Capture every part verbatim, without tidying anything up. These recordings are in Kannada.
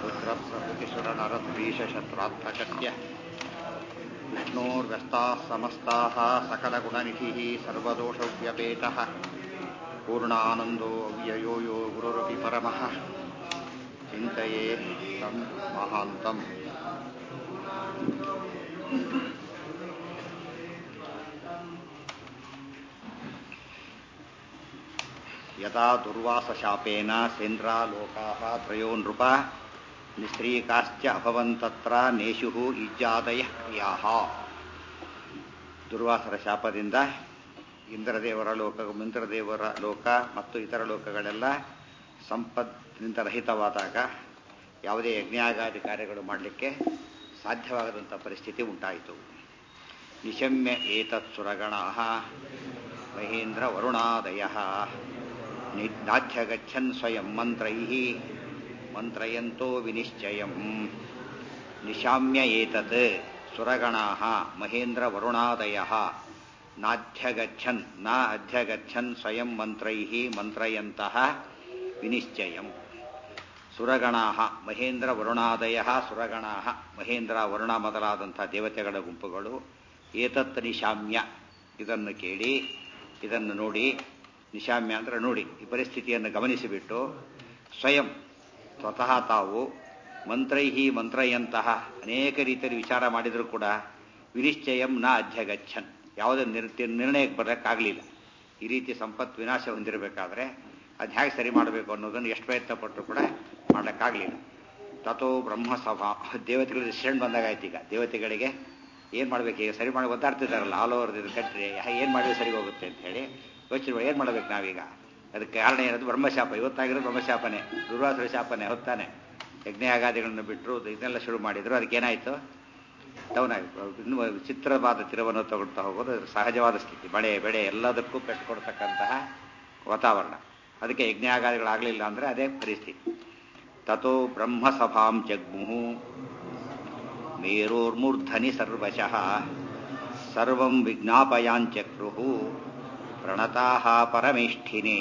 रुद्रप्रभृतिसुरनरद्वीषशत्रात्मकस्य विष्णोर्व्यस्ताः समस्ताः सकलगुणनिधिः सर्वदोषव्यपेतः पूर्णानन्दो अव्ययो यो गुरुरपि परमः चिन्तये तं महान्तम्। यदा दुर्वासशापेन सेन्द्रालोकाः त्रयो नृप निस्त्रीकाश्च अभवन्तत्र ನೇಷುಃ ಇಜ್ಜಾದಯಃ ಕ್ರಿಯಾಃ. ದುರ್ವಾಸರ ಶಾಪದಿಂದ ಇಂದ್ರದೇವರ ಲೋಕ ಇಂದ್ರದೇವರ ಲೋಕ ಮತ್ತು ಇತರ ಲೋಕಗಳೆಲ್ಲ ಸಂಪತ್ತಿನಿಂದ ರಹಿತವಾದಾಗ ಯಾವುದೇ ಯಜ್ಞಾಗಾದಿ ಕಾರ್ಯಗಳು ಮಾಡಲಿಕ್ಕೆ ಸಾಧ್ಯವಾಗದಂಥ ಪರಿಸ್ಥಿತಿ ಉಂಟಾಯಿತು. ನಿಶಮ್ಯ ಏತತ್ ಸುರಗಣಾಃ ಮಹೇಂದ್ರ ವರುಣಾದಯಃ ನಾಧ್ಯಗಚ್ಚನ್ ಸ್ವಯಂ ಮಂತ್ರೈಃ ಮಂತ್ರಯಂತೋ ವಿನಿಶ್ಚಯಂ. ನಿಶಾಮ್ಯ ಏತತ್ ಸುರಗಣಾಃ ಮಹೇಂದ್ರ ವರುಣಾದಯಃ ನಾಧ್ಯಗಚ್ಚನ್ ನ ಅಧ್ಯಗಚ್ಚನ್ ಸ್ವಯಂ ಮಂತ್ರೈಃ ಮಂತ್ರಯಂತಃ ವಿನಿಶ್ಚಯಂ. ಸುರಗಣಾಃ ಮಹೇಂದ್ರ ವರುಣಾದಯಃ ಸುರಗಣಾಃ ಮಹೇಂದ್ರ ವರುಣ ಮೊದಲಾದಂಥ ದೇವತೆಗಳ ಗುಂಪುಗಳು ಏತತ್ ನಿಶಾಮ್ಯ ಇದನ್ನು ಕೇಳಿ ಇದನ್ನು ನೋಡಿ, ನಿಶಾಮ್ಯ ಅಂದರೆ ನೋಡಿ, ಈ ಪರಿಸ್ಥಿತಿಯನ್ನು ಗಮನಿಸಿಬಿಟ್ಟು ಸ್ವಯಂ ಸ್ವತಃ ತಾವು ಮಂತ್ರೈಹಿ ಮಂತ್ರಯಂತಹ ಅನೇಕ ರೀತಿಯಲ್ಲಿ ವಿಚಾರ ಮಾಡಿದರೂ ಕೂಡ ವಿನಿಶ್ಚಯಂ ನ ಅಧ್ಯಗಚ್ಚನ್ ಯಾವುದೇ ನಿರ್ಣಯಕ್ಕೆ ಬರೋಕ್ಕಾಗಲಿಲ್ಲ. ಈ ರೀತಿ ಸಂಪತ್ತು ವಿನಾಶ ಹೊಂದಿರಬೇಕಾದ್ರೆ ಅದು ಹೇಗೆ ಸರಿ ಮಾಡಬೇಕು ಅನ್ನೋದನ್ನು ಎಷ್ಟು ಪ್ರಯತ್ನ ಪಟ್ಟರು ಕೂಡ ಮಾಡೋಕ್ಕಾಗಲಿಲ್ಲ. ತಥೋ ಬ್ರಹ್ಮಸಭಾ ದೇವತೆಗಳು ಡಿಸಿಷನ್ ಬಂದಾಗಾಯ್ತು. ಈಗ ದೇವತೆಗಳಿಗೆ ಏನು ಮಾಡಬೇಕು, ಈಗ ಸರಿ ಮಾಡಿ ಒದ್ದಾಡ್ತಿದ್ದಾರಲ್ಲ ಆಲ್ ಓವರ್ ಇದು ಕಂಟ್ರಿ, ಏನು ಮಾಡಿದ್ರೆ ಸರಿ ಹೋಗುತ್ತೆ ಅಂತ ಹೇಳಿ ಯೋಚನೆ ಏನು ಮಾಡಬೇಕು ನಾವೀಗ. ಅದಕ್ಕೆ ಕಾರಣ ಏನದು? ಬ್ರಹ್ಮಶಾಪ. ಇವತ್ತಾಗಿರೋದು ಬ್ರಹ್ಮಶಾಪನೆ, ದುರ್ವಾಸರ ಶಾಪನೆ ಹೊತ್ತಾನೆ. ಯಜ್ಞಯಾಗಾದಿಗಳನ್ನು ಬಿಟ್ಟರು, ಇದನ್ನೆಲ್ಲ ಶುರು ಮಾಡಿದ್ರು. ಅದಕ್ಕೇನಾಯಿತು? ಡೌನ್ ಆಯಿತು. ಇನ್ನು ಚಿತ್ರವಾದ ತಿರುವನ್ನು ತಗೊಳ್ತಾ ಹೋಗೋದು ಸಹಜವಾದ ಸ್ಥಿತಿ. ಮಳೆ ಬೆಳೆ ಎಲ್ಲದಕ್ಕೂ ಪೆಟ್ಟುಕೊಡ್ತಕ್ಕಂತಹ ವಾತಾವರಣ. ಅದಕ್ಕೆ ಯಜ್ಞಯಾಗಾದಿಗಳಾಗಲಿಲ್ಲ ಅಂದರೆ ಅದೇ ಪರಿಸ್ಥಿತಿ. ತಥೋ ಬ್ರಹ್ಮಸಭಾಂ ಜಗ್ಮುಹು ಮೇರೋರ್ಮೂರ್ಧನಿ ಸರ್ವಶಃ ಸರ್ವಂ ವಿಜ್ಞಾಪಯಾಂಚಕ್ರುಹು ಪ್ರಣತಾಃ ಪರಮೇಷ್ಠಿನೇ.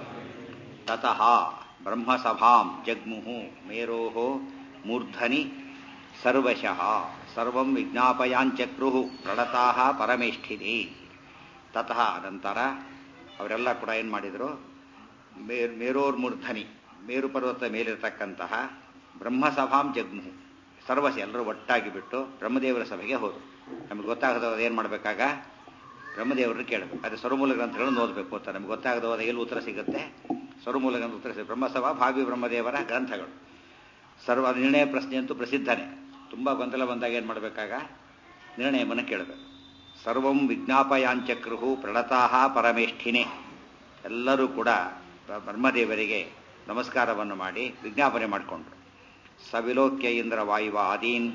ತತಃ ಬ್ರಹ್ಮಸಭಾಂ ಜಗ್ಮುಹು ಮೇರೋಃ ಮೂರ್ಧನಿ ಸರ್ವಶಃ ಸರ್ವಂ ವಿಜ್ಞಾಪಯಾಂಚಕ್ರುಹು ಪ್ರಣತಾಃ ಪರಮೇಷ್ಠಿನೇ. ತತಃ ಅನಂತರ ಅವರೆಲ್ಲ ಕೂಡ ಏನು ಮಾಡಿದರು? ಮೇರ್ ಮೇರೋರ್ಮೂರ್ಧನಿ ಮೇರು ಪರ್ವತ ಮೇಲಿರತಕ್ಕಂತಹ ಬ್ರಹ್ಮಸಭಾಂ ಜಗ್ಮುಹು ಸರ್ವಶ ಎಲ್ಲರೂ ಒಟ್ಟಾಗಿ ಬಿಟ್ಟು ಬ್ರಹ್ಮದೇವರ ಸಭೆಗೆ ಹೋದರು. ನಮಗೆ ಗೊತ್ತಾಗದವ್ರು ಏನು ಮಾಡಬೇಕಾಗ? ಬ್ರಹ್ಮದೇವರನ್ನು ಕೇಳಬೇಕು. ಅದು ಸ್ವರಮೂಲ ಗ್ರಂಥಗಳನ್ನು ಓದಬೇಕು ಅಂತ. ನಮ್ಗೆ ಗೊತ್ತಾಗದವಾದ ಎಲ್ಲಿ ಉತ್ತರ ಸಿಗುತ್ತೆ? ಸ್ವರಮೂಲ ಗ್ರಂಥ ಉತ್ತರ ಸಿಗುತ್ತೆ. ಬ್ರಹ್ಮಸಭಾ ಭಾವಿ ಬ್ರಹ್ಮದೇವರ ಗ್ರಂಥಗಳು ಸರ್ವ ನಿರ್ಣಯ ಪ್ರಶ್ನೆ ಅಂತೂ ಪ್ರಸಿದ್ಧನೇ. ತುಂಬ ಗೊಂದಲ ಬಂದಾಗ ಏನು ಮಾಡಬೇಕಾಗ? ನಿರ್ಣಯವನ್ನು ಕೇಳಬೇಕು. ಸರ್ವಂ ವಿಜ್ಞಾಪಯಾಂಚಕ್ರುಹು ಪ್ರಣತಾಃ ಪರಮೇಷ್ಠಿನೇ. ಎಲ್ಲರೂ ಕೂಡ ಬ್ರಹ್ಮದೇವರಿಗೆ ನಮಸ್ಕಾರವನ್ನು ಮಾಡಿ ವಿಜ್ಞಾಪನೆ ಮಾಡಿಕೊಂಡ್ರು. ಸವಿಲೋಕ್ಯ ಇಂದ್ರ ವಾಯುವ ಆದೀನ್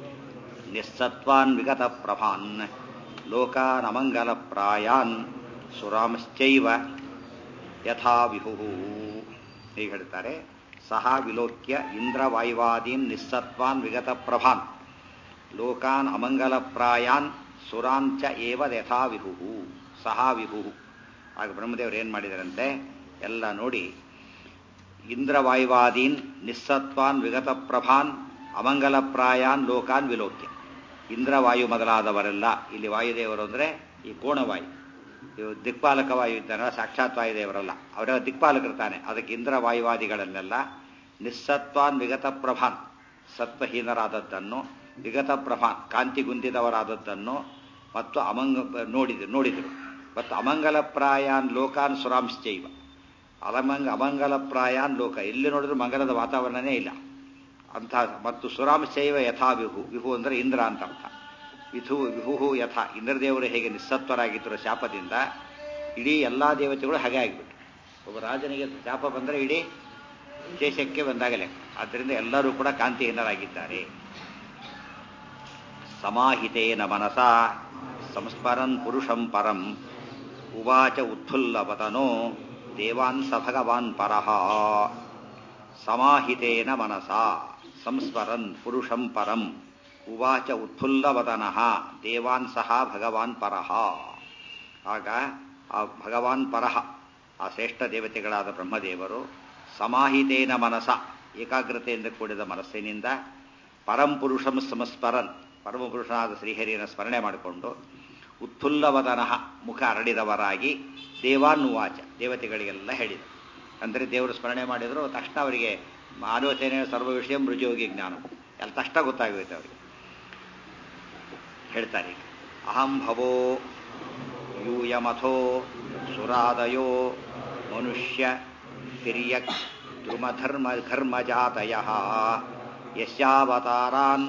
ನಿಸ್ಸತ್ವಾನ್ ವಿಗತ ಪ್ರಭಾನ್ ಲೋಕಾನ್ ಅಮಂಗಲ ಪ್ರಾಯಾನ್ ಸುರಾಂಶ್ಚೈವ ಯಥಾ ವಿಹುಹು. ಹೀಗೆ ಹೇಳ್ತಾರೆ. ಸಹ ವಿಲೋಕ್ಯ ಇಂದ್ರ ವಾಯುವಾದೀನ್ ನಿಸ್ಸತ್ವಾನ್ ವಿಗತ ಪ್ರಭಾನ್ ಲೋಕಾನ್ ಅಮಂಗಲ ಪ್ರಾಯಾನ್ ಸುರಾಂಚ ಏವ ಯಥಾ ವಿಹುಹು. ಸಹ ವಿಹುಹು. ಆಗ ಬ್ರಹ್ಮದೇವರು ಏನು ಮಾಡಿದರಂತೆ? ಎಲ್ಲ ನೋಡಿ, ಇಂದ್ರವಾಯುವಾದೀನ್ ನಿಸ್ಸತ್ವಾನ್ ವಿಗತ ಪ್ರಭಾನ್ ಅಮಂಗಲ ಪ್ರಾಯಾನ್ ಲೋಕಾನ್ ವಿಲೋಕ್ಯ. ಇಂದ್ರವಾಯು ಮೊದಲಾದವರೆಲ್ಲ, ಇಲ್ಲಿ ವಾಯುದೇವರು ಅಂದರೆ ಈ ಕೋಣವಾಯು, ಇವು ದಿಕ್ಪಾಲಕ ವಾಯು ಇದ್ದಾರಲ್ಲ, ಸಾಕ್ಷಾತ್ ವಾಯುದೇವರಲ್ಲ, ಅವರೆಲ್ಲ ದಿಕ್ಪಾಲಕರು. ಅದಕ್ಕೆ ಇಂದ್ರವಾಯುವಾದಿಗಳನ್ನೆಲ್ಲ ನಿಸ್ಸತ್ವಾನ್ ವಿಗತ ಪ್ರಭಾನ್ ಸತ್ವಹೀನರಾದದ್ದನ್ನು, ವಿಗತ ಪ್ರಭಾನ್ ಕಾಂತಿಗುಂದಿದವರಾದದ್ದನ್ನು ಮತ್ತು ಅಮಂಗ ನೋಡಿದ್ರು ನೋಡಿದರು ಮತ್ತು ಅಮಂಗಲ ಪ್ರಾಯಾನ್ ಲೋಕಾನ್ ಸುರಾಂಶ್ಚೈವ ಅಲಮಂಗ ಅಮಂಗಲ ಪ್ರಾಯಾನ್ ಲೋಕ ಎಲ್ಲಿ ನೋಡಿದ್ರು ಮಂಗಲದ ವಾತಾವರಣನೇ ಇಲ್ಲ ಅಂತ. ಮತ್ತು ಸುರಾಂಶೈವ ಯಥಾ ವಿಹು. ವಿಹು ಅಂದರೆ ಇಂದ್ರ ಅಂತ ಅರ್ಥ. ವಿಧು ವಿಹು ಯಥಾ ಇಂದ್ರದೇವರು ಹೇಗೆ ನಿಸ್ಸತ್ವರಾಗಿದ್ದರು ಶಾಪದಿಂದ, ಇಡೀ ಎಲ್ಲ ದೇವತೆಗಳು ಹಾಗೆ ಆಗಿಬಿಟ್ರು. ಒಬ್ಬ ರಾಜನಿಗೆ ಶಾಪ ಬಂದರೆ ಇಡೀ ದೇಶಕ್ಕೆ ಬಂದಾಗಲೇ. ಆದ್ದರಿಂದ ಎಲ್ಲರೂ ಕೂಡ ಕಾಂತಿಹೀನರಾಗಿದ್ದಾರೆ. ಸಮಾಹಿತೇನ ಮನಸ ಸಂಸ್ಮರನ್ ಪುರುಷಂ ಪರಂ ಉವಾಚ ಉತ್ಫುಲ್ಲವತನೋ ದೇವಾನ್ ಸ ಭಗವಾನ್ ಪರಃ. ಸಮಾಹಿತೇನ ಮನಸ ಸಂಸ್ಮರನ್ ಪುರುಷಂ ಪರಂ ಉವಾಚ ಉತ್ಫುಲ್ಲವದನಃ ದೇವಾನ್ ಸಹ ಭಗವಾನ್ ಪರಃ. ಆಗ ಆ ಭಗವಾನ್ ಪರಃ, ಆ ಶ್ರೇಷ್ಠ ದೇವತೆಗಳಾದ ಬ್ರಹ್ಮದೇವರು ಸಮಾಹಿತೇನ ಮನಸ ಏಕಾಗ್ರತೆಯಿಂದ ಕೂಡಿದ ಮನಸ್ಸಿನಿಂದ ಪರಂಪುರುಷಂ ಸಂಸ್ಮರನ್ ಪರಮಪುರುಷನಾದ ಶ್ರೀಹರಿಯನ್ನು ಸ್ಮರಣೆ ಮಾಡಿಕೊಂಡು ಉತ್ಫುಲ್ಲವದನಃ ಮುಖ ಅರಳಿದವರಾಗಿ ದೇವಾನುವಾಚ ದೇವತೆಗಳಿಗೆಲ್ಲ ಹೇಳಿದರು. ಅಂದರೆ ದೇವರು ಸ್ಮರಣೆ ಮಾಡಿದ್ರು ತಕ್ಷಣ ಅವರಿಗೆ ಆಲೋಚನೆ ಸರ್ವ ವಿಷಯ ಮೃಜೋಗಿ ಜ್ಞಾನ ಎಲ್ಲ ತಕ್ಷಣ ಗೊತ್ತಾಗುತ್ತೆ ಅವರಿಗೆ. ಹೇಳ್ತಾರೆ ಈಗ ಅಹಂ ಭವೋ ಯೂಯಮಥೋ ಸುರಾದಯೋ ಮನುಷ್ಯ ತಿರ್ಯಕ್ ಧ್ರುಮಧರ್ಮ ಘರ್ಮಜಾತಯ ಯಸ್ಯಾವತಾರಾನ್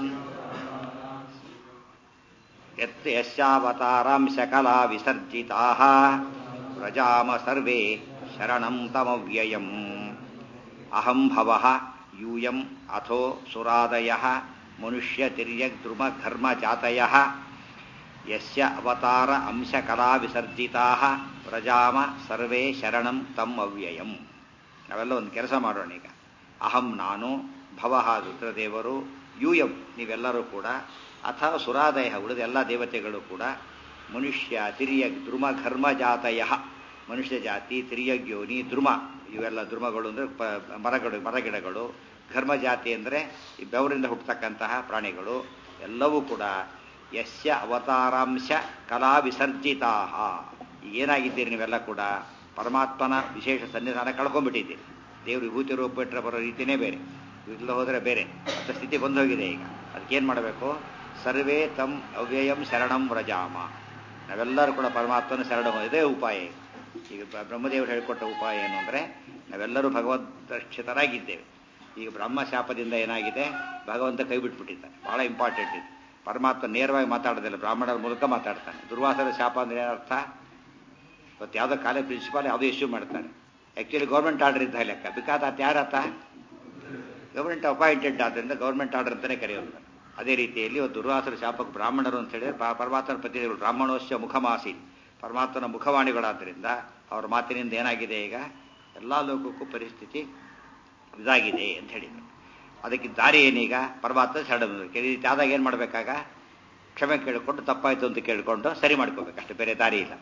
ಯಸ್ಯಾವತಾರಾಂಶ ಕಲಾ ವಿಸರ್ಜಿತಾಃ ವ್ರಜಾಮ ಸರ್ವೇ ಶರಣಂ ತಮವ್ಯಯಂ. ಅಹಂ ಭವಃ ಯೂಯಂ ಅಥೋ ಸುರಾದಯಃ ಮನುಷ್ಯ ತಿರ್ಯಕ್ ಧ್ರುಮ ಘರ್ಮ ಜಾತಯಃ ಯಸ್ಯ ಅವತಾರ ಅಂಶ ಕಲಾ ವಿಸರ್ಜಿತಾಃ ವ್ರಜಾಮ ಸರ್ವೇ ಶರಣಂ ತಮ್ ಅವ್ಯಯಂ. ನಾವೆಲ್ಲ ಒಂದು ಕೆಲಸ ಮಾಡೋಣ ಈಗ. ಅಹಂ ನಾನು, ಭವಃ ರುದ್ರದೇವರು, ಯೂಯಂ ನೀವೆಲ್ಲರೂ ಕೂಡ, ಅಥ ಸುರಾದಯ ಉಳಿದ ಎಲ್ಲ ದೇವತೆಗಳು ಕೂಡ, ಮನುಷ್ಯ ತಿರ್ಯಗ್ ಧ್ರುವ ಘರ್ಮ ಜಾತಯ ಮನುಷ್ಯ ಜಾತಿ, ತಿರ್ಯಗ್ಯೋನಿ, ಧ್ರುವ ಇವೆಲ್ಲ ಧ್ರುಮಗಳು ಅಂದರೆ ಮರಗಳು ಮರಗಿಡಗಳು, ಘರ್ಮ ಜಾತಿ ಅಂದರೆ ಈ ಬೆವರಿಂದ ಹುಟ್ಟತಕ್ಕಂತಹ ಪ್ರಾಣಿಗಳು ಎಲ್ಲವೂ ಕೂಡ ಯಸ್ಯ ಅವತಾರಾಂಶ ಕಲಾ ವಿಸರ್ಜಿತಾ. ಏನಾಗಿದ್ದೀರಿ ನೀವೆಲ್ಲ ಕೂಡ ಪರಮಾತ್ಮನ ವಿಶೇಷ ಸನ್ನಿಧಾನ ಕಳ್ಕೊಂಡ್ಬಿಟ್ಟಿದ್ದೀರಿ. ದೇವರು ವಿಭೂತಿ ರೂಪ ಬಿಟ್ಟರೆ ಬರೋ ರೀತಿಯೇ ಬೇರೆ, ಇಲ್ಲ ಹೋದರೆ ಬೇರೆ ಅಂತ ಸ್ಥಿತಿ ಬಂದು ಹೋಗಿದೆ. ಈಗ ಅದಕ್ಕೇನು ಮಾಡಬೇಕು? ಸರ್ವೇ ತಮ್ ಅವ್ಯಯಂ ಶರಣಂ ವ್ರಜಾಮ. ನಾವೆಲ್ಲರೂ ಕೂಡ ಪರಮಾತ್ಮನ ಶರಣ, ಇದೇ ಉಪಾಯ. ಈಗ ಬ್ರಹ್ಮದೇವರು ಹೇಳಿಕೊಟ್ಟ ಉಪಾಯ ಏನು ಅಂದರೆ ನಾವೆಲ್ಲರೂ ಭಗವದ್ರಕ್ಷಿತರಾಗಿದ್ದೇವೆ. ಈಗ ಬ್ರಹ್ಮಶಾಪದಿಂದ ಏನಾಗಿದೆ, ಭಗವಂತ ಕೈ ಬಿಟ್ಬಿಟ್ಟಿದ್ದಾನೆ. ಬಹಳ ಇಂಪಾರ್ಟೆಂಟ್ ಇದು. ಪರಮಾತ್ಮ ನೇರವಾಗಿ ಮಾತಾಡೋದಿಲ್ಲ, ಬ್ರಾಹ್ಮಣರ ಮೂಲಕ ಮಾತಾಡ್ತಾನೆ. ದುರ್ವಾಸರ ಶಾಪ ಅಂದರೆ ಏನರ್ಥ? ಇವತ್ತು ಯಾವುದೋ ಕಾಲೇಜ್ ಪ್ರಿನ್ಸಿಪಾಲ್ ಯಾವುದೋ ಇಶ್ಯೂ ಮಾಡ್ತಾನೆ, ಆ್ಯಕ್ಚುಲಿ ಗೌರ್ಮೆಂಟ್ ಆರ್ಡರ್ ಇದ್ದ ಲೆಕ್ಕ. ಬಿಕಾಸ್ ಅದು ಯಾರತ್ತ ಗೌರ್ಮೆಂಟ್ ಅಪಾಯಿಂಟೆಡ್ ಆದ್ದರಿಂದ ಗೌರ್ಮೆಂಟ್ ಆರ್ಡರ್ ಅಂತಲೇ ಕರೆಯೋದು. ಅದೇ ರೀತಿಯಲ್ಲಿ ಒಂದು ದುರ್ವಾಸರ ಶಾಪಕ್ಕೆ ಬ್ರಾಹ್ಮಣರು ಅಂತ ಹೇಳಿದ್ರೆ ಪರಮಾತ್ಮನ ಪ್ರತಿನಿಧಿಗಳು, ಬ್ರಾಹ್ಮಣೋಶ್ಯ ಮುಖಮಾಸಿ, ಪರಮಾತ್ಮನ ಮುಖವಾಣಿಗಳಾದ್ದರಿಂದ ಅವರ ಮಾತಿನಿಂದ ಏನಾಗಿದೆ, ಈಗ ಎಲ್ಲ ಲೋಕಕ್ಕೂ ಪರಿಸ್ಥಿತಿ ಇದಾಗಿದೆ ಅಂತ ಹೇಳಿದರು. ಅದಕ್ಕೆ ದಾರಿ ಏನೀಗ? ಪರಮಾತ್ಮ ಶರಣ. ಈ ರೀತಿ ಆದಾಗ ಏನು ಮಾಡಬೇಕಾಗ? ಕ್ಷಮೆ ಕೇಳಿಕೊಂಡು ತಪ್ಪಾಯ್ತು ಅಂತ ಕೇಳಿಕೊಂಡು ಸರಿ ಮಾಡ್ಕೋಬೇಕು, ಅಷ್ಟೇ, ಬೇರೆ ದಾರಿ ಇಲ್ಲ.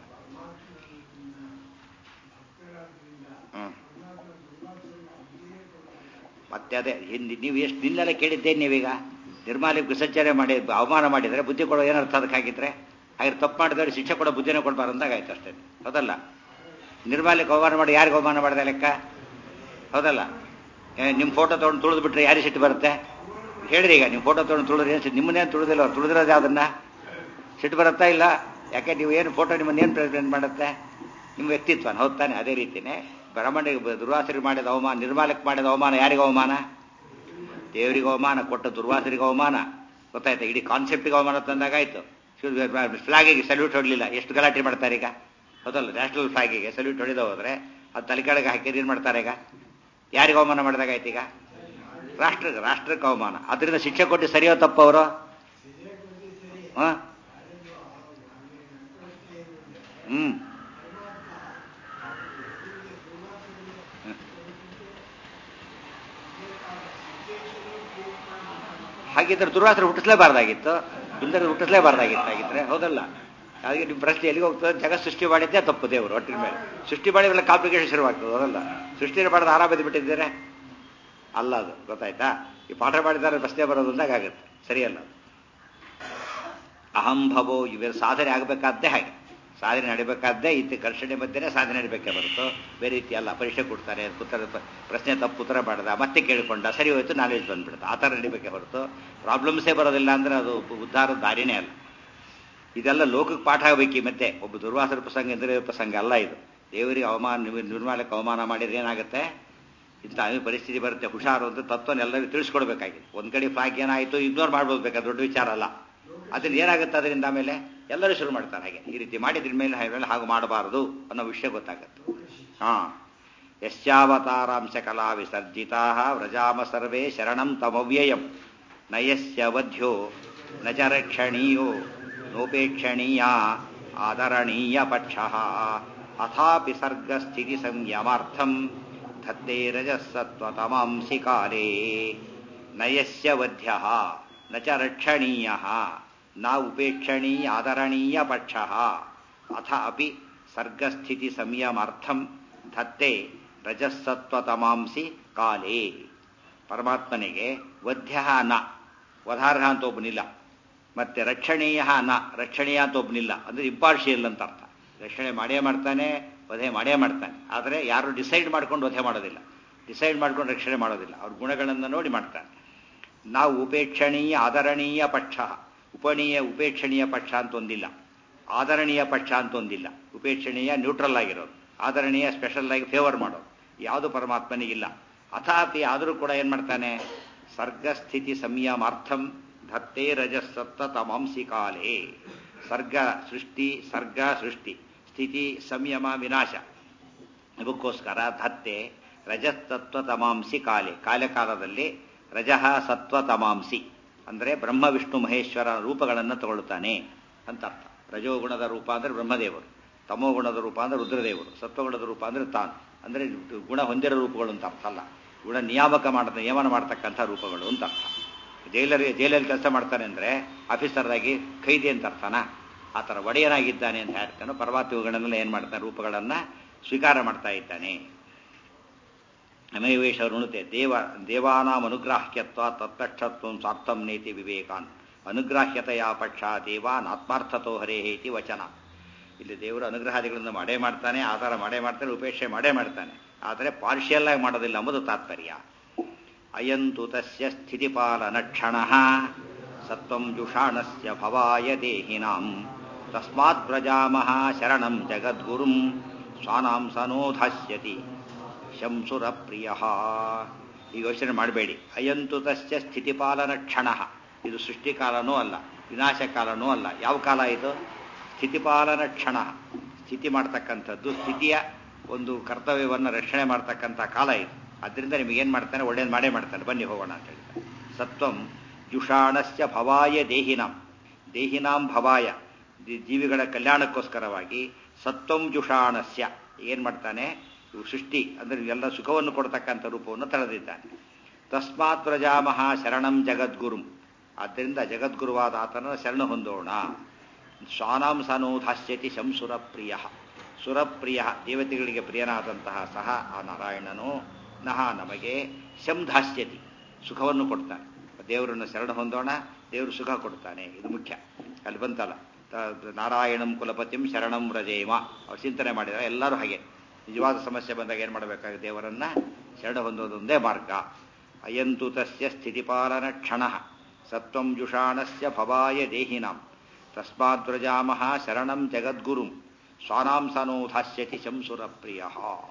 ಹ್ಮ್ ಮತ್ತೆ ಅದೇ ಹಿಂದೆ ನೀವು ಎಷ್ಟು ದಿನದಲ್ಲೇ ಕೇಳಿದ್ದೇನೆ. ನೀವೀಗ ನಿರ್ಮಾಲಿಗೆ ವಿಸರ್ಜನೆ ಮಾಡಿ ಅವಮಾನ ಮಾಡಿದರೆ ಬುದ್ಧಿ ಕೊಡೋ ಏನರ್ಥ? ಅದಕ್ಕಾಗಿದ್ರೆ ಹಾಗೆ ತಪ್ಪು ಮಾಡಿದವ್ರಿಗೆ ಶಿಕ್ಷೆ ಕೊಡೋ ಬುದ್ಧಿನೇ ಕೊಡಬಾರ್ದು ಅಂದಾಗ ಆಯ್ತು, ಅಷ್ಟೇ. ಹೌದಲ್ಲ? ನಿರ್ಮಾಲಿಗೆ ಅವಮಾನ ಮಾಡಿ ಯಾರಿಗೆ ಅವಮಾನ ಮಾಡಿದೆ ಲೆಕ್ಕ? ಹೌದಲ್ಲ? ನಿಮ್ಮ ಫೋಟೋ ತೊಗೊಂಡು ತುಳಿದು ಬಿಟ್ರೆ ಯಾರಿಗೆ ಸಿಟ್ಟು ಬರುತ್ತೆ? ಹೇಳ್ರಿ, ಈಗ ನಿಮ್ಮ ಫೋಟೋ ತೊಗೊಂಡು ತುಳಿದ್ರೆ ಏನು, ನಿಮ್ಮನ್ನೇನು ತುಳಿದಿಲ್ಲ, ತುಳಿದಿರೋದು ಯಾವುದನ್ನ ಸಿಟ್ಟು ಬರುತ್ತಾ? ಇಲ್ಲ. ಯಾಕೆ ನೀವು ಏನು ಫೋಟೋ ನಿಮ್ಮನ್ನೇನು ಪ್ರೆಸೆಂಟ್ ಮಾಡುತ್ತೆ? ನಿಮ್ಮ ವ್ಯಕ್ತಿತ್ವನ. ಹೌದು ತಾನೆ? ಅದೇ ರೀತಿಯೇ ಬ್ರಹ್ಮಣಿಗೆ ದುರ್ವಾಸರಿಗೆ ಮಾಡಿದ ಅವಮಾನ, ನಿರ್ಮಾಲಕ್ಕೆ ಮಾಡಿದ ಅವಮಾನ ಯಾರಿಗೆ ಅವಮಾನ? ದೇವರಿಗೆ ಅವಮಾನ, ಕೊಟ್ಟ ದುರ್ವಾಸರಿಗೆ ಅವಮಾನ. ಗೊತ್ತಾಯ್ತಾ? ಇಡೀ ಕಾನ್ಸೆಪ್ಟಿಗೆ ಅವಮಾನ ತಂದಾಗಾಯ್ತು. ಫ್ಲಾಗಿಗೆ ಸಲ್ಯೂಟ್ ಹೊಡಲಿಲ್ಲ, ಎಷ್ಟು ಗಲಾಟೆ ಮಾಡ್ತಾರೆ ಈಗ? ಹೌದಲ್ಲ? ನ್ಯಾಷನಲ್ ಫ್ಲಾಗಿಗೆ ಸಲ್ಯೂಟ್ ಹೊಡೆದ ಹೋದ್ರೆ ಅದು ತಲೆ ಕೆಳಗೆ ಹಾಕಿದ್ರೆ ಏನು ಮಾಡ್ತಾರೆ? ಈಗ ಯಾರಿಗೆ ಅವಮಾನ ಮಾಡಿದಾಗಾಯ್ತು? ಈಗ ರಾಷ್ಟ್ರಕ್ಕೆ ರಾಷ್ಟ್ರಕ್ಕೆ ಅವಮಾನ. ಅದರಿಂದ ಶಿಕ್ಷೆ ಕೊಟ್ಟು ಸರಿಯೋ ತಪ್ಪು ಅವರು? ಹಾಂ ಹ್ಮ್ ಹಾಗಿದ್ರೆ ದುರ್ವಾಸರು ಹುಟ್ಟಿಸ್ಲೇಬಾರ್ದಾಗಿತ್ತು, ಇಲ್ಲದ್ರೆ ಹುಟ್ಟಿಸ್ಲೇಬಾರ್ದಾಗಿತ್ತು ಆಗಿದ್ರೆ. ಹೌದಲ್ಲ? ಹಾಗೆ ನಿಮ್ಮ ಪ್ರಶ್ನೆ ಎಲ್ಲಿಗೆ ಹೋಗ್ತದೆ? ಜಗತ್ ಸೃಷ್ಟಿ ಮಾಡಿದ್ದೇ ತಪ್ಪು. ದೇವರು ಒಟ್ಟಿನ ಮೇಲೆ ಸೃಷ್ಟಿ ಮಾಡಿದ್ರೆ ಕಾಂಪ್ಲಿಕೇಶನ್ ಶುರುವಾಗ್ತದೆ. ಹೌದಲ್ಲ? ಸೃಷ್ಟಿ ಮಾಡಿದ ಆರಾಮ ಬಿಟ್ಟಿದ್ದೀರಾ? ಅಲ್ಲ, ಅದು ಗೊತ್ತಾಯ್ತಾ? ಈ ಪಾಠ ಮಾಡಿದ್ದಾರೆ ಪ್ರಶ್ನೆ ಬರೋದು ಅಂದಾಗುತ್ತೆ, ಸರಿಯಲ್ಲ. ಅಹಂ ಭವೋ ಇವೆಲ್ಲ ಸಾಧನೆ ಆಗಬೇಕಾದ್ದೇ ಹಾಗೆ, ಸಾಧನೆ ನಡಿಬೇಕಾದ್ದೇ ಇತ್ತು. ಘರ್ಷಣೆ ಮಧ್ಯೆ ಸಾಧನೆ ನಡಿಬೇಕೇ ಹೊರತು ಬೇರೆ ರೀತಿ ಅಲ್ಲ. ಪರೀಕ್ಷೆ ಕೊಡ್ತಾರೆ, ಉತ್ತರ ಪ್ರಶ್ನೆ ತಪ್ಪು ಉತ್ತರ ಮಾಡ್ದ, ಮತ್ತೆ ಕೇಳಿಕೊಂಡ, ಸರಿ ಹೋಯ್ತು, ನಾಲೆಜ್ ಬಂದ್ಬಿಡುತ್ತೆ. ಆ ಥರ ನಡಿಬೇಕೇ ಹೊರತು ಪ್ರಾಬ್ಲಮ್ಸೇ ಬರೋದಿಲ್ಲ ಅಂದರೆ ಅದು ಉದ್ಧಾರದ ದಾರಿನೇ ಅಲ್ಲ. ಇದೆಲ್ಲ ಲೋಕಕ್ಕೆ ಪಾಠ ಆಗಬೇಕು. ಈ ಮಧ್ಯೆ ಒಬ್ಬ ದುರ್ವಾಸರ ಪ್ರಸಂಗ, ಇಂದ್ರಿಯ ಪ್ರಸಂಗ ಅಲ್ಲ ಇದು. ದೇವರಿಗೆ ಅವಮಾನ, ನಿರ್ಮಾಲಕ್ಕೆ ಅವಮಾನ ಮಾಡಿದ್ರೆ ಏನಾಗುತ್ತೆ? ಇಂಥ ಪರಿಸ್ಥಿತಿ ಬರುತ್ತೆ. ಹುಷಾರು ಅಂತ ತತ್ವನ ಎಲ್ಲರಿಗೂ ತಿಳಿಸ್ಕೊಡ್ಬೇಕಾಗಿದೆ. ಒಂದು ಕಡೆ ಫ್ಲಾಗ್ ಏನಾಯಿತು ಇಗ್ನೋರ್ ಮಾಡ್ಬೋದು, ಬೇಕಾದ್ರೆ ದೊಡ್ಡ ವಿಚಾರ ಅಲ್ಲ. ಅದರಿಂದ ಏನಾಗುತ್ತೆ? ಅದರಿಂದ ಆಮೇಲೆ ಎಲ್ಲರೂ ಶುರು ಮಾಡ್ತಾರೆ ಹಾಗೆ. ಈ ರೀತಿ ಮಾಡಿದ್ರ ಮೇಲೆ ಮೇಲೆ ಹಾಗೂ ಮಾಡಬಾರದು ಅನ್ನೋ ವಿಷಯ ಗೊತ್ತಾಗುತ್ತೆ. ಹಾಂ ಯಶ್ಚಾವತಾರಾಂಶ ಕಲಾ ವಿಸರ್ಜಿತಾ ವ್ರಜಾಮ ಸರ್ವೇ ಶರಣಂ ತಮವ್ಯಯಂ. ನಯಸ್ಯ ವಧ್ಯ ನ ಚ ರಕ್ಷಣೀಯೋ ನೋಪೇಕ್ಷಣೀಯ ಆದರಣೀಯ ಪಕ್ಷ ಅಥಾಪಿ ಸರ್ಗಸ್ಥಿತಿ ಸಂಯಮಾರ್ಥಂ ಧತ್ತೆ ರಜಸ್ಸತ್ವತಮಾಂಸಿ ಕಾಲೇ. ನಯಸ್ಯ ವಧ್ಯ ನ ಚ ರಕ್ಷಣೀಯ ನ ಉಪೇಕ್ಷಣೀಯ ಆದರಣೀಯ ಪಕ್ಷ ಅಥ ಅಪಿ ಸರ್ಗಸ್ಥಿತಿ ಸಂಯಮಾರ್ಥಂ ಧತ್ತೆ ರಜಸ್ಸತ್ವತಮಾಂಸಿ ಕಾಲೇ. ಪರಮಾತ್ಮನಿಗೆ ವಧ್ಯ ನ ವಧಾರ್ಹ ಅಂತ ಒಬ್ಬನಿಲ್ಲ, ಮತ್ತೆ ರಕ್ಷಣೀಯ ನ ರಕ್ಷಣೀಯ ಅಂತ ಒಬ್ಬನಿಲ್ಲ. ಅಂದ್ರೆ ಇಂಪಾರ್ಷಿಯಲ್ ಅಂತ ಅರ್ಥ. ರಕ್ಷಣೆ ಮಾಡೇ ಮಾಡ್ತಾನೆ, ವಧೆ ಮಾಡೇ ಮಾಡ್ತಾನೆ. ಆದರೆ ಯಾರು ಡಿಸೈಡ್ ಮಾಡ್ಕೊಂಡು ವಧೆ ಮಾಡೋದಿಲ್ಲ, ಡಿಸೈಡ್ ಮಾಡ್ಕೊಂಡು ರಕ್ಷಣೆ ಮಾಡೋದಿಲ್ಲ. ಅವ್ರ ಗುಣಗಳನ್ನು ನೋಡಿ ಮಾಡ್ತಾನೆ. ನಾವು ಉಪೇಕ್ಷಣೀಯ ಆದರಣೀಯ ಪಕ್ಷ, ಉಪನೀಯ ಉಪೇಕ್ಷಣೀಯ ಪಕ್ಷ ಅಂತ ಒಂದಿಲ್ಲ, ಆದರಣೀಯ ಪಕ್ಷ ಅಂತ ಒಂದಿಲ್ಲ. ಉಪೇಕ್ಷಣೀಯ ನ್ಯೂಟ್ರಲ್ ಆಗಿರೋದು, ಆದರಣೀಯ ಸ್ಪೆಷಲ್ ಆಗಿ ಫೇವರ್ ಮಾಡೋದು, ಯಾವುದು ಪರಮಾತ್ಮನಿಗಿಲ್ಲ. ಅಥಾಪಿ ಆದರೂ ಕೂಡ ಏನ್ ಮಾಡ್ತಾನೆ, ಸರ್ಗಸ್ಥಿತಿ ಸಂಯಮಾರ್ಥಂ ಧತ್ತೇ ರಜಸತ್ತ ತಮಾಂಸಿ ಕಾಲೇ. ಸರ್ಗ ಸೃಷ್ಟಿ, ಸರ್ಗ ಸೃಷ್ಟಿ, ಸ್ಥಿತಿ ಸಂಯಮ ವಿನಾಶ, ಇದಕ್ಕೋಸ್ಕರ ಧತ್ತೆ ರಜಸ್ತತ್ವ ತಮಾಂಸಿ ಕಾಲೆ, ಕಾಲಕಾಲದಲ್ಲಿ ರಜಃ ಸತ್ವ ತಮಾಂಸಿ ಅಂದರೆ ಬ್ರಹ್ಮ ವಿಷ್ಣು ಮಹೇಶ್ವರ ರೂಪಗಳನ್ನು ತಗೊಳ್ತಾನೆ ಅಂತ ಅರ್ಥ. ರಜೋಗುಣದ ರೂಪ ಅಂದರೆ ಬ್ರಹ್ಮದೇವರು, ತಮೋಗುಣದ ರೂಪ ಅಂದರೆ ರುದ್ರದೇವರು, ಸತ್ವಗುಣದ ರೂಪ ಅಂದರೆ ತಾನು. ಅಂದರೆ ಗುಣ ಹೊಂದಿರೋ ರೂಪಗಳು ಅಂತ ಅರ್ಥ ಅಲ್ಲ, ಗುಣ ನಿಯಾಮಕ ಮಾಡ ನಿಯಮನ ಮಾಡ್ತಕ್ಕಂಥ ರೂಪಗಳು ಅಂತ ಅರ್ಥ. ಜೈಲರಿಗೆ ಜೈಲಲ್ಲಿ ಕೆಲಸ ಮಾಡ್ತಾನೆ ಅಂದರೆ ಆಫೀಸರ್ದಾಗಿ ಖೈದಿ ಅಂತ ಅರ್ಥನ. ಆ ಥರ ಒಡೆಯನಾಗಿದ್ದಾನೆ ಅಂತ ಹೇಳ್ತಾನೋ ಪರಮಾತ್ಮಗಳನ್ನೆಲ್ಲ ಏನು ಮಾಡ್ತಾನೆ, ರೂಪಗಳನ್ನು ಸ್ವೀಕಾರ ಮಾಡ್ತಾ ಇದ್ದಾನೆ. ಅಮೇವೇಶ ಋಣುತೆ ದೇವ ದೇವಾನಾಂ ಅನುಗ್ರಾಹ್ಯತ್ವ ತತ್ತಕ್ಷತ್ವ ಸ್ವಾರ್ಥಂ ನೇತಿ ವಿವೇಕಾನ್. ಅನುಗ್ರಾಹ್ಯತೆಯ ಪಕ್ಷ ದೇವಾನ್ ಆತ್ಮಾರ್ಥತೋ ಹರೇಹೇತಿ ವಚನ. ಇಲ್ಲಿ ದೇವರು ಅನುಗ್ರಹಾದಿಗಳನ್ನು ಮಾಡೇ ಮಾಡ್ತಾನೆ, ಆಧಾರ ಮಾಡೇ ಮಾಡ್ತಾನೆ, ಉಪೇಕ್ಷೆ ಮಾಡೇ ಮಾಡ್ತಾನೆ. ಆದರೆ ಪಾರ್ಷಿಯಲ್ ಆಗಿ ಮಾಡೋದಿಲ್ಲ ಎಂಬುದು ತಾತ್ಪರ್ಯ. ಅಯಂತು ತಸ್ಯ ಸ್ಥಿತಿಪಾಲನ ಕ್ಷಣ ಸತ್ವಂ ಜುಷಾಣಸ್ಯ ಭವಾಯ ದೇಹಿನಾಂ ತಸ್ಮಾತ್ ಪ್ರಜಾಮಹ ಶರಣಂ ಜಗದ್ಗುರುಂ ಸ್ವಾನಾಂ ಸನೋಧಾಸ್ಯತಿ ಶಂಸುರ ಪ್ರಿಯ. ಈ ಯೋಚನೆ ಮಾಡಬೇಡಿ. ಅಯಂತು ತಸ್ಯ ಸ್ಥಿತಿಪಾಲನ ಕ್ಷಣ, ಇದು ಸೃಷ್ಟಿಕಾಲನೂ ಅಲ್ಲ, ವಿನಾಶಕಾಲನೂ ಅಲ್ಲ. ಯಾವ ಕಾಲ ಇದು? ಸ್ಥಿತಿಪಾಲನ ಕ್ಷಣ. ಸ್ಥಿತಿ ಮಾಡ್ತಕ್ಕಂಥದ್ದು, ಸ್ಥಿತಿಯ ಒಂದು ಕರ್ತವ್ಯವನ್ನು ರಕ್ಷಣೆ ಮಾಡ್ತಕ್ಕಂಥ ಕಾಲ ಇದು. ಅದರಿಂದ ನಿಮಗೇನು ಮಾಡ್ತಾನೆ, ಒಳ್ಳೇದು ಮಾಡೇ ಮಾಡ್ತಾನೆ. ಬನ್ನಿ ಹೋಗೋಣ ಅಂತ ಹೇಳ್ತಾರೆ. ಸತ್ವಂ ಜುಷಾಣಸ್ಯ ಭವಾಯ ದೇಹಿನಾಂ, ದೇಹಿನಾಂ ಭವಾಯ ಜೀವಿಗಳ ಕಲ್ಯಾಣಕ್ಕೋಸ್ಕರವಾಗಿ ಸತ್ವಂ ಜುಷಾಣಸ್ಯ ಏನು ಮಾಡ್ತಾನೆ, ಸೃಷ್ಟಿ ಅಂದರೆ ಎಲ್ಲ ಸುಖವನ್ನು ಕೊಡ್ತಕ್ಕಂಥ ರೂಪವನ್ನು ತಳೆದಿದ್ದಾನೆ. ತಸ್ಮಾತ್ ಪ್ರಜಾಮಹ ಶರಣಂ ಜಗದ್ಗುರುಂ, ಆದ್ದರಿಂದ ಜಗದ್ಗುರುವಾದ ಆತನ ಶರಣ ಹೊಂದೋಣ. ಸ್ವಾನಾಂ ಸನೋಧಾಸ್ಯತಿ ಶಂಸುರ ಪ್ರಿಯ, ಸುರಪ್ರಿಯ ದೇವತೆಗಳಿಗೆ ಪ್ರಿಯನಾದಂತಹ ಸಹ ಆ ನಾರಾಯಣನು ನಹ ನಮಗೆ ಶಂಧಾಸ್ಯತಿ ಸುಖವನ್ನು ಕೊಡ್ತಾನೆ. ದೇವರನ್ನು ಶರಣ ಹೊಂದೋಣ, ದೇವರು ಸುಖ ಕೊಡ್ತಾನೆ, ಇದು ಮುಖ್ಯ. ಅಲ್ಲಿ ಬಂತಲ್ಲ, ನಾರಾಯಣಂ ಕುಲಪತಿಂ ಶರಣಂ ವ್ರಜೇಮ, ಅವ್ರು ಚಿಂತನೆ ಮಾಡಿದರೆ ಎಲ್ಲರೂ ಹಾಗೆ. ನಿಜವಾದ ಸಮಸ್ಯೆ ಬಂದಾಗ ಏನು ಮಾಡಬೇಕಾಗುತ್ತೆ, ದೇವರನ್ನ ಶರಣ ಹೊಂದೋದೊಂದೇ ಮಾರ್ಗ. ಅಯಂತು ತಸ್ಯ ಸ್ಥಿತಿಪಾಲನ ಕ್ಷಣ ಸತ್ವಂ ಜುಷಾಣಸ್ಯ ಭವಾಯ ದೇಹಿನಾಂ ತಸ್ಮಾದ್ವ್ರಜಾಮಹ ಶರಣಂ ಜಗದ್ಗುರುಂ ಸ್ವಾನಾಂ ಸನೋಧಾಸ್ಯತಿ ಶಂಸುರ ಪ್ರಿಯ.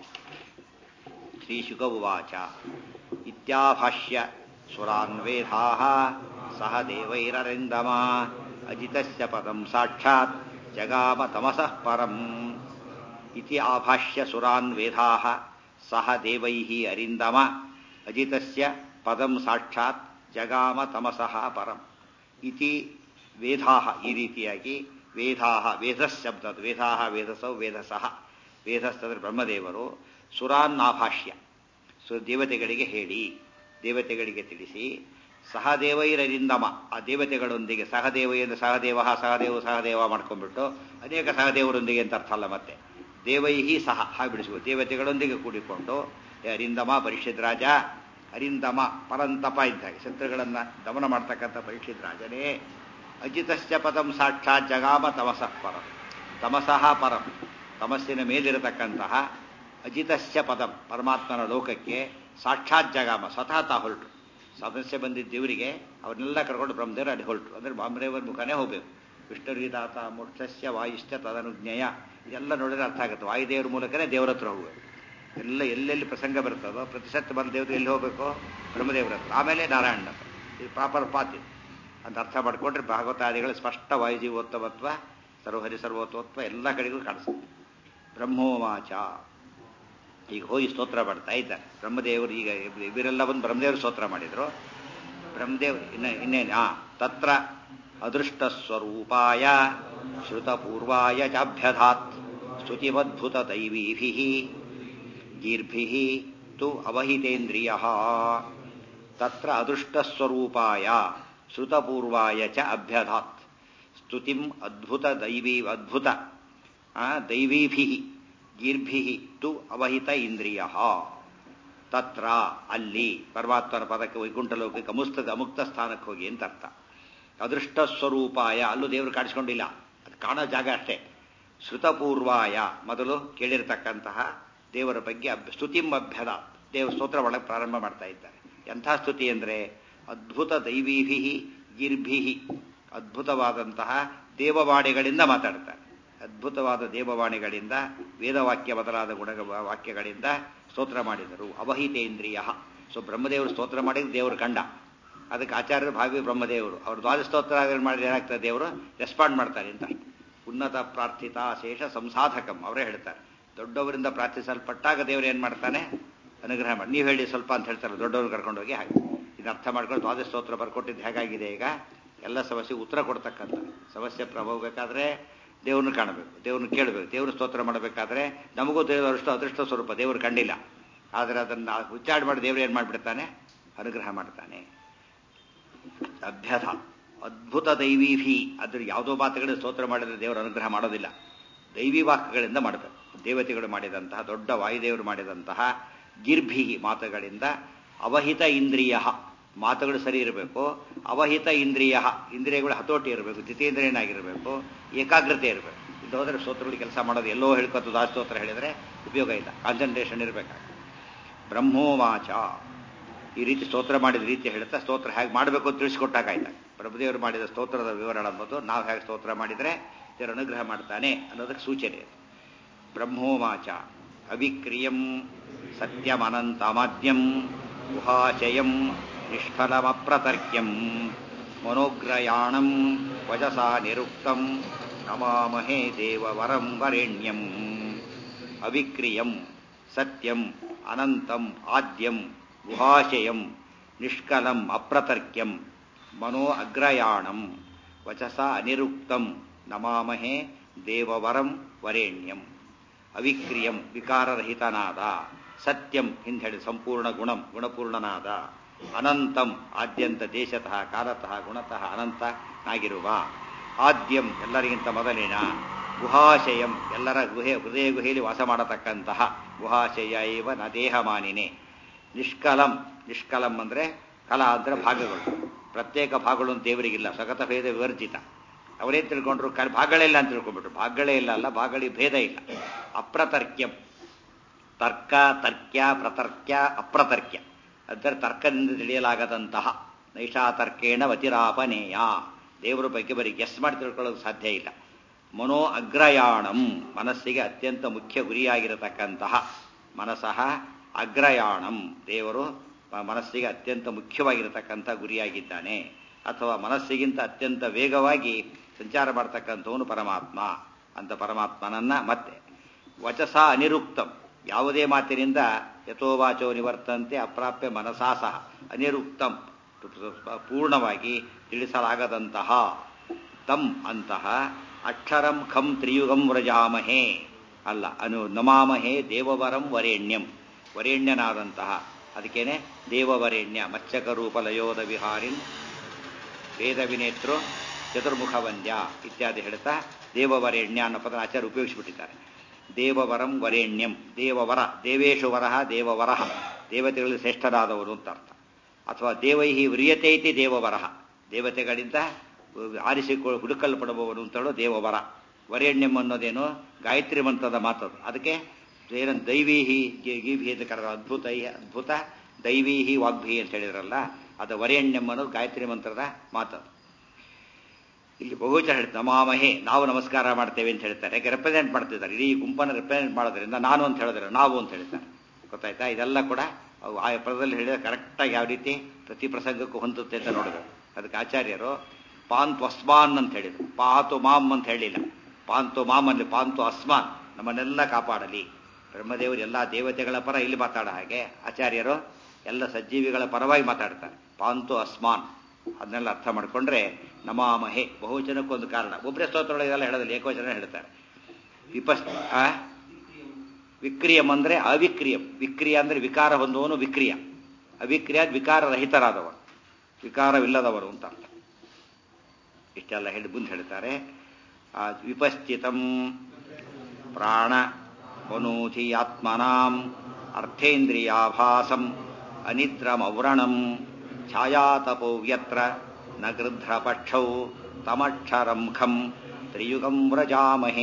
ಶ್ರೀಶುಕ ಉವಾಚ ಇತ್ಯಾಭಾಷ್ಯ ಸುರಾನ್ವೇಧಾಃ ಸಹ ದೇವೈರರಿಂದಮ ಅಜಿತಸ್ಯ ಪದಂ ಸಾಕ್ಷಾತ್ ಜಗಾಮ ತಮಸಃ ಪರಂ. ಇತಿ ಆಭಾಷ್ಯ ಸುರಾನ್ ವೇದಾಃ ಸಹ ದೇವೈಃ ಅರಿಂದಮ ಅಜಿತಸ್ಯ ಪದಂ ಸಾಕ್ಷಾತ್ ಜಗಾಮ ತಮಸಃ ಪರಂ. ಇತಿ ವೇದಾಃ, ಈ ರೀತಿಯಾಗಿ ವೇದಾಃ, ವೇದಸ್ ಶಬ್ದ, ವೇದಾಃ ವೇದಸೌ ವೇದಸಃ, ವೇದಸ್ಥಂದ್ರೆ ಬ್ರಹ್ಮದೇವರು ಸುರಾನ್ನಾಭಾಷ್ಯ, ಸು ದೇವತೆಗಳಿಗೆ ಹೇಳಿ, ದೇವತೆಗಳಿಗೆ ತಿಳಿಸಿ, ಸಹದೇವೈರರಿಂದಮ ಆ ದೇವತೆಗಳೊಂದಿಗೆ, ಸಹದೇವೈಂದ ಸಹದೇವ ಸಹದೇವ ಸಹದೇವ ಮಾಡ್ಕೊಂಡ್ಬಿಟ್ಟು ಅನೇಕ ಸಹದೇವರೊಂದಿಗೆ ಅಂತ ಅರ್ಥ ಅಲ್ಲ, ಮತ್ತೆ ದೇವೈಹಿ ಸಹ ಹಾಗೆ ಬಿಡಿಸ್ಬೋದು, ದೇವತೆಗಳೊಂದಿಗೆ ಕೂಡಿಕೊಂಡು ಅರಿಂದಮ ಪರೀಕ್ಷಿತ್ ರಾಜ, ಅರಿಂದಮ ಪರಂತಪ ಇದ್ದಾಗೆ ಶತ್ರುಗಳನ್ನು ದಮನ ಮಾಡ್ತಕ್ಕಂಥ ಪರೀಕ್ಷಿತ್ ರಾಜನೇ, ಅಜಿತಸ್ಯ ಪದಂ ಸಾಕ್ಷಾತ್ ಜಗಾಮ ತಮಸಃ ಪರಂ, ತಮಸಃ ಪರಂ ತಮಸ್ಸಿನ ಮೇಲಿರತಕ್ಕಂತಹ ಅಜಿತಸ್ಯ ಪದಂ ಪರಮಾತ್ಮನ ಲೋಕಕ್ಕೆ ಸಾಕ್ಷಾತ್ ಜಗಾಮ ಸ್ವತಃ ತಾ ಹೊರಟು. ಸಮಸ್ಯೆ ಬಂದಿದ್ದ ದೇವರಿಗೆ ಅವ್ರನ್ನೆಲ್ಲ ಕರ್ಕೊಂಡು ಬ್ರಹ್ಮದೇವರು ಅಲ್ಲಿ ಹೊರಟು. ಅಂದರೆ ಬ್ರಹ್ಮದೇವರ ಮುಖನೇ ಹೋಗಬೇಕು. ವಿಷ್ಣುರ್ವಿದಾತ ಮೋಕ್ಷಸ್ಯ ವಾಯುಶ್ಚ ತದನುಜ್ಞೇಯ, ಇದೆಲ್ಲ ನೋಡಿದ್ರೆ ಅರ್ಥ ಆಗುತ್ತೆ. ವಾಯುದೇವರ ಮೂಲಕನೇ ದೇವರ ಹತ್ರ ಹೋಗಬೇಕು. ಎಲ್ಲ ಎಲ್ಲೆಲ್ಲಿ ಪ್ರಸಂಗ ಬರ್ತದೋ ಪ್ರತಿಶತ ಬಂದ ದೇವರು ಎಲ್ಲಿ ಹೋಗಬೇಕು, ಬ್ರಹ್ಮದೇವರ ಹತ್ರ, ಆಮೇಲೆ ನಾರಾಯಣ ಹತ್ರ. ಇದು ಪ್ರಾಪರ್ ಪಾತ್ ಇದು ಅಂತ ಅರ್ಥ ಮಾಡಿಕೊಂಡ್ರೆ ಭಾಗವತಾದಿಗಳು ಸ್ಪಷ್ಟ ವಾಯುಜೀವೋತ್ತಮತ್ವ ಸರ್ವಹರಿ ಸರ್ವೋತ್ತಮತ್ವ ಎಲ್ಲ ಕಡೆಗೂ ಕಾಣಿಸುತ್ತೆ. ಬ್ರಹ್ಮೋವಾಚ, ಈಗ ಹೋಗಿ ಸ್ತೋತ್ರ ಮಾಡ್ತಾ ಇದ್ದಾರೆ ಬ್ರಹ್ಮದೇವರು. ಈಗ ಇವರೆಲ್ಲ ಬಂದು ಬ್ರಹ್ಮದೇವರು ಸ್ತೋತ್ರ ಮಾಡಿದ್ರು. ಬ್ರಹ್ಮದೇವ್ ಇನ್ನ ಇನ್ನೇನು ಆ ತತ್ರ ಅದೃಷ್ಟ ಸ್ವರೂಪಾಯ ಶ್ರುತಪೂರ್ವಾಯ ಚಾಭ್ಯಧಾತ್ ಸ್ತುತಿಮದ್ಭುತ ದೈವೀಭಿ ಗೀರ್ಭಿ ತು ಅವಹಿತೇಂದ್ರಿಯ. ತತ್ರ ಅದೃಷ್ಟ ಸ್ವರೂಪಾಯ ಶ್ರುತಪೂರ್ವಾಯ ಚ ಅಭ್ಯಧಾತ್ ಸ್ತುತಿಂ ಅದ್ಭುತ ದೈವೀ ಅದ್ಭುತ ದೈವೀಭಿ ಗೀರ್ಭಿ ತು ಅವಹಿತ ಇಂದ್ರಿಯ. ತತ್ರ ಅಲ್ಲಿ ಪರಮಾತ್ಮನ ಪದಕ್ಕೆ ವೈಕುಂಠ ಲೋಕಕ್ಕೆ ಅಮುಸ್ತ ಅಮುಕ್ತ ಸ್ಥಾನಕ್ಕೆ ಹೋಗಿ ಅಂತ ಅರ್ಥ. ಅದೃಷ್ಟ ಸ್ವರೂಪಾಯ ಅಲ್ಲೂ ದೇವರು ಕಾಣಿಸ್ಕೊಂಡಿಲ್ಲ, ಅದು ಕಾಣೋ ಜಾಗ ಅಷ್ಟೇ. ಶ್ರುತಪೂರ್ವಾಯ ಮೊದಲು ಕೇಳಿರತಕ್ಕಂತಹ ದೇವರ ಬಗ್ಗೆ ಅಭ್ಯ ಸ್ತುತಿಂ ಅಭ್ಯದ ದೇವ ಸ್ತೋತ್ರ ಒಳಗೆ ಪ್ರಾರಂಭ ಮಾಡ್ತಾ ಇದ್ದಾರೆ. ಎಂಥ ಸ್ತುತಿ ಅಂದರೆ ಅದ್ಭುತ ದೈವೀಭಿ ಗಿರ್ಭಿ, ಅದ್ಭುತವಾದಂತಹ ದೇವವಾಣಿಗಳಿಂದ ಮಾತಾಡ್ತಾರೆ. ಅದ್ಭುತವಾದ ದೇವವಾಣಿಗಳಿಂದ ವೇದವಾಕ್ಯ ಮೊದಲಾದ ಗುಣ ವಾಕ್ಯಗಳಿಂದ ಸ್ತೋತ್ರ ಮಾಡಿದರು. ಅವಹಿತೇಂದ್ರಿಯ. ಸೊ ಬ್ರಹ್ಮದೇವರು ಸ್ತೋತ್ರ ಮಾಡಿದ್ರೆ ದೇವರು ಕಂಡ, ಅದಕ್ಕೆ ಆಚಾರ್ಯರು ಭಾವಿ ಬ್ರಹ್ಮದೇವರು ಅವರು ದ್ವಾದ ಸ್ತೋತ್ರ ಮಾಡಿದ್ರೆ ಏನಾಗ್ತದೆ, ದೇವರು ರೆಸ್ಪಾಂಡ್ ಮಾಡ್ತಾರೆ ಅಂತ. ಉನ್ನತ ಪ್ರಾರ್ಥಿತ ಶೇಷ ಸಂಸಾಧಕಂ ಅವರೇ ಹೇಳ್ತಾರೆ. ದೊಡ್ಡವರಿಂದ ಪ್ರಾರ್ಥಿಸಲ್ಪಟ್ಟಾಗ ದೇವರು ಏನು ಮಾಡ್ತಾನೆ, ಅನುಗ್ರಹ ಮಾಡಿ. ನೀವು ಹೇಳಿ ಸ್ವಲ್ಪ ಅಂತ ಹೇಳ್ತಾರೆ, ದೊಡ್ಡವ್ರು ಕರ್ಕೊಂಡೋಗಿ ಹಾಗೆ. ಇದು ಅರ್ಥ ಮಾಡ್ಕೊಂಡು ದ್ವಾದ ಸ್ತೋತ್ರ ಬರ್ಕೊಟ್ಟಿದ್ದು ಹೇಗಾಗಿದೆ, ಈಗ ಎಲ್ಲ ಸಮಸ್ಯೆಗೆ ಉತ್ತರ ಕೊಡ್ತಕ್ಕಂಥ ಸಮಸ್ಯೆ ಪ್ರಭಾವಬೇಕಾದ್ರೆ ದೇವ್ರನ್ನ ಕಾಣಬೇಕು, ದೇವ್ರನ್ನ ಕೇಳಬೇಕು. ದೇವ್ರ ಸ್ತೋತ್ರ ಮಾಡಬೇಕಾದ್ರೆ ನಮಗೂ ದೇವರಷ್ಟು ಅದೃಷ್ಟ ಸ್ವರೂಪ ದೇವರು ಕಂಡಿಲ್ಲ, ಆದರೆ ಅದನ್ನು ಉಚ್ಚಾರ ಮಾಡಿ ದೇವರು ಏನು ಮಾಡಿಬಿಡ್ತಾನೆ, ಅನುಗ್ರಹ ಮಾಡ್ತಾನೆ. ಅಭ್ಯಥ ಅದ್ಭುತ ದೈವೀಭಿ, ಅದ್ರ ಯಾವುದೋ ಮಾತುಗಳಿಂದ ಸ್ತೋತ್ರ ಮಾಡಿದ್ರೆ ದೇವರು ಅನುಗ್ರಹ ಮಾಡೋದಿಲ್ಲ, ದೈವಿ ವಾಕ್ಯಗಳಿಂದ ಮಾಡಬೇಕು. ದೇವತೆಗಳು ಮಾಡಿದಂತಹ, ದೊಡ್ಡ ವಾಯುದೇವರು ಮಾಡಿದಂತಹ ಗಿರ್ಭಿ ಮಾತುಗಳಿಂದ. ಅವಹಿತ ಇಂದ್ರಿಯ, ಮಾತುಗಳು ಸರಿ ಇರಬೇಕು. ಅವಹಿತ ಇಂದ್ರಿಯ, ಇಂದ್ರಿಯಗಳು ಹತೋಟಿ ಇರಬೇಕು, ಜಿತೇಂದ್ರಿಯನಾಗಿರಬೇಕು, ಏಕಾಗ್ರತೆ ಇರಬೇಕು. ಇದು ಹೋದರೆ ಸ್ತೋತ್ರಗಳಿಗೆ ಕೆಲಸ ಮಾಡೋದು ಎಲ್ಲೋ ಹೇಳ್ಕೊತು ದಾಸ್ತೋತ್ರ ಹೇಳಿದರೆ ಉಪಯೋಗ ಇಲ್ಲ, ಕಾನ್ಸಂಟ್ರೇಷನ್ ಇರಬೇಕಾಗ. ಬ್ರಹ್ಮೋವಾಚ, ಈ ರೀತಿ ಸ್ತೋತ್ರ ಮಾಡಿದ ರೀತಿ ಹೇಳ್ತಾ ಸ್ತೋತ್ರ ಹೇಗೆ ಮಾಡಬೇಕು ಅಂತ ತಿಳಿಸ್ಕೊಟ್ಟಾಗಾಯ್ತಾಗ. ಪ್ರಭುದೇವರು ಮಾಡಿದ ಸ್ತೋತ್ರದ ವಿವರ ಅಂಬೋದು ನಾವು ಹೇಗೆ ಸ್ತೋತ್ರ ಮಾಡಿದರೆ ದೇವರು ಅನುಗ್ರಹ ಮಾಡ್ತಾನೆ ಅನ್ನೋದಕ್ಕೆ ಸೂಚನೆ. ಬ್ರಹ್ಮೋವಾಚ ಅವಿಕ್ರಿಯಂ ಸತ್ಯಮನಂತಮಾದ್ಯಂ ಗುಹಾಶಯಂ ನಿಷ್ಫಲಮಪ್ರತರ್ಕ್ಯಂ ಮನೋಗ್ರಯಾಣಂ ವಜಸಾ ನಿರುಕ್ತಂ ನಮಾಮಹೇ ದೇವವರಂ ವರೆಣ್ಯಂ. ಅವಿಕ್ರಿಯಂ ಸತ್ಯಂ ಅನಂತಂ ಆದ್ಯಂ ಗುಹಾಶಯಂ ನಿಷ್ಕಲಂ ಅಪ್ರತರ್ಕ್ಯಂ ಮನೋ ಅಗ್ರಯಾಣಂ ವಚಸಾ ಅನಿರುಕ್ತಂ ನಮಾಮಹೇ ದೇವವರಂ ವರೆಣ್ಯಂ. ಅವಿಕ್ರಿಯಂ ವಿಕಾರರಹಿತನಾದ, ಸತ್ಯಂ ಹಿಂದೆ ಹೇಳಿ ಸಂಪೂರ್ಣ ಗುಣಂ ಗುಣಪೂರ್ಣನಾದ, ಅನಂತಂ ಆದ್ಯಂತ ದೇಶತಃ ಕಾಲತಃ ಗುಣತಃ ಅನಂತನಾಗಿರುವ, ಆದ್ಯಂ ಎಲ್ಲರಿಗಿಂತ ಮೊದಲಿನ, ಗುಹಾಶಯಂ ಎಲ್ಲರ ಗುಹೆ ಹೃದಯ ಗುಹೆಯಲ್ಲಿ ವಾಸ ಮಾಡತಕ್ಕಂತಹ, ಗುಹಾಶಯ ಇವ ನ ದೇಹಮಾನಿನೇ. ನಿಷ್ಕಲಂ, ನಿಷ್ಕಲಂ ಅಂದರೆ ಕಲಾ ಅಂದರೆ ಭಾಗಗಳು, ಪ್ರತ್ಯೇಕ ಭಾಗಗಳು ಅಂತ ದೇವರಿಗಿಲ್ಲ, ಸ್ವಗತ ಭೇದ ವಿವರ್ಜಿತ. ಅವರೇನು ತಿಳ್ಕೊಂಡ್ರು, ಕ ಭಾಗಗಳಿಲ್ಲ ಅಂತ ತಿಳ್ಕೊಂಡ್ಬಿಟ್ರು. ಭಾಗಗಳೇ ಇಲ್ಲ ಅಲ್ಲ, ಭಾಗಳಿ ಭೇದ ಇಲ್ಲ. ಅಪ್ರತರ್ಕ್ಯಂ, ತರ್ಕ ತರ್ಕ್ಯ ಪ್ರತರ್ಕ್ಯ ಅಪ್ರತರ್ಕ್ಯ ಅಂದರೆ ತರ್ಕದಿಂದ ತಿಳಿಯಲಾಗದಂತಹ. ನೈಷಾತರ್ಕೇಣ ವತಿರಾಪನೇಯ, ದೇವರ ಬಗ್ಗೆ ಬರೀ ಗೆಸ್ ಮಾಡಿ ತಿಳ್ಕೊಳ್ಳೋದು ಸಾಧ್ಯ ಇಲ್ಲ. ಮನೋ ಅಗ್ರಯಾಣಂ, ಮನಸ್ಸಿಗೆ ಅತ್ಯಂತ ಮುಖ್ಯ ಗುರಿಯಾಗಿರತಕ್ಕಂತಹ. ಮನಸಃ ಅಗ್ರಯಾಣಂ, ದೇವರು ಮನಸ್ಸಿಗೆ ಅತ್ಯಂತ ಮುಖ್ಯವಾಗಿರತಕ್ಕಂಥ ಗುರಿಯಾಗಿದ್ದಾನೆ, ಅಥವಾ ಮನಸ್ಸಿಗಿಂತ ಅತ್ಯಂತ ವೇಗವಾಗಿ ಸಂಚಾರ ಮಾಡ್ತಕ್ಕಂಥವನು ಪರಮಾತ್ಮ ಅಂತ ಪರಮಾತ್ಮನನ್ನ. ಮತ್ತೆ ವಚಸ ಅನಿರುಕ್ತಂ, ಯಾವುದೇ ಮಾತಿನಿಂದ ಯಥೋವಾಚೋ ನಿವರ್ತಂತೆ ಅಪ್ರಾಪ್ಯ ಮನಸಾ ಸಹ ಅನಿರುಕ್ತಂ, ಪೂರ್ಣವಾಗಿ ತಿಳಿಸಲಾಗದಂತಹ. ತಂ ಅಂತಹ ಅಕ್ಷರಂ ಖಂ ತ್ರಿಯುಗಂ ವ್ರಜಾಮಹೇ ಅಲ್ಲ, ಅನು ನಮಾಮಹೇ ದೇವವರಂ ವರೇಣ್ಯಂ, ವರೇಣ್ಯನಾದಂತಹ. ಅದಕ್ಕೇನೆ ದೇವವರೇಣ್ಯ ಮತ್ಸ್ಯಕರೂಪ ಲಯೋಧ ವಿಹಾರಿನ್ ವೇದ ವಿನೇತ್ರು ಚತುರ್ಮುಖ ವಂದ್ಯ ಇತ್ಯಾದಿ ಹೇಳ್ತಾ ದೇವವರೇಣ್ಯ ಅನ್ನೋ ಪದ ಆಚಾರ್ಯ ಉಪಯೋಗಿಸಿಬಿಟ್ಟಿದ್ದಾರೆ. ದೇವವರಂ ವರೇಣ್ಯಂ, ದೇವವರ, ದೇವೇಶು ವರಹ ದೇವವರಹ, ದೇವತೆಗಳಲ್ಲಿ ಶ್ರೇಷ್ಠರಾದವರು ಅಂತ ಅರ್ಥ. ಅಥವಾ ದೇವೈಹಿ ವ್ರಿಯತೆ ಇತಿ ದೇವವರಹ, ದೇವತೆಗಳಿಂದ ಆರಿಸಿಕೊ ಹುಡುಕಲ್ಪಡುವವನು ಅಂತ ಹೇಳೋ ದೇವವರ. ವರೇಣ್ಯಂ ಅನ್ನೋದೇನು ಗಾಯತ್ರಿ ಮಂತ್ರದ ಮಾತದು. ಅದಕ್ಕೆ ಏನ ದೈವೀಹಿ ಗೀಭಿ ಅಂತ ಕರೆದ, ಅದ್ಭುತ ಅದ್ಭುತ ದೈವೀಹಿ ವಾಗ್ಭಿ ಅಂತ ಹೇಳಿದ್ರಲ್ಲ, ಅದು ವರೇಣ್ಯಂ ಅನ್ನೋದು ಗಾಯತ್ರಿ ಮಂತ್ರದ ಮಾತದು. ಇಲ್ಲಿ ಬಹುಜನ ಹೇಳ್ತಾರೆ ನಮಾಮಹೇ, ನಾವು ನಮಸ್ಕಾರ ಮಾಡ್ತೇವೆ ಅಂತ ಹೇಳ್ತಾರೆ. ಯಾಕೆ ರೆಪ್ರೆಸೆಂಟ್ ಮಾಡ್ತಿದ್ದಾರೆ, ಇಡೀ ಗುಂಪನ್ನು ರೆಪ್ರೆಸೆಂಟ್ ಮಾಡೋದ್ರಿಂದ ನಾನು ಅಂತ ಹೇಳಿದ್ರೆ ನಾವು ಅಂತ ಹೇಳ್ತಾರೆ. ಗೊತ್ತಾಯ್ತಾ? ಇದೆಲ್ಲ ಕೂಡ ಆ ಪದದಲ್ಲಿ ಹೇಳಿದ್ರೆ ಕರೆಕ್ಟಾಗಿ ಯಾವ ರೀತಿ ಪ್ರತಿ ಪ್ರಸಂಗಕ್ಕೂ ಹೊಂದುತ್ತೆ ಅಂತ ನೋಡಬೇಕು. ಅದಕ್ಕೆ ಆಚಾರ್ಯರು ಪಾಂತು ಅಸ್ಮಾನ್ ಅಂತ ಹೇಳಿದರು, ಪಾತು ಮಾಮ್ ಅಂತ ಹೇಳಿಲ್ಲ. ಪಾಂತು ಮಾಮ್ ಅಲ್ಲಿ ಪಾಂತು ಅಸ್ಮಾನ್, ನಮ್ಮನ್ನೆಲ್ಲ ಕಾಪಾಡಲಿ. ಬ್ರಹ್ಮದೇವರು ಎಲ್ಲ ದೇವತೆಗಳ ಪರ ಇಲ್ಲಿ ಮಾತಾಡ ಹಾಗೆ ಆಚಾರ್ಯರು ಎಲ್ಲ ಸಜ್ಜೀವಿಗಳ ಪರವಾಗಿ ಮಾತಾಡ್ತಾರೆ. ಪಾಂತು ಅಸ್ಮಾನ್ ಅದನ್ನೆಲ್ಲ ಅರ್ಥ ಮಾಡಿಕೊಂಡ್ರೆ ನಮಾಮಹೆ ಬಹುವಚನಕ್ಕೊಂದು ಕಾರಣ. ಒಬ್ಬರೇ ಸ್ತೋತ್ರದೊಳಗೆಲ್ಲ ಹೇಳೋದಿಲ್ಲ, ಏಕವಚನ ಹೇಳ್ತಾರೆ. ವಿಪಸ್ ವಿಕ್ರಿಯಂ ಅಂದರೆ ಅವಿಕ್ರಿಯಂ, ವಿಕ್ರಿಯ ಅಂದರೆ ವಿಕಾರ ಹೊಂದುವನು ವಿಕ್ರಿಯ, ಅವಿಕ್ರಿಯ ವಿಕಾರರಹಿತರಾದವರು, ವಿಕಾರವಿಲ್ಲದವರು ಅಂತ ಅರ್ಥ. ಇಷ್ಟೆಲ್ಲ ಹೇಳಿ ಮುಂದೆ ಹೇಳ್ತಾರೆ. ವಿಪಸ್ಥಿತಂ ಪ್ರಾಣ ಮನೋಧಿ ಆತ್ಮನಾಂ ಅರ್ಥೇಂದ್ರಿಯಾಭಾಸಂ ಅನಿದ್ರಮವ್ರಣಂ ಛಾಯಾತಪೋವ್ಯತ್ರ ನ ಗೃಧ್ರಪಕ್ಷೌ ತಮಕ್ಷರಂ ಖಂ ತ್ರಿಯುಗಂ ವ್ರಜಾಮಹೇ.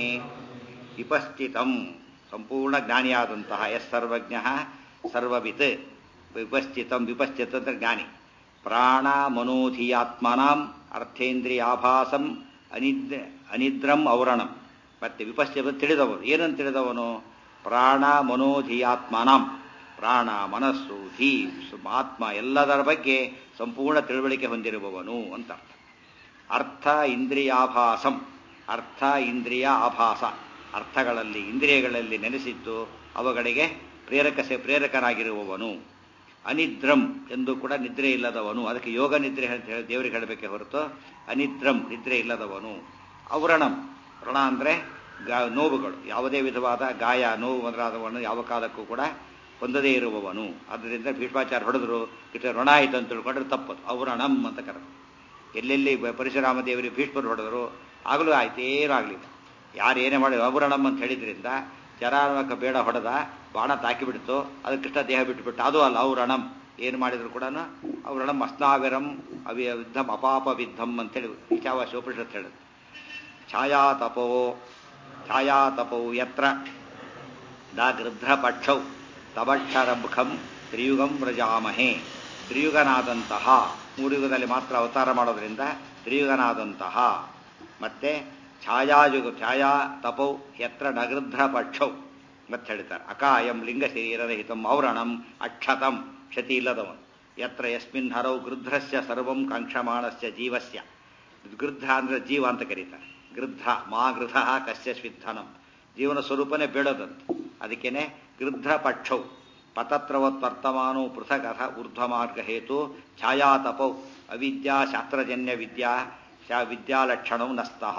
ವಿಪಸ್ಥಿತಂ ಸಂಪೂರ್ಣ ಜ್ಞಾನಿಯಾದಂತಹ ಎಸ್ ಸರ್ವಜ್ಞ ಸರ್ವವಿತ್. ವಿಪಸ್ಥಿತಂ ವಿಪಸ್ಥಿತ ಅಂದ್ರೆ ಜ್ಞಾನಿ. ಪ್ರಾಣ ಮನೋಧಿಯಾತ್ಮನಾಂ ಅರ್ಥೇಂದ್ರಿಯಾಭಾಸಂ ಅನಿದ್ ಅನಿದ್ರಂ ಔರಣಂ. ಮತ್ತೆ ವಿಪಸ್ಥಿತ ತಿಳಿದವನು. ಏನಂತ ತಿಳಿದವನು? ಪ್ರಾಣ ಮನೋಧಿಯಾತ್ಮನಾಂ. ಪ್ರಾಣ ಮನಸ್ಸು ಧೀ ಆತ್ಮ ಎಲ್ಲದರ ಬಗ್ಗೆ ಸಂಪೂರ್ಣ ತಿಳುವಳಿಕೆ ಹೊಂದಿರುವವನು ಅಂತ ಅರ್ಥ. ಅರ್ಥ ಇಂದ್ರಿಯಾಭಾಸಂ. ಅರ್ಥ ಇಂದ್ರಿಯ ಆಭಾಸ. ಅರ್ಥಗಳಲ್ಲಿ ಇಂದ್ರಿಯಗಳಲ್ಲಿ ನೆಲೆಸಿದ್ದು ಅವುಗಳಿಗೆ ಪ್ರೇರಕ ಪ್ರೇರಕನಾಗಿರುವವನು. ಅನಿದ್ರಂ ಎಂದು ಕೂಡ ನಿದ್ರೆ ಇಲ್ಲದವನು. ಅದಕ್ಕೆ ಯೋಗ ನಿದ್ರೆ ಅಂತ ಹೇಳಿ ದೇವರಿಗೆ ಹೇಳಬೇಕೆ ಹೊರತು ಅನಿದ್ರಂ ನಿದ್ರೆ ಇಲ್ಲದವನು. ಔರಣಂ. ವ್ರಣ ಅಂದರೆ ನೋವುಗಳು, ಯಾವುದೇ ವಿಧವಾದ ಗಾಯ ನೋವು ಮೊದಲಾದವನ್ನು ಯಾವ ಕಾಲಕ್ಕೂ ಕೂಡ ಹೊಂದದೇ ಇರುವವನು. ಆದ್ದರಿಂದ ಭೀಷ್ಮಾಚಾರ್ಯ ಹೊಡೆದ್ರು ಇಟ್ಟು ಋಣ ಆಯಿತು ಅಂತ ತಿಳ್ಕೊಂಡ್ರೆ ತಪ್ಪದು. ಔರಣಂ ಅಂತ ಕರೆದು. ಎಲ್ಲೆಲ್ಲಿ ಪರಶುರಾಮ ದೇವರಿಗೆ ಭೀಷ್ಮರು ಹೊಡೆದರು ಆಗಲೂ ಆಯ್ತು, ಏನೂ ಆಗಲಿಲ್ಲ. ಯಾರು ಏನೇ ಮಾಡಿ ಔರಣಂ ಅಂತ ಹೇಳಿದ್ರಿಂದ ಜರಾನಕ ಬೇಡ ಹೊಡೆದ, ಬಾಣ ತಾಕಿಬಿಡ್ತು, ಅದು ಕೃಷ್ಣ ದೇಹ ಬಿಟ್ಟುಬಿಟ್ಟು ಅದು ಅಲ್ಲ ಔರಣಂ. ಏನು ಮಾಡಿದ್ರು ಕೂಡ ಔರಣಂ ಅಸ್ನಾವಿರಂ ಅವಿಯುದ್ಧಂ ಅಪಾಪ ವಿದ್ಧಂ ಅಂತೇಳಿ ಈಶಾವಾಸ್ಯೋಪನಿಷತ್ ಹೇಳುತ್ತೆ. ಛಾಯಾತಪೋ ಛಾಯಾತಪೌ ಯತ್ರ ದ ಗೃಧ್ರಪಕ್ಷೌ ತವಕ್ಷರಮುಖಂ ತ್ರಿಯುಗಂ ವ್ರಜಾಮಹೇ. ತ್ರಿಯುಗನಾದಂತಹ, ಮೂರುಯುಗದಲ್ಲಿ ಮಾತ್ರ ಅವತಾರ ಮಾಡೋದ್ರಿಂದ ತ್ರಿಯುಗನಾದಂತಹ. ಮತ್ತೆ ಛಾಯಾಯುಗ ಛಾಯಾ ತಪೌ ಯತ್ರ ನಗೃಧ್ರಪಕ್ಷೌ ಮತ್ತೆ ಹೇಳ್ತಾರೆ. ಅಕಾಯಂ ಲಿಂಗ ಶರೀರರಹಿತಂ ಔರಣಂ ಅಕ್ಷತಂ ಕ್ಷತಿ ಇಲ್ಲದವನು. ಯತ್ರ ಯಸ್ಮಿನ್ ಹರೌ ಗೃಧ್ರಸ್ಯ ಸರ್ವಂ ಕಾಂಕ್ಷಮಾಣಸ್ಯ ಜೀವಸ್ಯ. ಗೃಧ್ರ ಅಂದ್ರೆ ಜೀವ ಅಂತ ಕರೀತಾರೆ. ಗೃಧ್ರ ಮಾ ಗೃಧ ಕಸ್ಯ ಸ್ವಿಧನಂ. ಜೀವನ ಸ್ವರೂಪನೇ ಬೇಡೋದಂತ. ಅದಕ್ಕೇನೆ ಗೃಧ್ರ ಪಕ್ಷೌ ಪತತ್ರವತ್ ವರ್ತಮಾನೋ ಪೃಥಗಥ ಊರ್ಧ್ವಮಾರ್ಗ ಹೇತು ಛಾಯಾತಪೌ ಅವಿದ್ಯಾ ಶಾಸ್ತ್ರಜನ್ಯ ವಿದ್ಯಾ ವಿದ್ಯಾಲಕ್ಷಣವು ನಸ್ತಃ.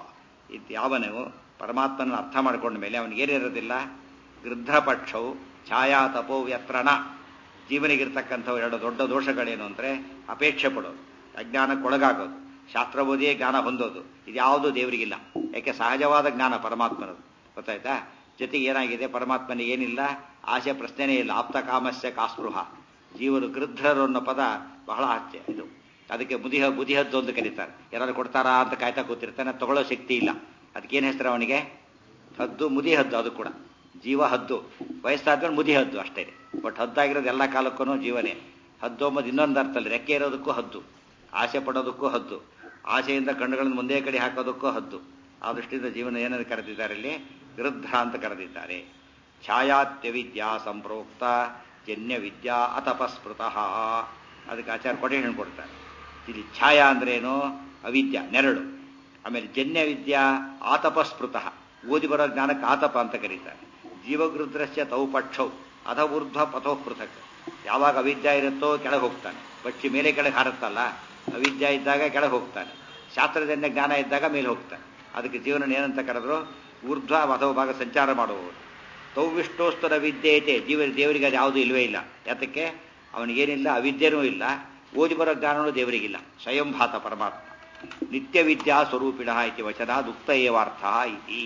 ಇದು ಯಾವನು ಪರಮಾತ್ಮನ ಅರ್ಥ ಮಾಡಿಕೊಂಡ ಮೇಲೆ ಅವನಿಗೇನಿರೋದಿಲ್ಲ? ಗೃಧ್ರಪಕ್ಷವು ಛಾಯಾತಪೋ ಯತ್ರಣ. ಜೀವನಿಗಿರ್ತಕ್ಕಂಥವು ಎರಡು ದೊಡ್ಡ ದೋಷಗಳೇನು ಅಂದರೆ ಅಪೇಕ್ಷೆ ಪಡೋದು, ಅಜ್ಞಾನಕ್ಕೊಳಗಾಗೋದು, ಶಾಸ್ತ್ರ ಓದಿಯೇ ಜ್ಞಾನ ಹೊಂದೋದು. ಇದ್ಯಾವುದೂ ದೇವರಿಗಿಲ್ಲ. ಯಾಕೆ ಸಹಜವಾದ ಜ್ಞಾನ ಪರಮಾತ್ಮನದು. ಗೊತ್ತಾಯ್ತಾ? ಜೊತೆಗೆ ಏನಾಗಿದೆ, ಪರಮಾತ್ಮನಿಗೆ ಏನಿಲ್ಲ, ಆಸೆ ಪ್ರಶ್ನೆನೇ ಇಲ್ಲ. ಆಪ್ತ ಕಾಮಸ್ಯ ಕಾಸ್ಪೃಹ. ಜೀವರು ಗೃಧ್ರರು ಅನ್ನೋ ಪದ ಬಹಳ ಆಶ್ಚರ್ಯ ಇದು. ಅದಕ್ಕೆ ಬುದಿಹ ಬುದಿಹದ್ದು ಅಂತ ಕರೀತಾರೆ. ಯಾರಾದ್ರು ಕೊಡ್ತಾರಾ ಅಂತ ಕಾಯ್ತಾ ಕೂತಿರ್ತಾನೆ, ತಗೊಳ್ಳೋ ಶಕ್ತಿ ಇಲ್ಲ. ಅದಕ್ಕೇನು ಹೆಸರು ಅವನಿಗೆ? ಹದ್ದು, ಮುದಿ ಹದ್ದು. ಅದು ಕೂಡ ಜೀವ ಹದ್ದು. ವಯಸ್ಸಾದ್ಮೇಲೆ ಮುದಿ ಹದ್ದು ಅಷ್ಟೇ. ಬಟ್ ಹದ್ದಾಗಿರೋದು ಎಲ್ಲ ಕಾಲಕ್ಕೂ ಜೀವನೇ. ಹದ್ದು ಅಂಬುದು ಇನ್ನೊಂದು ಅರ್ಥದಲ್ಲಿ ರೆಕ್ಕೆ ಇರೋದಕ್ಕೂ ಹದ್ದು, ಆಸೆ ಪಡೋದಕ್ಕೂ ಹದ್ದು, ಆಸೆಯಿಂದ ಕಣ್ಣುಗಳನ್ನು ಮುಂದೆ ಕಡೆ ಹಾಕೋದಕ್ಕೂ ಹದ್ದು. ಆ ದೃಷ್ಟಿಯಿಂದ ಜೀವನ ಏನನ್ನು ಕರೆದಿದ್ದಾರೆ ಇಲ್ಲಿ? ಗೃಧ್ರ ಅಂತ ಕರೆದಿದ್ದಾರೆ. ಛಾಯಾತ್ಯ ವಿದ್ಯಾ ಸಂಪ್ರೋಕ್ತ ಜನ್ಯ ವಿದ್ಯಾ ಅತಪಸ್ಮೃತಃ. ಅದಕ್ಕೆ ಆಚಾರ್ಯ ಕೊಟೇಶನ್ ಕೊಡ್ತಾರೆ. ಇಲ್ಲಿ ಛಾಯಾ ಅಂದ್ರೇನು? ಅವಿದ್ಯಾ, ನೆರಳು. ಆಮೇಲೆ ಜನ್ಯ ವಿದ್ಯಾ ಆತಪಸ್ಮೃತಃ, ಓದಿ ಬರೋ ಜ್ಞಾನಕ್ಕೆ ಆತಪ ಅಂತ ಕರೀತಾರೆ. ಜೀವಗೃಧ್ರಸ್ಯ ತೌ ಪಕ್ಷೌ ಅಥ ಊರ್ಧ್ವ ಪಥೋ ಪೃಥಕ್. ಯಾವಾಗ ಅವಿದ್ಯಾ ಇರುತ್ತೋ ಕೆಳಗೆ ಹೋಗ್ತಾನೆ. ಪಕ್ಷಿ ಮೇಲೆ ಕೆಳಗೆ ಹಾರುತ್ತಲ್ಲ, ಅವಿದ್ಯಾ ಇದ್ದಾಗ ಕೆಳಗೆ ಹೋಗ್ತಾನೆ, ಶಾಸ್ತ್ರಜನ್ಯ ಜ್ಞಾನ ಇದ್ದಾಗ ಮೇಲೆ ಹೋಗ್ತಾನೆ. ಅದಕ್ಕೆ ಜೀವನ ಏನಂತ ಕರೆದ್ರು? ಊರ್ಧ್ವ ಅಥವಾ ಭಾಗ ಸಂಚಾರ ಮಾಡುವವರು. ತೌ ವಿಷ್ಣೋಸ್ತರ ವಿದ್ಯೆಯತೆ. ಜೀವ ದೇವರಿಗೆ ಅದು ಯಾವುದೂ ಇಲ್ವೇ ಇಲ್ಲ. ಯಾತಕ್ಕೆ? ಅವನಿಗೇನಿಲ್ಲ, ಅವಿದ್ಯೆನೂ ಇಲ್ಲ, ಓದಿ ಬರೋ ಜ್ಞಾನವೂ ದೇವರಿಗಿಲ್ಲ. ಸ್ವಯಂಭಾತ ಪರಮಾತ್ಮ. ನಿತ್ಯ ವಿದ್ಯಾ ಸ್ವರೂಪಿಣ ಇತಿ ವಚನ ದುಕ್ತ ಏವಾರ್ಥ ಇತಿ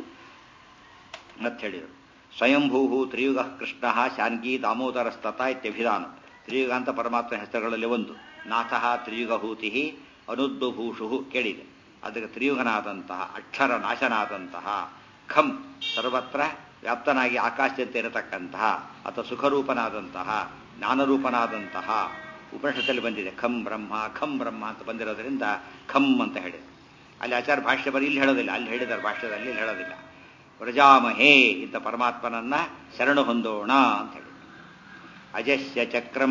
ಅಂತ ಹೇಳಿದರು. ಸ್ವಯಂಭೂ ತ್ರಿಯುಗ ಕೃಷ್ಣ ಶಾನ್ಗಿ ದಾಮೋದರಸ್ತತ ಇತ್ಯಭಿಧಾನ. ತ್ರಿಯುಗ ಅಂತ ಪರಮಾತ್ಮ ಹೆಸರುಗಳಲ್ಲಿ ಒಂದು. ನಾಥಃ ತ್ರಿಯುಗಭೂತಿ ಅನುದ್ಭೂಷು ಕೇಳಿದೆ. ಅದಕ್ಕೆ ತ್ರಿಯುಗನಾದಂತಹ, ಅಕ್ಷರ ನಾಶನಾದಂತಹ, ಖಂ ಸರ್ವತ್ರ ವ್ಯಾಪ್ತನಾಗಿ ಆಕಾಶದಂತೆ ಇರತಕ್ಕಂತಹ, ಅಥವಾ ಸುಖರೂಪನಾದಂತಹ, ಜ್ಞಾನರೂಪನಾದಂತಹ. ಉಪನಿಷತ್ತಲ್ಲಿ ಬಂದಿದೆ ಖಂ ಬ್ರಹ್ಮ ಖಂ ಬ್ರಹ್ಮ ಅಂತ ಬಂದಿರೋದ್ರಿಂದ ಖಂ ಅಂತ ಹೇಳಿದೆ. ಅಲ್ಲಿ ಆಚಾರ್ಯ ಭಾಷ್ಯ ಬರೀ ಇಲ್ಲಿ ಹೇಳೋದಿಲ್ಲ, ಅಲ್ಲಿ ಹೇಳಿದ್ದಾರೆ ಭಾಷ್ಯದಲ್ಲಿ, ಇಲ್ಲಿ ಹೇಳೋದಿಲ್ಲ. ವ್ರಜಾಮಹೇ ಇಂಥ ಪರಮಾತ್ಮನನ್ನ ಶರಣು ಹೊಂದೋಣ ಅಂತ ಹೇಳಿ. ಅಜಸ್ಯ ಚಕ್ರಂ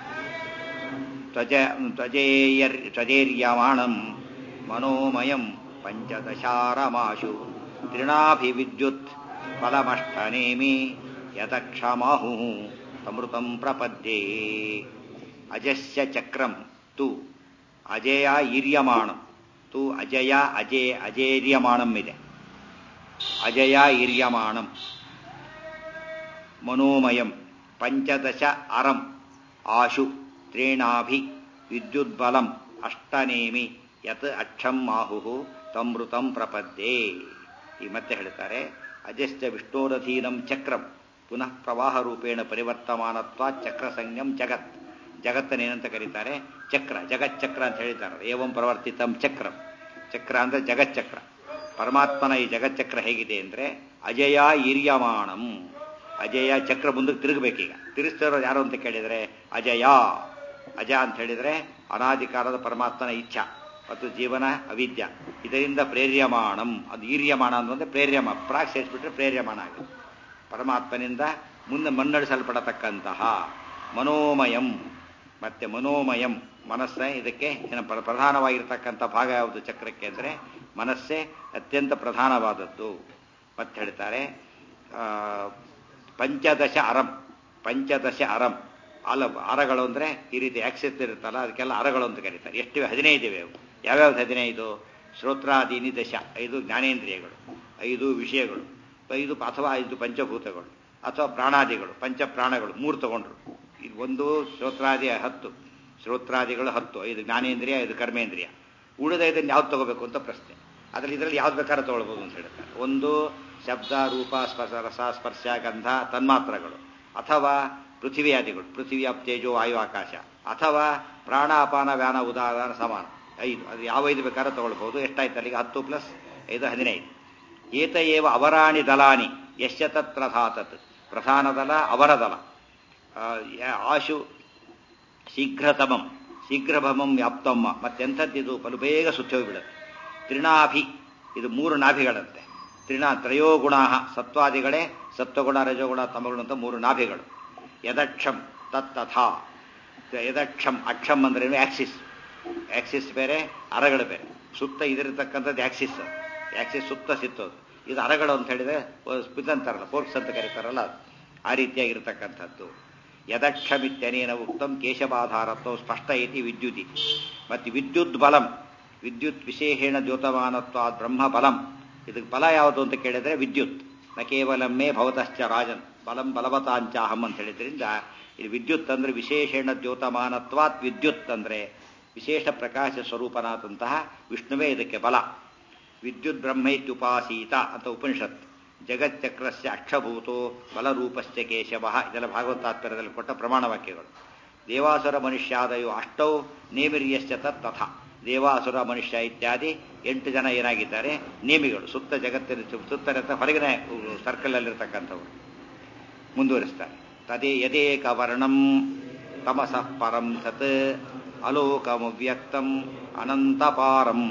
ತ್ವಜ ತ್ವಜೇಯರ್ ತ್ವಜೇರ್ಯಮಾಣಂ ಮನೋಮಯಂ ಪಂಚದಶಾರಮಾಶು ತ್ರಿಣಾಭಿವಿದ್ಯುತ್ ಫಲಮಷ್ಟನೇಮಿ ಯತಕ್ಷಮಾಹು ಅಮೃತಂ ಪ್ರಪದ್ಯೇ. ಅಜಸ್ಯ ಚಕ್ರಂ ತು ಅಜಯ ಈರ್ಯಮಾಣಂ. ತು ಅಜಯ ಅಜೇ ಅಜೇರ್ಯಮಾಣಂ ಇದೆ. ಅಜಯ ಈರ್ಯಮಾಣಂ ಮನೋಮಯಂ ಪಂಚದಶ ಅರಂ ಆಶು ತ್ರೀಣಾಭಿ ವಿದ್ಯುದ್ಬಲಂ ಅಷ್ಟನೇಮಿ ಯತ್ ಅಕ್ಷಂ ಮಾಹು ತಮೃತಂ ಪ್ರಪದ್ಯೇ. ಈ ಮತ್ತೆ ಹೇಳ್ತಾರೆ, ಅಜಸ್ಯ ವಿಷ್ಣೋರಧೀನಂ ಚಕ್ರಂ. ಪುನಃ ಪ್ರವಾಹ ರೂಪೇಣ ಪರಿವರ್ತಮಾನತ್ವ ಚಕ್ರ ಸಂಜ್ಞಂ ಜಗತ್. ಜಗತ್ತನೇನಂತ ಕರೀತಾರೆ? ಚಕ್ರ. ಜಗಚ್ಚಕ್ರ ಅಂತ ಹೇಳಿದ್ದಾರೆ. ಏವಂ ಪ್ರವರ್ತಿತಂ ಚಕ್ರಂ. ಚಕ್ರ ಅಂದರೆ ಜಗಚ್ಚಕ್ರ. ಪರಮಾತ್ಮನ ಈ ಜಗಚ್ಚಕ್ರ ಹೇಗಿದೆ ಅಂದರೆ ಅಜಯ ಈರ್ಯಮಾಣಂ. ಅಜಯ ಚಕ್ರ ಮುಂದಕ್ಕೆ ತಿರುಗಬೇಕೀಗ. ತಿರುಗಿಸ್ತಿರೋದು ಯಾರು ಅಂತ ಕೇಳಿದರೆ ಅಜಯ. ಅಜ ಅಂತ ಹೇಳಿದರೆ ಅನಾಧಿಕಾರದ ಪರಮಾತ್ಮನ ಇಚ್ಛಾ ಮತ್ತು ಜೀವನ ಅವಿದ್ಯ. ಇದರಿಂದ ಪ್ರೇರ್ಯಮಾಣಂ. ಅದು ಈರ್ಯಮಾಣ ಅಂತಂದರೆ ಪ್ರೇರ್ಯಮ ಪ್ರಾಕ್ ಸೇರಿಸ್ಬಿಟ್ರೆ ಪ್ರೇರ್ಯಮಾಣ ಆಗುತ್ತೆ. ಪರಮಾತ್ಮನಿಂದ ಮುಂದೆ ಮುನ್ನಡೆಸಲ್ಪಡತಕ್ಕಂತಹ ಮನೋಮಯಂ. ಮತ್ತೆ ಮನೋಮಯಂ ಮನಸ್ಸೇ ಇದಕ್ಕೆ ಏನು ಪ್ರಧಾನವಾಗಿರ್ತಕ್ಕಂಥ ಭಾಗ ಯಾವುದು ಚಕ್ರಕ್ಕೆ ಅಂದರೆ ಮನಸ್ಸೇ ಅತ್ಯಂತ ಪ್ರಧಾನವಾದದ್ದು. ಮತ್ತೆ ಹೇಳ್ತಾರೆ ಪಂಚದಶ ಅರಂ. ಪಂಚದಶ ಅರಂ ಅಲ ಅರಗಳು ಅಂದರೆ ಈ ರೀತಿ ಆಕ್ಸಿಸ್ ಇರುತ್ತಲ್ಲ ಅದಕ್ಕೆಲ್ಲ ಅರಗಳು ಅಂತ ಕರೀತಾರೆ. ಎಷ್ಟಿವೆ? ಹದಿನೈದಿವೆ ಅವು. ಯಾವ್ಯಾವ್ದು ಹದಿನೈದು? ಶ್ರೋತ್ರಾದೀನಿ ದಶ, ಐದು ಜ್ಞಾನೇಂದ್ರಿಯಗಳು, ಐದು ವಿಷಯಗಳು, ಐದು ಅಥವಾ ಐದು ಪಂಚಭೂತಗಳು ಅಥವಾ ಪ್ರಾಣಾದಿಗಳು, ಪಂಚ ಪ್ರಾಣಗಳು ಮೂರು ತಗೊಂಡ್ರು. ಇದು ಒಂದು ಶ್ರೋತ್ರಾದಿ ಹತ್ತು, ಶ್ರೋತ್ರಾದಿಗಳು ಹತ್ತು, ಐದು ಜ್ಞಾನೇಂದ್ರಿಯ, ಐದು ಕರ್ಮೇಂದ್ರಿಯ. ಉಳಿದ ಇದನ್ನು ಯಾವ್ದು ತಗೋಬೇಕು ಅಂತ ಪ್ರಶ್ನೆ. ಅದರಲ್ಲಿ ಇದರಲ್ಲಿ ಯಾವ್ದು ಬೇಕಾದ್ರೂ ತಗೊಳ್ಬೋದು ಅಂತ ಹೇಳ್ತಾರೆ. ಒಂದು ಶಬ್ದ, ರೂಪ, ಸ್ಪರ್ಶ, ರಸ, ಸ್ಪರ್ಶ, ಗಂಧ ತನ್ಮಾತ್ರಗಳು, ಅಥವಾ ಪೃಥ್ವಿಯಾದಿಗಳು, ಪೃಥ್ವಿ, ಅಪ್, ತೇಜೋ, ವಾಯು, ಆಕಾಶ, ಅಥವಾ ಪ್ರಾಣ, ಅಪಾನ, ವ್ಯಾನ, ಉದಾಹರಣ ಸಮಾನ ಐದು. ಅದು ಯಾವ ಐದು ಬೇಕಾದ್ರೂ ತಗೊಳ್ಬಹುದು. ಎಷ್ಟಾಯ್ತು ಅಲ್ಲಿಗೆ? ಹತ್ತು ಪ್ಲಸ್ ಐದು ಹದಿನೈದು. ಏತ ಏವ ಅವರಾಣಿ ದಲಾನಿ ಯಶ್ಯ ತತ್ ಪ್ರಧಾತತ್. ಪ್ರಧಾನ ದಲ, ಅವರ ದಲ. ಆಶು ಶೀಘ್ರತಮಂ ಶೀಘ್ರಭಮಂ ವ್ಯಾಪ್ತಮ್ಮ. ಮತ್ತೆಂಥದ್ದಿದು? ಬಲು ಬೇಗ ಸುತ್ತಿ ಹೋಗಿಬಿಡುತ್ತೆ. ತ್ರಿನಾಭಿ, ಇದು ಮೂರು ನಾಭಿಗಳಂತೆ. ತ್ರಿಣ ತ್ರಯೋ ಗುಣ ಸತ್ವಾದಿಗಳೇ, ಸತ್ವಗುಣ, ರಜೋಗುಣ, ತಮಗುಣ ಅಂತ ಮೂರು ನಾಭಿಗಳು. ಯದಕ್ಷಂ ತತ್ತಥಾ. ಯದಕ್ಷಂ, ಅಕ್ಷಂ ಅಂದ್ರೆ ಆಕ್ಸಿಸ್. ಆಕ್ಸಿಸ್ ಬೇರೆ, ಅರಗಳು ಬೇರೆ. ಸುತ್ತ ಇದಿರತಕ್ಕಂಥದ್ದು ಆಕ್ಸಿಸ್. ಆಕ್ಸಿಸ್ ಸುತ್ತ ಸಿತ್ತೋದು. ಇದು ಅರಗಳು ಅಂತ ಹೇಳಿದ್ರೆ ಇದಂತಾರಲ್ಲ, ಫೋರ್ಕ್ಸ್ ಅಂತ ಕರೀತಾರಲ್ಲ, ಆ ರೀತಿಯಾಗಿರ್ತಕ್ಕಂಥದ್ದು. ಯದಕ್ಷಮಿತ್ಯನೇನ ಉಕ್ತಂ ಕೇಶವಾಧಾರತ್ವ ಸ್ಪಷ್ಟ ಐತಿ ವಿದ್ಯುತಿ. ಮತ್ತು ವಿದ್ಯುತ್ ಬಲಂ, ವಿದ್ಯುತ್ ವಿಶೇಷೇಣ ದ್ಯೋತಮಾನತ್ವ ಬ್ರಹ್ಮ ಬಲಂ. ಇದಕ್ಕೆ ಬಲ ಯಾವುದು ಅಂತ ಕೇಳಿದ್ರೆ ವಿದ್ಯುತ್. ನ ಕೇವಲಮ್ಮೇ ಭವತಶ್ಚ ರಾಜನ್ ಬಲಂ ಬಲವತಾಂಚಾಹಂ ಅಂತ ಹೇಳಿದ್ರಿಂದ ಇದು ವಿದ್ಯುತ್ ಅಂದ್ರೆ ವಿಶೇಷೇಣ ದ್ಯೋತಮಾನತ್ವಾತ್. ವಿದ್ಯುತ್ ಅಂದ್ರೆ ವಿಶೇಷ ಪ್ರಕಾಶ ಸ್ವರೂಪನಾದಂತಹ ವಿಷ್ಣುವೇ ಇದಕ್ಕೆ ಬಲ. ವಿದ್ಯುತ್ ಬ್ರಹ್ಮೈತ್ಯುಪಾಸೀತ ಅಂತ ಉಪನಿಷತ್. ಜಗಚ್ಚಕ್ರಸ್ಯ ಅಕ್ಷಭೂತೋ ಬಲರೂಪಶ್ಚ ಕೇಶವ. ಇದೆಲ್ಲ ಭಾಗವತ ತಾತ್ಪರ್ಯದಲ್ಲಿ ಕೊಟ್ಟ ಪ್ರಮಾಣ ವಾಕ್ಯಗಳು. ದೇವಾಸುರ ಮನುಷ್ಯಾದಯೋ ಅಷ್ಟೌ ನೇಮಿರ್ಯಶ್ಚ ತತ್ ತಥಾ. ದೇವಾಸುರ ಮನುಷ್ಯ ಇತ್ಯಾದಿ ಎಂಟು ಜನ ಏನಾಗಿದ್ದಾರೆ? ನೇಮಿಗಳು. ಸುತ್ತ ಜಗತ್ತಿನ ಸುತ್ತರತ್ತ ಹೊರಗಿನ ಸರ್ಕಲ್ ಅಲ್ಲಿರ್ತಕ್ಕಂಥವ್ರು. ಮುಂದುವರಿಸ್ತಾರೆ. ತದೇ ಯದೇಕ ವರ್ಣಂ ತಮಸಃ ಪರಂ ತತ್ ಅಲೋಕಮವ್ಯಕ್ತಂ ಅನಂತಪಾರಂ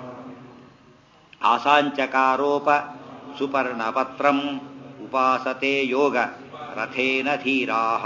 ಆಸಾಂಚಕಾರೋಪ ಸುಪರ್ಣಪತ್ರಂ ಉಪಾಸತೆ ಯೋಗ ರಥೇನ ಧೀರಾಹ.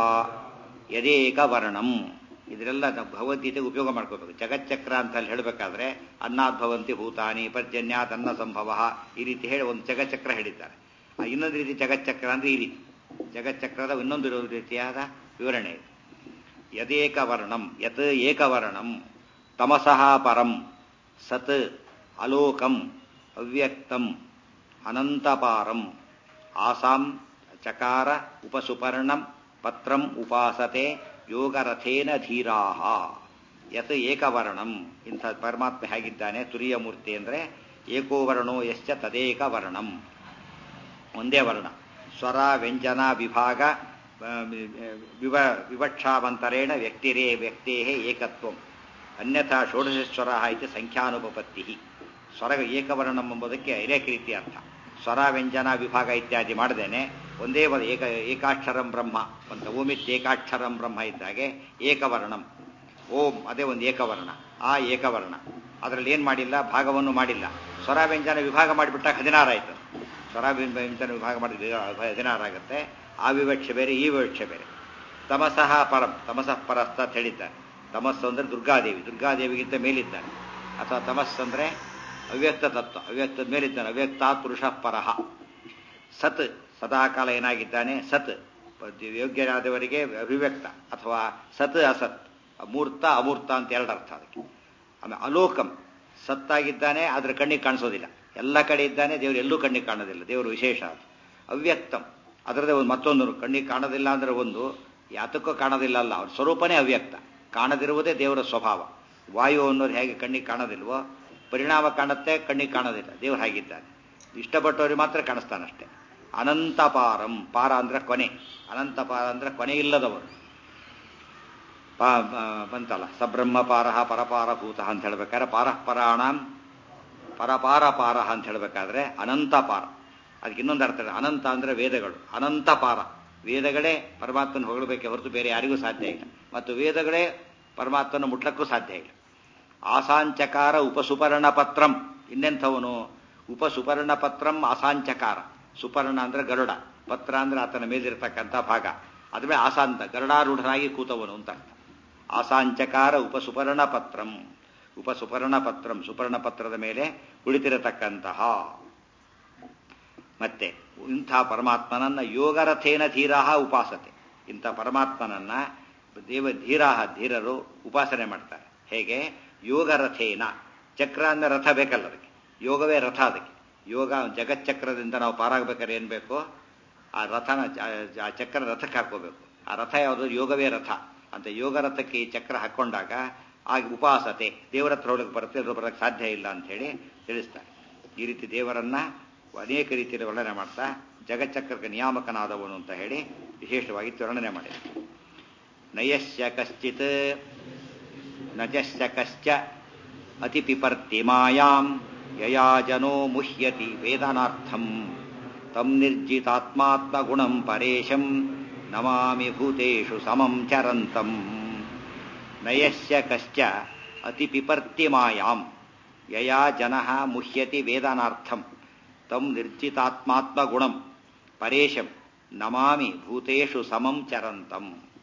ಯದೇಕ ವರ್ಣಂ, ಇದರೆಲ್ಲ ಭಗವದ್ಗೀತೆಗೆ ಉಪಯೋಗ ಮಾಡ್ಕೋಬೇಕು. ಜಗಚ್ಚಕ್ರ ಅಂತ ಅಲ್ಲಿ ಹೇಳಬೇಕಾದ್ರೆ ಅನ್ನಾದ್ಭವಂತಿ ಭೂತಾನಿ ಪರ್ಜನ್ಯಾತ್ ಅನ್ನ ಸಂಭವ ಈ ರೀತಿ ಹೇಳಿ ಒಂದು ಜಗಚ್ಚಕ್ರ ಹೇಳಿದ್ದಾರೆ. ಇನ್ನೊಂದು ರೀತಿ ಜಗಚ್ಚಕ್ರ ಅಂದ್ರೆ ಈ ರೀತಿ ಜಗಚ್ಚಕ್ರದ ಇನ್ನೊಂದು ರೀತಿಯಾದ ವಿವರಣೆ. ಯದೇಕ ವರ್ಣಂ, ಯತ್ ಏಕವರ್ಣಂ, ತಮಸಃ ಪರಂ, ಸತ್ ಅಲೋಕಂ ಅವ್ಯಕ್ತಂ ಅನಂತಪಾರಂ ಆಸಾಂ ಚಕಾರ ಉಪಸುಪರ್ಣಂ ಪತ್ರಂ ಉಪಾಸತೆ ಯೋಗರಥೇನ ಧೀರಾಹ. ಯತ್ ಏಕವರ್ಣಂ, ಇಂಥ ಪರಮಾತ್ಮ ಹೇಗಿದ್ದಾನೆ? ತುರಿಯ ಮೂರ್ತಿ ಅಂದರೆ ಏಕೋವರ್ಣೋ ಯಶ್ಚ ತದೇಕ ವರ್ಣಂ, ಒಂದೇ ವರ್ಣ. ಸ್ವರ ವ್ಯಂಜನ ವಿಭಾಗ ವಿವ ವಿವಕ್ಷಾವಂತರೇಣ ವ್ಯಕ್ತಿರೇ ವ್ಯಕ್ತೇ ಏಕತ್ವಂ ಅನ್ಯಥಾ ಷೋಡಶೇಶ್ವರ ಇತಿ ಸಂಖ್ಯಾನುಪಪತ್ತಿ. ಸ್ವರ ಏಕವರ್ಣಂ ಎಂಬುದಕ್ಕೆ ಅನೇಕ ರೀತಿ ಅರ್ಥ. ಸ್ವರ ವ್ಯಂಜನ ವಿಭಾಗ ಇತ್ಯಾದಿ ಮಾಡದೇನೆ ಒಂದೇ ಏಕ ಏಕಾಕ್ಷರಂ ಬ್ರಹ್ಮ ಅಂತ. ಓಮಿತ್ ಏಕಾಕ್ಷರಂ ಬ್ರಹ್ಮ ಇದ್ದಾಗೆ ಏಕವರ್ಣಂ. ಓಂ ಅದೇ ಒಂದು ಏಕವರ್ಣ. ಆ ಏಕವರ್ಣ ಅದರಲ್ಲಿ ಏನು ಮಾಡಿಲ್ಲ? ಭಾಗವನ್ನು ಮಾಡಿಲ್ಲ. ಸ್ವರ ವ್ಯಂಜನ ವಿಭಾಗ ಮಾಡಿಬಿಟ್ಟಾಗ ಹದಿನಾರು ಆಯಿತು. ಸ್ವರ ವ್ಯಂಜನ ವಿಭಾಗ ಮಾಡಿದ ಹದಿನಾರು ಆಗುತ್ತೆ. ಆ ವಿವಕ್ಷೆ ಬೇರೆ, ಈ ವಿವಕ್ಷೆ ಬೇರೆ. ತಮಸಃ ಪರಂ, ತಮಸಃ ಪರಸ್ತ ಅಂತ ಹೇಳಿದ್ದಾರೆ. ತಮಸ್ಸು ಅಂದರೆ ದುರ್ಗಾದೇವಿ, ದುರ್ಗಾದೇವಿಗಿಂತ ಮೇಲಿದ್ದಾನೆ. ಅಥವಾ ತಮಸ್ಸು ಅಂದರೆ ಅವ್ಯಕ್ತ ತತ್ವ, ಅವ್ಯಕ್ತದ ಮೇಲಿದ್ದಾನೆ. ಅವ್ಯಕ್ತಾತ್ ಪುರುಷ ಪರಹ. ಸತ್ ಸದಾಕಾಲ ಏನಾಗಿದ್ದಾನೆ? ಸತ್ ಯೋಗ್ಯರಾದವರಿಗೆ ಅಭಿವ್ಯಕ್ತ ಅಥವಾ ಸತ್ ಅಸತ್, ಮೂರ್ತ ಅಮೂರ್ತ ಅಂತ ಎರಡು ಅರ್ಥ ಅದಕ್ಕೆ. ಆಮೇಲೆ ಅಲೋಕಂ, ಸತ್ತಾಗಿದ್ದಾನೆ ಆದರೆ ಕಣ್ಣಿಗೆ ಕಾಣಿಸೋದಿಲ್ಲ. ಎಲ್ಲ ಕಡೆ ಇದ್ದಾನೆ, ದೇವರು ಎಲ್ಲೂ ಕಣ್ಣಿಗೆ ಕಾಣೋದಿಲ್ಲ. ದೇವರು ವಿಶೇಷ ಅದು. ಅವ್ಯಕ್ತಂ, ಅದರದೇ ಒಂದು ಮತ್ತೊಂದು. ಕಣ್ಣಿಗೆ ಕಾಣೋದಿಲ್ಲ ಅಂದರೆ ಒಂದು ಯಾತಕ್ಕೂ ಕಾಣೋದಿಲ್ಲ ಅಲ್ಲ, ಅವ್ರ ಸ್ವರೂಪನೇ ಅವ್ಯಕ್ತ. ಕಾಣದಿರುವುದೇ ದೇವರ ಸ್ವಭಾವ. ವಾಯು ಅನ್ನೋದು ಹೇಗೆ ಕಣ್ಣಿಗೆ ಕಾಣೋದಿಲ್ವೋ, ಪರಿಣಾಮ ಕಾಣುತ್ತೆ, ಕಣ್ಣಿಗೆ ಕಾಣೋದಿಲ್ಲ. ದೇವರು ಹಾಗಿದ್ದಾನೆ. ಇಷ್ಟಪಟ್ಟವ್ರಿಗೆ ಮಾತ್ರ ಕಾಣಿಸ್ತಾನಷ್ಟೇ. ಅನಂತ ಪಾರಂ, ಪಾರ ಅಂದ್ರೆ ಕೊನೆ, ಅನಂತ ಪಾರ ಅಂದ್ರೆ ಕೊನೆ ಇಲ್ಲದವರು. ಪಾ ಬಂತಲ್ಲ ಸಬ್ರಹ್ಮ ಪಾರಹ ಪರಪಾರ ಭೂತ ಅಂತ ಹೇಳ್ಬೇಕಾದ್ರೆ ಪಾರಃ ಪರಾಣಂ ಪರಪಾರ ಪಾರ ಅಂತ ಹೇಳ್ಬೇಕಾದ್ರೆ ಅನಂತ ಪಾರ. ಅದಕ್ಕೆ ಇನ್ನೊಂದು ಅರ್ಥ ಇದೆ, ಅನಂತ ಅಂದ್ರೆ ವೇದಗಳು, ಅನಂತ ಪಾರ. ವೇದಗಳೇ ಪರಮಾತ್ಮನ ಹೊಗಳಬೇಕೆ ಹೊರತು ಬೇರೆ ಯಾರಿಗೂ ಸಾಧ್ಯ ಇಲ್ಲ, ಮತ್ತು ವೇದಗಳೇ ಪರಮಾತ್ಮನ ಮುಟ್ಲಕ್ಕೂ ಸಾಧ್ಯ ಇಲ್ಲ. ಆಸಾಂಚಕಾರ ಉಪಸುಪರ್ಣ ಪತ್ರಂ, ಇನ್ನೆಂಥವನು ಉಪಸುಪರ್ಣ ಪತ್ರಂ ಆಸಾಂಚಕಾರ. ಸುಪರ್ಣ ಅಂದ್ರೆ ಗರುಡ, ಪತ್ರ ಅಂದ್ರೆ ಆತನ ಮೇಲಿರ್ತಕ್ಕಂಥ ಭಾಗ, ಅದುವೇ ಆಸಾಂತ ಗರುಡಾರೂಢನಾಗಿ ಕೂತವನು ಅಂತ ಅರ್ಥ. ಆಸಾಂಚಕಾರ ಉಪಸುಪರ್ಣ ಪತ್ರಂ, ಉಪಸುಪರ್ಣ ಪತ್ರಂ ಸುಪರ್ಣ ಪತ್ರದ ಮೇಲೆ ಕುಳಿತಿರತಕ್ಕಂತಹ. ಮತ್ತೆ ಇಂಥ ಪರಮಾತ್ಮನನ್ನ ಯೋಗರಥೇನ ಧೀರಾಹ ಉಪಾಸತೆ, ಇಂಥ ಪರಮಾತ್ಮನನ್ನ ದೇವ ಧೀರಾಹ ಧೀರರು ಉಪಾಸನೆ ಮಾಡ್ತಾರೆ. ಹೇಗೆ? ಯೋಗರಥೇನ, ಚಕ್ರ ಅಂದ್ರೆ ರಥ ಬೇಕಲ್ಲ, ಅದಕ್ಕೆ ಯೋಗವೇ ರಥ. ಅದಕ್ಕೆ ಯೋಗ ಜಗಚ್ಚಕ್ರದಿಂದ ನಾವು ಪಾರಾಗಬೇಕಾದ್ರೆ ಏನ್ ಬೇಕು? ಆ ರಥನ ಆ ಚಕ್ರ ರಥಕ್ಕೆ ಹಾಕೋಬೇಕು. ಆ ರಥ ಯಾವುದು? ಯೋಗವೇ ರಥ ಅಂತ. ಯೋಗ ರಥಕ್ಕೆ ಈ ಚಕ್ರ ಹಾಕೊಂಡಾಗ ಆಗ ಉಪಾಸತೆ, ದೇವರ ಹತ್ರ ಒಳಗೆ ಬರುತ್ತೆ, ಎಲ್ಲರೂ ಬರೋಕ್ಕೆ ಸಾಧ್ಯ ಇಲ್ಲ ಅಂತ ಹೇಳಿ ತಿಳಿಸ್ತಾರೆ. ಈ ರೀತಿ ದೇವರನ್ನ ಅನೇಕ ರೀತಿಯಲ್ಲಿ ವರ್ಣನೆ ಮಾಡ್ತಾ ಜಗಚ್ಚಕ್ರಕ್ಕೆ ನಿಯಾಮಕನಾದವನು ಅಂತ ಹೇಳಿ ವಿಶೇಷವಾಗಿ ವರ್ಣನೆ ಮಾಡಿದೆ. ನಯಸ್ಯ ಕಶ್ಚಿತ್ ನಜಸ್ಯ ಕಶ್ಚ ಅತಿಪಿಪರ್ತಿ ಮಾಯಾಂ ಯಯಾ ಜನೋ ಮುಹ್ಯತಿ ವೇದನಾರ್ಥಂ ತಂ ನಿರ್ಜಿತಾತ್ಮಾತ್ಮ ಗುಣಂ ಪರೇಶಂ ನಮಾಮಿ ಭೂತೇಷು ಸಮಂ ಚರಂತಂ. ನಯಸ್ಯ ಕಶ್ಚ ಅತಿಪಿಪರ್ತಿ ಮಾಯಾಂ ಯಯಾ ಜನಃ ಮುಹ್ಯತಿ ವೇದನಾರ್ಥಂ ತಂ ನಿರ್ಜಿತಾತ್ಮಾತ್ಮ ಗುಣಂ ಪರೇಶಂ ನಮಾಮಿ ಭೂತೇಷು ಸಮಂ ಚರಂತಂ.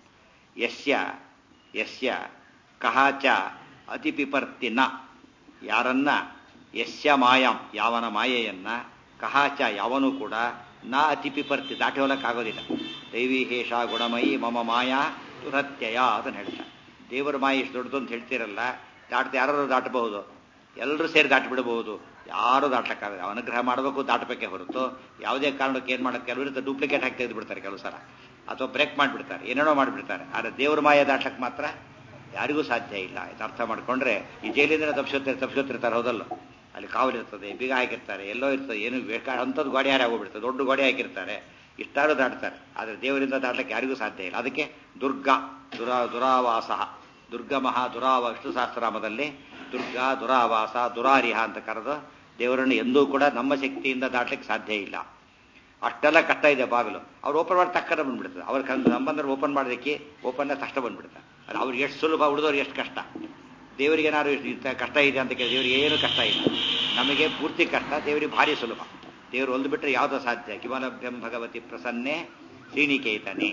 ಯಸ್ಯ ಯಸ್ಯ ಕಹ ಚ ಅತಿಪಿಪರ್ತಿ ನ, ಯಾರನ್ನ, ಯಸ್ಯ ಮಾಯಾಂ ಯಾವನ ಮಾಯೆಯನ್ನ, ಕಹ ಚ ಯಾವನು ಕೂಡ, ನ ಅತಿಪಿಪರ್ತಿ ದಾಟಿ ಹೋಲಕ್ಕಾಗೋದಿಲ್ಲ. ದೈವಿ ಹೇಷ ಗುಣಮಯಿ ಮಮ ಮಾಯಾ ತುರತ್ಯಯ ಅದನ್ನು ಹೇಳ್ತಾರೆ. ದೇವರ ಮಾಯೆ ಇಷ್ಟು ದೊಡ್ಡದು ಅಂತ ಹೇಳ್ತಿರಲ್ಲ, ದಾಟ್ತಾ ಯಾರು ದಾಟಬಹುದು, ಎಲ್ಲರೂ ಸೇರಿ ದಾಟಿ ಬಿಡಬಹುದು, ಯಾರು ದಾಟಕ್ಕಾಗಲ್ಲ. ಅನುಗ್ರಹ ಮಾಡಬೇಕು, ದಾಟಬೇಕೇ ಹೊರತು ಯಾವುದೇ ಕಾರಣಕ್ಕೆ ಏನು ಮಾಡೋಕ್ಕೆ ಕೆಲವರಿಂದ ಡೂಪ್ಲಿಕೇಟ್ ಹಾಕಿ ತೆಗೆದು ಬಿಡ್ತಾರೆ ಕೆಲವು ಸಲ, ಅಥವಾ ಬ್ರೇಕ್ ಮಾಡಿಬಿಡ್ತಾರೆ, ಏನೇನೋ ಮಾಡಿಬಿಡ್ತಾರೆ. ಆದರೆ ದೇವ್ರ ಮಾಯ ದಾಟಕ್ಕೆ ಮಾತ್ರ ಯಾರಿಗೂ ಸಾಧ್ಯ ಇಲ್ಲ. ಇದು ಅರ್ಥ ಮಾಡ್ಕೊಂಡ್ರೆ ಈ ಜೈಲಿಂದ ತಪ್ಪಿಸೋತಿರ್ ತಪ್ಪಿಸೋತಿರ್ತಾರೆ, ಹೌದಲ್ಲ, ಅಲ್ಲಿ ಕಾವಲಿರ್ತದೆ, ಬೀಗ ಹಾಕಿರ್ತಾರೆ, ಎಲ್ಲೋ ಇರ್ತದೆ, ಏನು ಬೇಕಾ ಅಂಥದ್ದು ಗೋಡೆ ಯಾರು ಆಗೋಗ್ಬಿಡ್ತದೆ, ದೊಡ್ಡ ಗೋಡೆ ಹಾಕಿರ್ತಾರೆ, ಇಷ್ಟಾರು ದಾಟ್ತಾರೆ. ಆದರೆ ದೇವರಿಂದ ದಾಟಕ್ಕೆ ಯಾರಿಗೂ ಸಾಧ್ಯ ಇಲ್ಲ. ಅದಕ್ಕೆ ದುರ್ಗಾ ದುರಾ ದುರಾವಾಸ ದುರ್ಗಮಃ ದುರಾವ ವಿಷ್ಣು ಸಹಸ್ರನಾಮದಲ್ಲಿ ದುರ್ಗಾ ದುರಾವಾಸ ದುರಾರಿಹ ಅಂತ ಕರೆದು ದೇವರನ್ನು ಎಂದೂ ಕೂಡ ನಮ್ಮ ಶಕ್ತಿಯಿಂದ ದಾಟಲಿಕ್ಕೆ ಸಾಧ್ಯ ಇಲ್ಲ. ಅಷ್ಟೆಲ್ಲ ಕಷ್ಟ ಇದೆ ಬಾಗಿಲು, ಅವ್ರು ಓಪನ್ ಮಾಡಿ ತಕ್ಕನ ಬಂದ್ಬಿಡ್ತದೆ. ಅವ್ರ ಸಂಬಂಧ ಓಪನ್ ಮಾಡೋದಕ್ಕೆ ಓಪನ್ನ ಕಷ್ಟ ಬಂದ್ಬಿಡ್ತಾರೆ. ಅದು ಅವ್ರಿಗೆ ಎಷ್ಟು ಸುಲಭ, ಉಳಿದವ್ರು ಎಷ್ಟು ಕಷ್ಟ. ದೇವರಿಗೆ ಏನಾದ್ರು ಇಂಥ ಕಷ್ಟ ಇದೆ ಅಂತ ಕೇಳಿ ದೇವರಿಗೆ ಏನು ಕಷ್ಟ ಇಲ್ಲ, ನಮಗೆ ಪೂರ್ತಿ ಕಷ್ಟ, ದೇವರಿಗೆ ಭಾರಿ ಸುಲಭ. ದೇವರು ಒಂದು ಬಿಟ್ಟರೆ ಯಾವುದೋ ಸಾಧ್ಯ. ಕಿಮಲಭ್ಯಂ ಭಗವತಿ ಪ್ರಸನ್ನೆ ಶ್ರೀನಿಕೇತನೆ.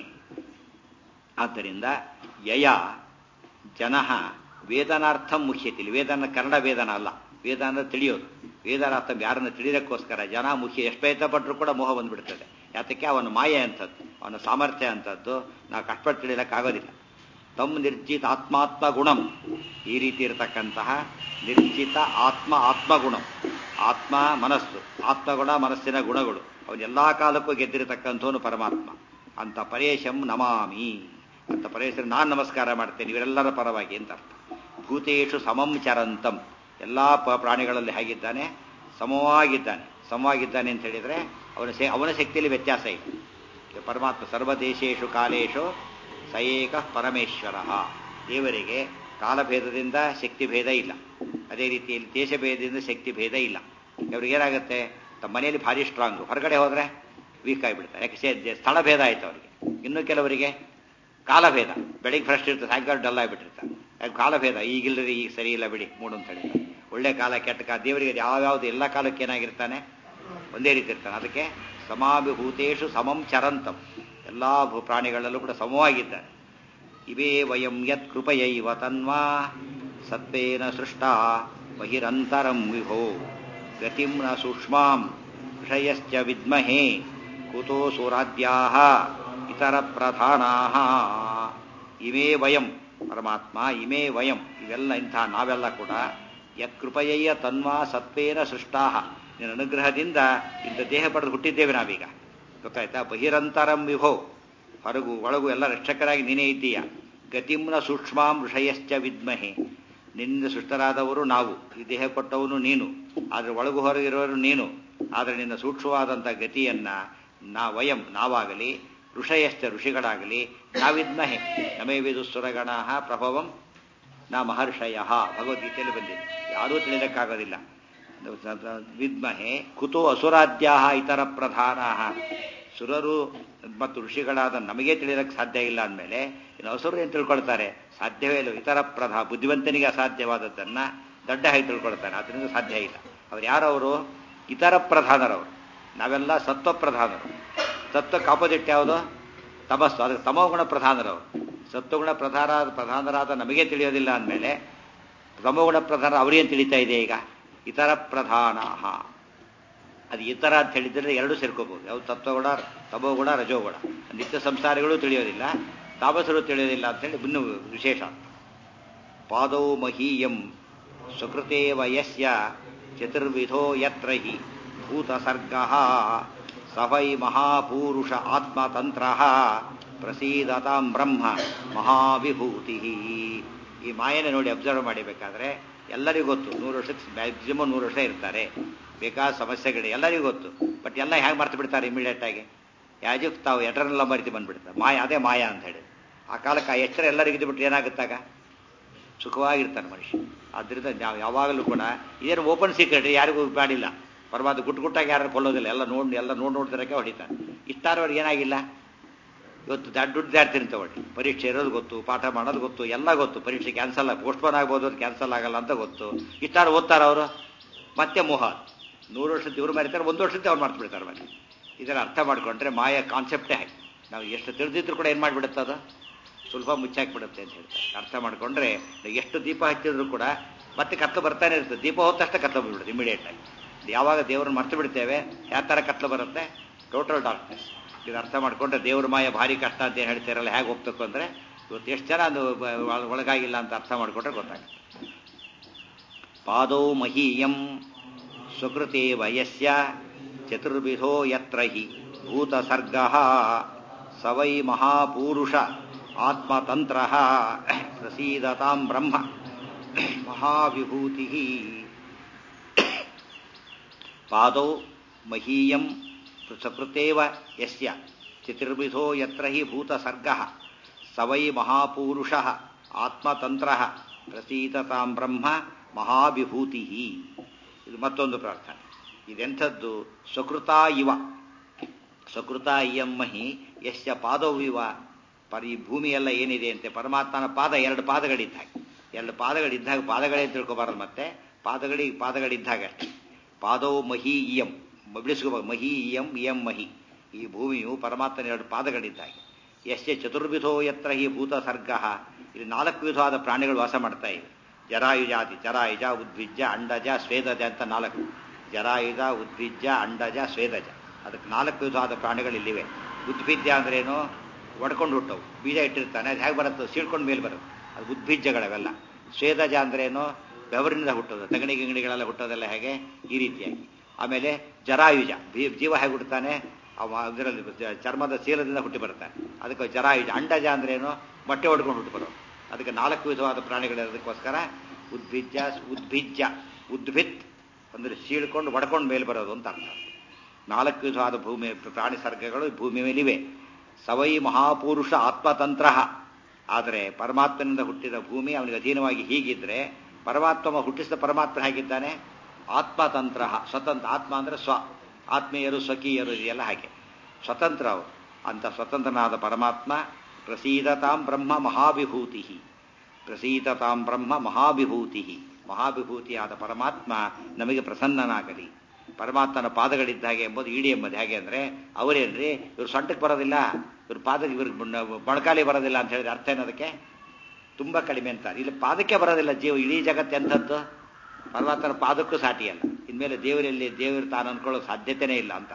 ಆದ್ದರಿಂದ ಯಯ ಜನಃ ವೇದನಾರ್ಥಂ ಮುಖ್ಯತಿಲಿ, ವೇದನ ಕನ್ನಡ ವೇದನ ಅಲ್ಲ, ವೇದ ಅಂದ್ರೆ ತಿಳಿಯೋದು. ವೇದನಾರ್ಥಂ ಯಾರನ್ನು ತಿಳಿಯೋಕ್ಕೋಸ್ಕರ ಜನ ಮುಖ್ಯ ಎಷ್ಟು ಪ್ರಯತ್ನ ಪಟ್ಟರು ಕೂಡ ಮೋಹ ಬಂದ್ಬಿಡ್ತದೆ. ಯಾತಕ್ಕೆ? ಅವನ ಮಾಯೆ ಅಂಥದ್ದು, ಅವನ ಸಾಮರ್ಥ್ಯ ಅಂಥದ್ದು, ನಾವು ಕಷ್ಟಪಟ್ಟು ತಿಳಿಯೋಕ್ಕಾಗೋದಿಲ್ಲ. ತಮ್ ನಿರ್ಜಿತ ಆತ್ಮಾತ್ಮ ಗುಣಂ, ಈ ರೀತಿ ಇರತಕ್ಕಂತಹ ನಿರ್ಜಿತ ಆತ್ಮ ಆತ್ಮಗುಣಂ, ಆತ್ಮ ಮನಸ್ಸು, ಆತ್ಮಗುಣ ಮನಸ್ಸಿನ ಗುಣಗಳು, ಅವನ್ನೆಲ್ಲಾ ಕಾಲಕ್ಕೂ ಗೆದ್ದಿರತಕ್ಕಂಥವನು ಪರಮಾತ್ಮ. ಅಂತ ಪರೇಶಂ ನಮಾಮಿ, ಅಂತ ಪರೇಶ್ವರ ನಾನು ನಮಸ್ಕಾರ ಮಾಡ್ತೇನೆ ಇವರೆಲ್ಲರ ಪರವಾಗಿ ಅಂತ ಅರ್ಥ. ಭೂತೇಶು ಸಮಂ ಚರಂತಂ, ಎಲ್ಲಾ ಪ್ರಾಣಿಗಳಲ್ಲಿ ಹೇಗಿದ್ದಾನೆ? ಸಮವಾಗಿದ್ದಾನೆ. ಸಮವಾಗಿದ್ದಾನೆ ಅಂತ ಹೇಳಿದ್ರೆ ಅವನ ಅವನ ಶಕ್ತಿಯಲ್ಲಿ ವ್ಯತ್ಯಾಸ ಇದೆ. ಪರಮಾತ್ಮ ಸರ್ವದೇಶೇಶು ಕಾಲೇಶು ಸಯೇಕ ಪರಮೇಶ್ವರ. ದೇವರಿಗೆ ಕಾಲಭೇದದಿಂದ ಶಕ್ತಿ ಭೇದ ಇಲ್ಲ, ಅದೇ ರೀತಿಯಲ್ಲಿ ದೇಶಭೇದದಿಂದ ಶಕ್ತಿ ಭೇದ ಇಲ್ಲ. ಅವ್ರಿಗೆ ಏನಾಗುತ್ತೆ? ತಮ್ಮ ಮನೆಯಲ್ಲಿ ಭಾರಿ ಸ್ಟ್ರಾಂಗು, ಹೊರಗಡೆ ಹೋದ್ರೆ ವೀಕ್ ಆಗಿಬಿಡ್ತಾರೆ. ಯಾಕೆ? ಸ್ಥಳ ಭೇದ ಆಯ್ತು ಅವರಿಗೆ. ಇನ್ನು ಕೆಲವರಿಗೆ ಕಾಲಭೇದ, ಬೆಳಿಗ್ಗೆ ಫ್ರೆಶ್ ಇರ್ತದೆ, ಸಾಯಂಕಾಲ ಡಲ್ ಆಗಿಬಿಟ್ಟಿರ್ತಾರೆ. ಯಾಕೆ? ಕಾಲಭೇದ, ಈಗಿಲ್ಲರಿ ಈಗ ಸರಿ ಇಲ್ಲ ಬಿಡಿ ಮೂಡು ಅಂತ ಹೇಳಿದ್ದಾರೆ. ಒಳ್ಳೆ ಕಾಲ ಕೆಟ್ಟ ಕಾಲ, ದೇವರಿಗೆ ಯಾವ್ಯಾವ್ದು ಎಲ್ಲ ಕಾಲಕ್ಕೆ ಏನಾಗಿರ್ತಾನೆ? ಒಂದೇ ರೀತಿ ಇರ್ತಾನೆ. ಅದಕ್ಕೆ ಸಮಾಭಿಭೂತೇಶು ಸಮಂ ಚರಂತಂ, ಎಲ್ಲಾ ಭೂ ಪ್ರಾಣಿಗಳಲ್ಲೂ ಕೂಡ ಸಮವಾಗಿದ್ದಾರೆ. ಇವೇ ವಯಂ ಯತ್ ಕೃಪಯೈವ ತನ್ವಾ ಸತ್ವೇನ ಸೃಷ್ಟ ಬಹಿರಂತರಂ ವಿಭೋ ಗತಿಂ ನ ಸೂಕ್ಷ್ಮಾಂ ವಿಷಯಶ್ಚ ವಿದ್ಮಹೇ ಕುತೋ ಸುರಾದ್ಯಾಹ ಇತರ ಪ್ರಧಾನಾಹ. ಇವೇ ವಯಂ, ಪರಮಾತ್ಮ ಇಮೇ ವಯಂ, ಇವೆಲ್ಲ ಇಂಥ ನಾವೆಲ್ಲ ಕೂಡ ಯತ್ ಕೃಪಯಯ್ಯ ತನ್ವಾ ಸತ್ವೇನ ಸೃಷ್ಟಾಹ, ನಿನ್ನ ಅನುಗ್ರಹದಿಂದ ಇಂಥ ದೇಹ ಪಡೆದು ಹುಟ್ಟಿದ್ದೇವೆ ನಾವೀಗ, ಗೊತ್ತಾಯ್ತಾ? ಬಹಿರಂತರಂ ವಿಭೋ, ಹೊರಗು ಒಳಗು ಎಲ್ಲ ರಕ್ಷಕರಾಗಿ ನೀನೇ ಇದ್ದೀಯ. ಗತಿಂನ ಸೂಕ್ಷ್ಮಾಂ ಋಷಯಶ್ಚ ವಿದ್ಮಹೆ, ನಿನ್ನ ಸೃಷ್ಟರಾದವರು ನಾವು, ಈ ದೇಹ ಕೊಟ್ಟವನು ನೀನು, ಆದರೆ ಒಳಗು ಹೊರಗಿರೋರು ನೀನು. ಆದರೆ ನಿನ್ನ ಸೂಕ್ಷ್ಮವಾದಂಥ ಗತಿಯನ್ನ ನಾ ವಯಂ ನಾವಾಗಲಿ ಋಷಯಶ್ಚ ಋಷಿಗಳಾಗಲಿ ನಾವಿದ್ಮಹೆ ನಮೇ ವಿದುಸುರಗಣ ಪ್ರಭವಂ ನಾ ಮಹರ್ಷಯ ಭಗವದ್ಗೀತೆಯಲ್ಲಿ ಬಂದಿದೆ. ಯಾರೂ ತಿಳಿಯೋಕ್ಕಾಗೋದಿಲ್ಲ. ವಿದ್ಮಹೆ ಕುತೋ ಅಸುರಾದ್ಯಾ ಇತರ ಪ್ರಧಾನ. ಸುರರು ಮತ್ತು ಋಷಿಗಳಾದ ನಮಗೆ ತಿಳಿಯೋಕ್ಕೆ ಸಾಧ್ಯ ಇಲ್ಲ ಅಂದಮೇಲೆ ಇನ್ನು ಅಸುರರು ಏನು ತಿಳ್ಕೊಳ್ತಾರೆ? ಸಾಧ್ಯವೇ ಇಲ್ಲ. ಇತರ ಪ್ರಧಾ ಬುದ್ಧಿವಂತನಿಗೆ ಅಸಾಧ್ಯವಾದದ್ದನ್ನು ದೊಡ್ಡ ಹಾಗೆ ತಿಳ್ಕೊಳ್ತಾನೆ. ಅದರಿಂದ ಸಾಧ್ಯ ಇಲ್ಲ. ಅವ್ರು ಯಾರವರು? ಇತರ ಪ್ರಧಾನರವರು. ನಾವೆಲ್ಲ ಸತ್ವ ಪ್ರಧಾನರು. ಸತ್ವಕ್ಕೆ ಆಪೋಸಿಟ್ ಯಾವುದು? ತಮಸ್ಸು. ಅದಕ್ಕೆ ತಮೋಗುಣ ಪ್ರಧಾನರವರು. ಸತ್ವಗುಣ ಪ್ರಧಾನ ಪ್ರಧಾನರಾದ ನಮಗೆ ತಿಳಿಯೋದಿಲ್ಲ ಅಂದಮೇಲೆ ತಮೋಗುಣ ಪ್ರಧಾನ ಅವರೇನು ತಿಳಿತಾ ಇದೆ ಈಗ? ಇತರ ಪ್ರಧಾನ. ಅದು ಇತರ ಅಂತ ಹೇಳಿದ್ರೆ ಎರಡೂ ಸೇರ್ಕೋಬಹುದು. ಯಾವುದು? ತತ್ವಗುಣ, ತಮೋಗುಣ, ರಜೋಗುಣ. ನಿತ್ಯ ಸಂಸಾರಿಗಳು ತಿಳಿಯೋದಿಲ್ಲ, ತಾಮಸರು ತಿಳಿಯೋದಿಲ್ಲ ಅಂತೇಳಿ ಇನ್ನು ವಿಶೇಷ. ಪಾದೌ ಮಹೀಯಂ ಸುಕೃತೇ ವಯಸ್ಯ ಚತುರ್ವಿಧೋ ಯತ್ರ ಹಿ ಭೂತಸರ್ಗ ಸವೈ ಮಹಾಪೂರುಷ ಆತ್ಮತಂತ್ರ ಪ್ರಸೀದತಾಂ ಬ್ರಹ್ಮ ಮಹಾವಿಭೂತಿ. ಈ ಮಾಯನೆ ನೋಡಿ ಅಬ್ಸರ್ವ್ ಮಾಡಿಬೇಕಾದ್ರೆ ಎಲ್ಲರಿಗೂ ಗೊತ್ತು, ನೂರು ವರ್ಷಕ್ಕೆ ಮ್ಯಾಕ್ಸಿಮಮ್ ನೂರು ವರ್ಷ ಇರ್ತಾರೆ, ಬೇಕಾದ ಸಮಸ್ಯೆಗಳು ಎಲ್ಲರಿಗೂ ಗೊತ್ತು. ಬಟ್ ಎಲ್ಲ ಹೇಗೆ ಮರ್ತು ಬಿಡ್ತಾರೆ ಇಮಿಡಿಯೇಟ್ ಆಗಿ? ಯಾಜಕ್ ತಾವು ಎಟರ್ನೆಲ್ಲ ಮರಿತಿ ಬಂದ್ಬಿಡ್ತಾರೆ. ಮಾಯ, ಅದೇ ಮಾಯ ಅಂತ ಹೇಳಿ. ಆ ಕಾಲಕ್ಕೆ ಆ ಎಚ್ಚರ ಎಲ್ಲರಿಗೂ ಇದ್ಬಿಟ್ರೆ ಏನಾಗುತ್ತಾಗ? ಸುಖವಾಗಿರ್ತಾನೆ ಮನುಷ್ಯ. ಆದ್ದರಿಂದ ನಾವು ಯಾವಾಗಲೂ ಕೂಡ ಇದೇನು ಓಪನ್ ಸೀಕ್ರೆಟ್, ಯಾರಿಗೂ ಮಾಡಿಲ್ಲ. ಪರಮಾತ್ಮ ಗುಟ್ಟು ಗುಟ್ಟಾಗಿ ಯಾರು ಕೊಲ್ಲೋದಿಲ್ಲ. ಎಲ್ಲ ನೋಡಿ ಎಲ್ಲ ನೋಡಿ ನೋಡ್ತಿರಕ್ಕೆ ಹೊಡಿತಾನೆ. ಇಷ್ಟಾರವ್ರಿಗೆ ಏನಾಗಿಲ್ಲ. ಇವತ್ತು ದಡ್ಡ ದುಡ್ಡು ಜಾಡ್ತೀನಿ ತಗೊಳ್ಳಿ, ಪರೀಕ್ಷೆ ಇರೋದು ಗೊತ್ತು, ಪಾಠ ಮಾಡೋದು ಗೊತ್ತು, ಎಲ್ಲ ಗೊತ್ತು. ಪರೀಕ್ಷೆ ಕ್ಯಾನ್ಸಲ್ ಪೋಸ್ಟ್ಪೋನ್ ಆಗ್ಬೋದು, ಅದು ಕ್ಯಾನ್ಸಲ್ ಆಗಲ್ಲ ಅಂತ ಗೊತ್ತು. ಇಷ್ಟಾರು ಓದ್ತಾರ ಅವರು. ಮತ್ತೆ ಮೋಹ. ನೂರು ವರ್ಷದ ಇವ್ರು ಮರಿತಾರೆ, ಒಂದು ವರ್ಷದ ಅವ್ರು ಮಾಡ್ತು ಬಿಡ್ತಾರೆ. ಮತ್ತೆ ಇದನ್ನು ಅರ್ಥ ಮಾಡ್ಕೊಂಡ್ರೆ ಮಾಯ ಕಾನ್ಸೆಪ್ಟೇ ಹಾಕಿ ನಾವು ಎಷ್ಟು ತಿಳಿದಿದ್ರು ಕೂಡ ಏನು ಮಾಡಿಬಿಡುತ್ತೆ? ಅದು ಸುಲಭ ಮುಚ್ಚಾಕ್ಬಿಡುತ್ತೆ ಅಂತ ಹೇಳ್ತಾರೆ. ಅರ್ಥ ಮಾಡ್ಕೊಂಡ್ರೆ ಎಷ್ಟು ದೀಪ ಹಚ್ಚಿದ್ರು ಕೂಡ ಮತ್ತೆ ಕತ್ಲು ಬರ್ತಾನೆ ಇರ್ತದೆ. ದೀಪ ಹೋದ ತಕ್ಷಣ ಕತ್ಲು ಬಂದ್ಬಿಡುತ್ತೆ ಇಮಿಡಿಯೇಟ್ ಆಗಿ. ಯಾವಾಗ ದೇವ್ರನ್ನ ಮರ್ತು ಬಿಡ್ತೇವೆ, ಯಾವ ಥರ ಕತ್ಲು ಬರುತ್ತೆ? Total darkness. ಇದು ಅರ್ಥ ಮಾಡ್ಕೊಂಡ್ರೆ ದೇವ್ರ ಮಾಯ ಭಾರಿ ಕಷ್ಟ ಅಂತ ಏನು ಹೇಳ್ತಾರಲ್ಲ, ಹೇಗೆ ಹೋಗ್ಬೇಕು ಅಂದರೆ ಇವತ್ತು ಎಷ್ಟು ಜನ ಅದು ಒಳಗಾಗಿಲ್ಲ ಅಂತ ಅರ್ಥ ಮಾಡಿಕೊಂಡ್ರೆ ಗೊತ್ತಾಗುತ್ತೆ. ಪಾದೌ ಮಹೀಯಂ ಸ್ವಕೃತೆ ವಯಸ್ಯ ಚತುರ್ವಿಧೋ ಯತ್ರ ಹಿ ಭೂತಸರ್ಗ ಸವೈ ಮಹಾಪೂರುಷ ಆತ್ಮತಂತ್ರ ಪ್ರಸೀದತಾಂ ಬ್ರಹ್ಮ ಮಹಾವಿಭೂತಿ. ಪಾದೌ ಮಹೀಯಂ ಸಕೃತೇವ ಯಸ್ಯ ಚತುರ್ವಿಧೋ ಯತ್ರ ಹಿ ಭೂತಸರ್ಗಃ ಸವೈ ಮಹಾಪೂರುಷಃ ಆತ್ಮತಂತ್ರಃ ಪ್ರಸೀದತಾಂ ಬ್ರಹ್ಮ ಮಹಾವಿಭೂತಿ. ಇದು ಮತ್ತೊಂದು ಪ್ರಾರ್ಥನೆ. ಇದೆಂಥದ್ದು? ಸ್ವಕೃತ ಇವ ಸ್ವಕೃತ ಇಯಂ ಮಹಿ ಯಸ್ಯ ಪಾದೌ ಇವ. ಪರ ಈ ಭೂಮಿಯೆಲ್ಲ ಏನಿದೆ ಅಂತೆ ಪರಮಾತ್ಮನ ಪಾದ ಎರಡು ಪಾದಗಳಿದ್ದಾಗ, ಎರಡು ಪಾದಗಳಿದ್ದಾಗ ಪಾದಗಳೇ ತಿಳ್ಕೊಬಾರದು. ಮತ್ತೆ ಪಾದಗಳಿಗೆ ಪಾದಗಳಿದ್ದಾಗ ಅಷ್ಟೇ. ಪಾದೌ ಮಹಿ ಇಯಂ ಬಿಡಿಸ್ಕೋಬೇಕು. ಮಹಿ ಇಯಂ ಇಯಂ ಮಹಿ. ಈ ಭೂಮಿಯು ಪರಮಾತ್ಮನ ಎರಡು ಪಾದಗಳಿದ್ದಾಗ. ಯಶ್ಯ ಚತುರ್ವಿಧೋ ಯತ್ರ ಹಿ ಭೂತಸರ್ಗ. ಇಲ್ಲಿ ನಾಲ್ಕು ವಿಧವಾದ ಪ್ರಾಣಿಗಳು ವಾಸ ಮಾಡ್ತಾ ಇವೆ. ಜರಾಯುಜಾತಿ, ಜರಾಯುಜ, ಉದ್ವಿಜ್ಜ, ಅಂಡಜ, ಸ್ವೇದಜ ಅಂತ ನಾಲ್ಕು. ಜರಾಯುಜ, ಉದ್ವಿಜ್ಜ, ಅಂಡಜ, ಸ್ವೇದಜ. ಅದಕ್ಕೆ ನಾಲ್ಕು ವಿಧವಾದ ಪ್ರಾಣಿಗಳು ಇಲ್ಲಿವೆ. ಉದ್ಭಿಜ್ಜ ಅಂದ್ರೇನು? ಒಡ್ಕೊಂಡು ಹುಟ್ಟವು. ಬೀಜ ಇಟ್ಟಿರ್ತಾನೆ, ಅದು ಹೇಗೆ ಬರುತ್ತೆ? ಸೀಳ್ಕೊಂಡು ಮೇಲೆ ಬರುತ್ತೆ. ಅದು ಉದ್ಭಿಜ್ಜಗಳವೆಲ್ಲ. ಸ್ವೇದಜ ಅಂದ್ರೇನು? ಬೆವರಿನಿಂದ ಹುಟ್ಟೋದು. ತಗಣಿ ಗಿಂಗಣಿಗಳೆಲ್ಲ ಹುಟ್ಟೋದೆಲ್ಲ ಹೇಗೆ? ಈ ರೀತಿಯಾಗಿ. ಆಮೇಲೆ ಜರಾಯುಜ, ಜೀವ ಹೇಗೆ ಹುಟ್ಟುತ್ತಾನೆ? ಇದರಲ್ಲಿ ಚರ್ಮದ ಶೀಲದಿಂದ ಹುಟ್ಟಿ ಬರ್ತಾನೆ. ಅದಕ್ಕೆ ಜರಾಯುಜ. ಅಂಡಜ ಅಂದ್ರೇನು? ಮೊಟ್ಟೆ ಹೊಡ್ಕೊಂಡು ಹುಟ್ಟು ಬರೋದು. ಅದಕ್ಕೆ ನಾಲ್ಕು ವಿಧವಾದ ಪ್ರಾಣಿಗಳಿರೋದಕ್ಕೋಸ್ಕರ ಉದ್ಭಿಜ್ಜ, ಉದ್ಭಿಜ್ಜ, ಉದ್ಭಿತ್ ಅಂದರೆ ಸೀಳ್ಕೊಂಡು ಒಡ್ಕೊಂಡು ಮೇಲೆ ಬರೋದು ಅಂತ ಅರ್ಥ. ನಾಲ್ಕು ವಿಧವಾದ ಭೂಮಿ ಪ್ರಾಣಿ ಸರ್ಗಗಳು ಭೂಮಿ ಮೇಲಿವೆ. ಸವೈ ಮಹಾಪುರುಷ ಆತ್ಮತಂತ್ರ. ಆದರೆ ಪರಮಾತ್ಮನಿಂದ ಹುಟ್ಟಿದ ಭೂಮಿ ಅವನಿಗೆ ಅಧೀನವಾಗಿ ಹೀಗಿದ್ರೆ, ಪರಮಾತ್ಮ ಹುಟ್ಟಿಸಿದ ಪರಮಾತ್ಮ ಹೇಗಿದ್ದಾನೆ? ಆತ್ಮತಂತ್ರ, ಸ್ವತಂತ್ರ. ಆತ್ಮ ಅಂದರೆ ಸ್ವ, ಆತ್ಮೀಯರು ಸ್ವಕೀಯರು ಇದೆಯಲ್ಲ ಹಾಗೆ ಸ್ವತಂತ್ರ ಅವರು. ಅಂತ ಸ್ವತಂತ್ರನಾದ ಪರಮಾತ್ಮ ಪ್ರಸೀದತಾಂ ಬ್ರಹ್ಮ ಮಹಾವಿಭೂತಿ. ಪ್ರಸೀದತಾಂ ಬ್ರಹ್ಮ ಮಹಾವಿಭೂತಿ. ಮಹಾವಿಭೂತಿಯಾದ ಪರಮಾತ್ಮ ನಮಗೆ ಪ್ರಸನ್ನನಾಗಲಿ. ಪರಮಾತ್ಮನ ಪಾದಗಳಿದ್ದಾಗೆ ಎಂಬುದು ಇಡಿ ಎಂಬುದು ಹೇಗೆ ಅಂದರೆ, ಅವರೇನ್ರಿ ಇವ್ರು ಸೊಂಟಕ್ಕೆ ಬರೋದಿಲ್ಲ, ಇವ್ರ ಪಾದಕ್ಕೆ ಇವ್ರಿಗೆ ಮೊಣಕಾಲಿ ಬರೋದಿಲ್ಲ ಅಂತ ಹೇಳಿದ್ರೆ ಅರ್ಥ ಏನದಕ್ಕೆ? ತುಂಬ ಕಡಿಮೆ ಅಂತಾರೆ. ಇಲ್ಲಿ ಪಾದಕ್ಕೆ ಬರೋದಿಲ್ಲ ಜೀವ. ಇಡೀ ಜಗತ್ತು ಎಂಥದ್ದು? ಪರಮಾತ್ಮನ ಪಾದಕ್ಕೂ ಸಾಟಿಯಲ್ಲ. ಇನ್ಮೇಲೆ ದೇವರಲ್ಲಿ ದೇವರು ತಾನು ಅನ್ಕೊಳ್ಳೋ ಸಾಧ್ಯತೆಯೇ ಇಲ್ಲ ಅಂತ.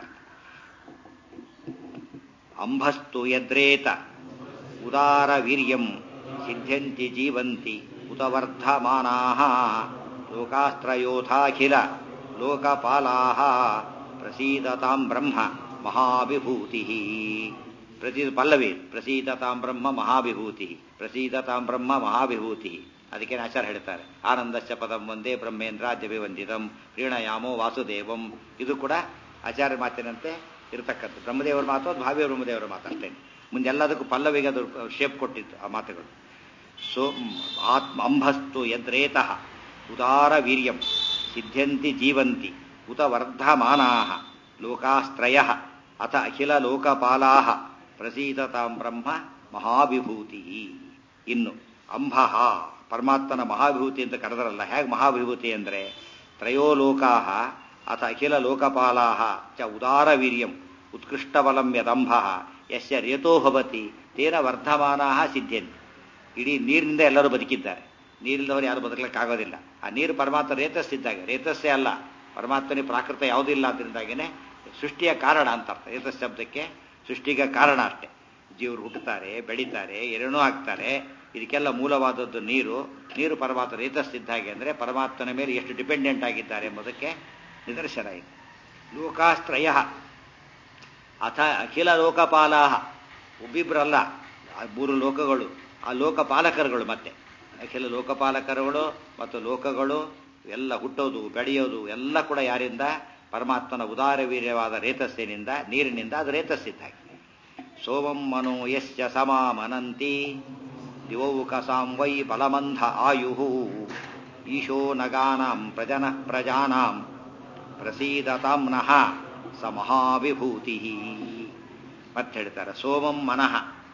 ಅಂಬಸ್ತು ಯದ್ರೇತ ಉದಾರ ವೀರ್ಯಂ ಸಿದ್ಧಂತಿ ಜೀವಂತಿ ಉತವರ್ಧಮಾನಾಃ ಲೋಕಾಸ್ತ್ರಯೋಥಾಖಿಲ ಲೋಕಪಾಲಾಃ ಪ್ರಸೀದತಾಂ ಬ್ರಹ್ಮ ಮಹಾವಿಭೂತಿ. ಪ್ರತಿ ಪಲ್ಲವಿ ಪ್ರಸೀದತಾಂ ಬ್ರಹ್ಮ ಮಹಾವಿಭೂತಿ. ಪ್ರಸೀದತಾಂ ಬ್ರಹ್ಮ ಮಹಾವಿಭೂತಿ. ಅದಕ್ಕೆ ಆಚಾರ್ಯ ಹೇಳ್ತಾರೆ, ಆನಂದಶ್ಚ ಪದಂ ಒಂದೇ ಬ್ರಹ್ಮೇಂದ್ರಾಜ್ಯಭಿವಂದಿತಂ ಪ್ರೀಣಯಾಮೋ ವಾಸುದೇವಂ. ಇದು ಕೂಡ ಆಚಾರ್ಯ ಮಾತಿನಂತೆ ಇರತಕ್ಕಂಥ ಬ್ರಹ್ಮದೇವರ ಮಾತು ಅದು ಭಾವಿ ಬ್ರಹ್ಮದೇವರ ಮಾತು ಅಷ್ಟೇ. ಮುಂದೆ ಎಲ್ಲದಕ್ಕೂ ಪಲ್ಲವಿಗೆ ಅದು ಶೇಪ್ ಕೊಟ್ಟಿತ್ತು ಆ ಮಾತುಗಳು. ಸೋ ಆತ್ಮ ಅಂಭಸ್ತು ಯದ್ರೇತಃ ಉದಾರ ವೀರ್ಯಂ ಸಿದ್ಧ್ಯಂತಿ ಜೀವಂತಿ ಉತ ವರ್ಧಮಾನಾಃ ಲೋಕಾಸ್ತ್ರಯಃ ಅಥ ಅಖಿಲ ಲೋಕಪಾಲಾಃ ಪ್ರಸೀದತಾಂ ಬ್ರಹ್ಮ ಮಹಾವಿಭೂತಿ. ಇನ್ನು ಅಂಬಃ ಪರಮಾತ್ಮನ ಮಹಾವಿಭೂತಿ ಅಂತ ಕರೆದರಲ್ಲ, ಹೇಗೆ ಮಹಾವಿಭೂತಿ ಅಂದರೆ ತ್ರಯೋ ಲೋಕಾಃ ಅಥ ಅಖಿಲ ಲೋಕಪಾಲಾಃ ಚ ಉದಾರ ವೀರ್ಯಂ ಉತ್ಕೃಷ್ಟಬಲಂ ಯದಂಭಃ ಯಸ್ಯ ರೇತೋ ಭವತಿ ತೇನ ವರ್ಧಮಾನಾಃ ಸಿದ್ಧ್ಯಂತಿ. ಇಡೀ ನೀರಿನಿಂದ ಎಲ್ಲರೂ ಬದುಕಿದ್ದಾರೆ, ನೀರಿಲ್ಲದವರು ಯಾರು ಬದುಕಲಿಕ್ಕಾಗೋದಿಲ್ಲ. ಆ ನೀರು ಪರಮಾತ್ಮ ರೇತಸ್ಸಿದ್ದಾಗ, ರೇತಸ್ಸೇ ಅಲ್ಲ ಪರಮಾತ್ಮನಿಗೆ ಪ್ರಾಕೃತ ಯಾವುದಿಲ್ಲ ಅದರಿಂದಾಗೇನೆ ಸೃಷ್ಟಿಯ ಕಾರಣ ಅಂತ ಅರ್ಥ. ರೇತಸ್ ಶಬ್ದಕ್ಕೆ ಸೃಷ್ಟಿಗೆ ಕಾರಣ ಅಷ್ಟೇ. ಜೀವರು ಹುಟ್ಟುತ್ತಾರೆ, ಬೆಳೀತಾರೆ, ಏನೇನೋ ಆಗ್ತಾರೆ, ಇದಕ್ಕೆಲ್ಲ ಮೂಲವಾದದ್ದು ನೀರು. ನೀರು ಪರಮಾತ್ಮ ರೇತಸ್ಸಿದ್ದಾಗೆ ಅಂದರೆ ಪರಮಾತ್ಮನ ಮೇಲೆ ಎಷ್ಟು ಡಿಪೆಂಡೆಂಟ್ ಆಗಿದ್ದಾರೆ ಎಂಬುದಕ್ಕೆ ನಿದರ್ಶನ ಇದೆ. ಲೋಕಾಸ್ತ್ರಯ ಅಥ ಅಖಿಲ ಲೋಕಪಾಲಾಹ, ಒಬ್ಬಿಬ್ಬರಲ್ಲ, ಮೂರು ಲೋಕಗಳು, ಆ ಲೋಕಪಾಲಕರುಗಳು. ಮತ್ತೆ ಅಖಿಲ ಲೋಕಪಾಲಕರುಗಳು ಮತ್ತು ಲೋಕಗಳು ಎಲ್ಲ ಹುಟ್ಟೋದು ಬೆಳೆಯೋದು ಎಲ್ಲ ಕೂಡ ಯಾರಿಂದ? ಪರಮಾತ್ಮನ ಉದಾರ ವೀರ್ಯವಾದ ರೇತಸ್ಸಿನಿಂದ, ನೀರಿನಿಂದ. ಅದು ರೇತಸ್ಸಿದ್ದಾಗಿ. ಸೋಮಂ ಮನೋ ಯಸ್ಯ ಸಮಾಮನಂತಿ ದಿವೌಕಸಾಂ ವೈ ಬಲಮಂಧ ಆಯುಹು ಈಶೋ ನಗಾನಾಂ ಪ್ರಜನ ಪ್ರಜಾನಾಂ ಪ್ರಸೀದತಾಂ ನಃ ಸ ಮಹಾವಿಭೂತಿ. ಮತ್ತೆ ಹೇಳ್ತಾರೆ, ಸೋಮಂ ಮನಃ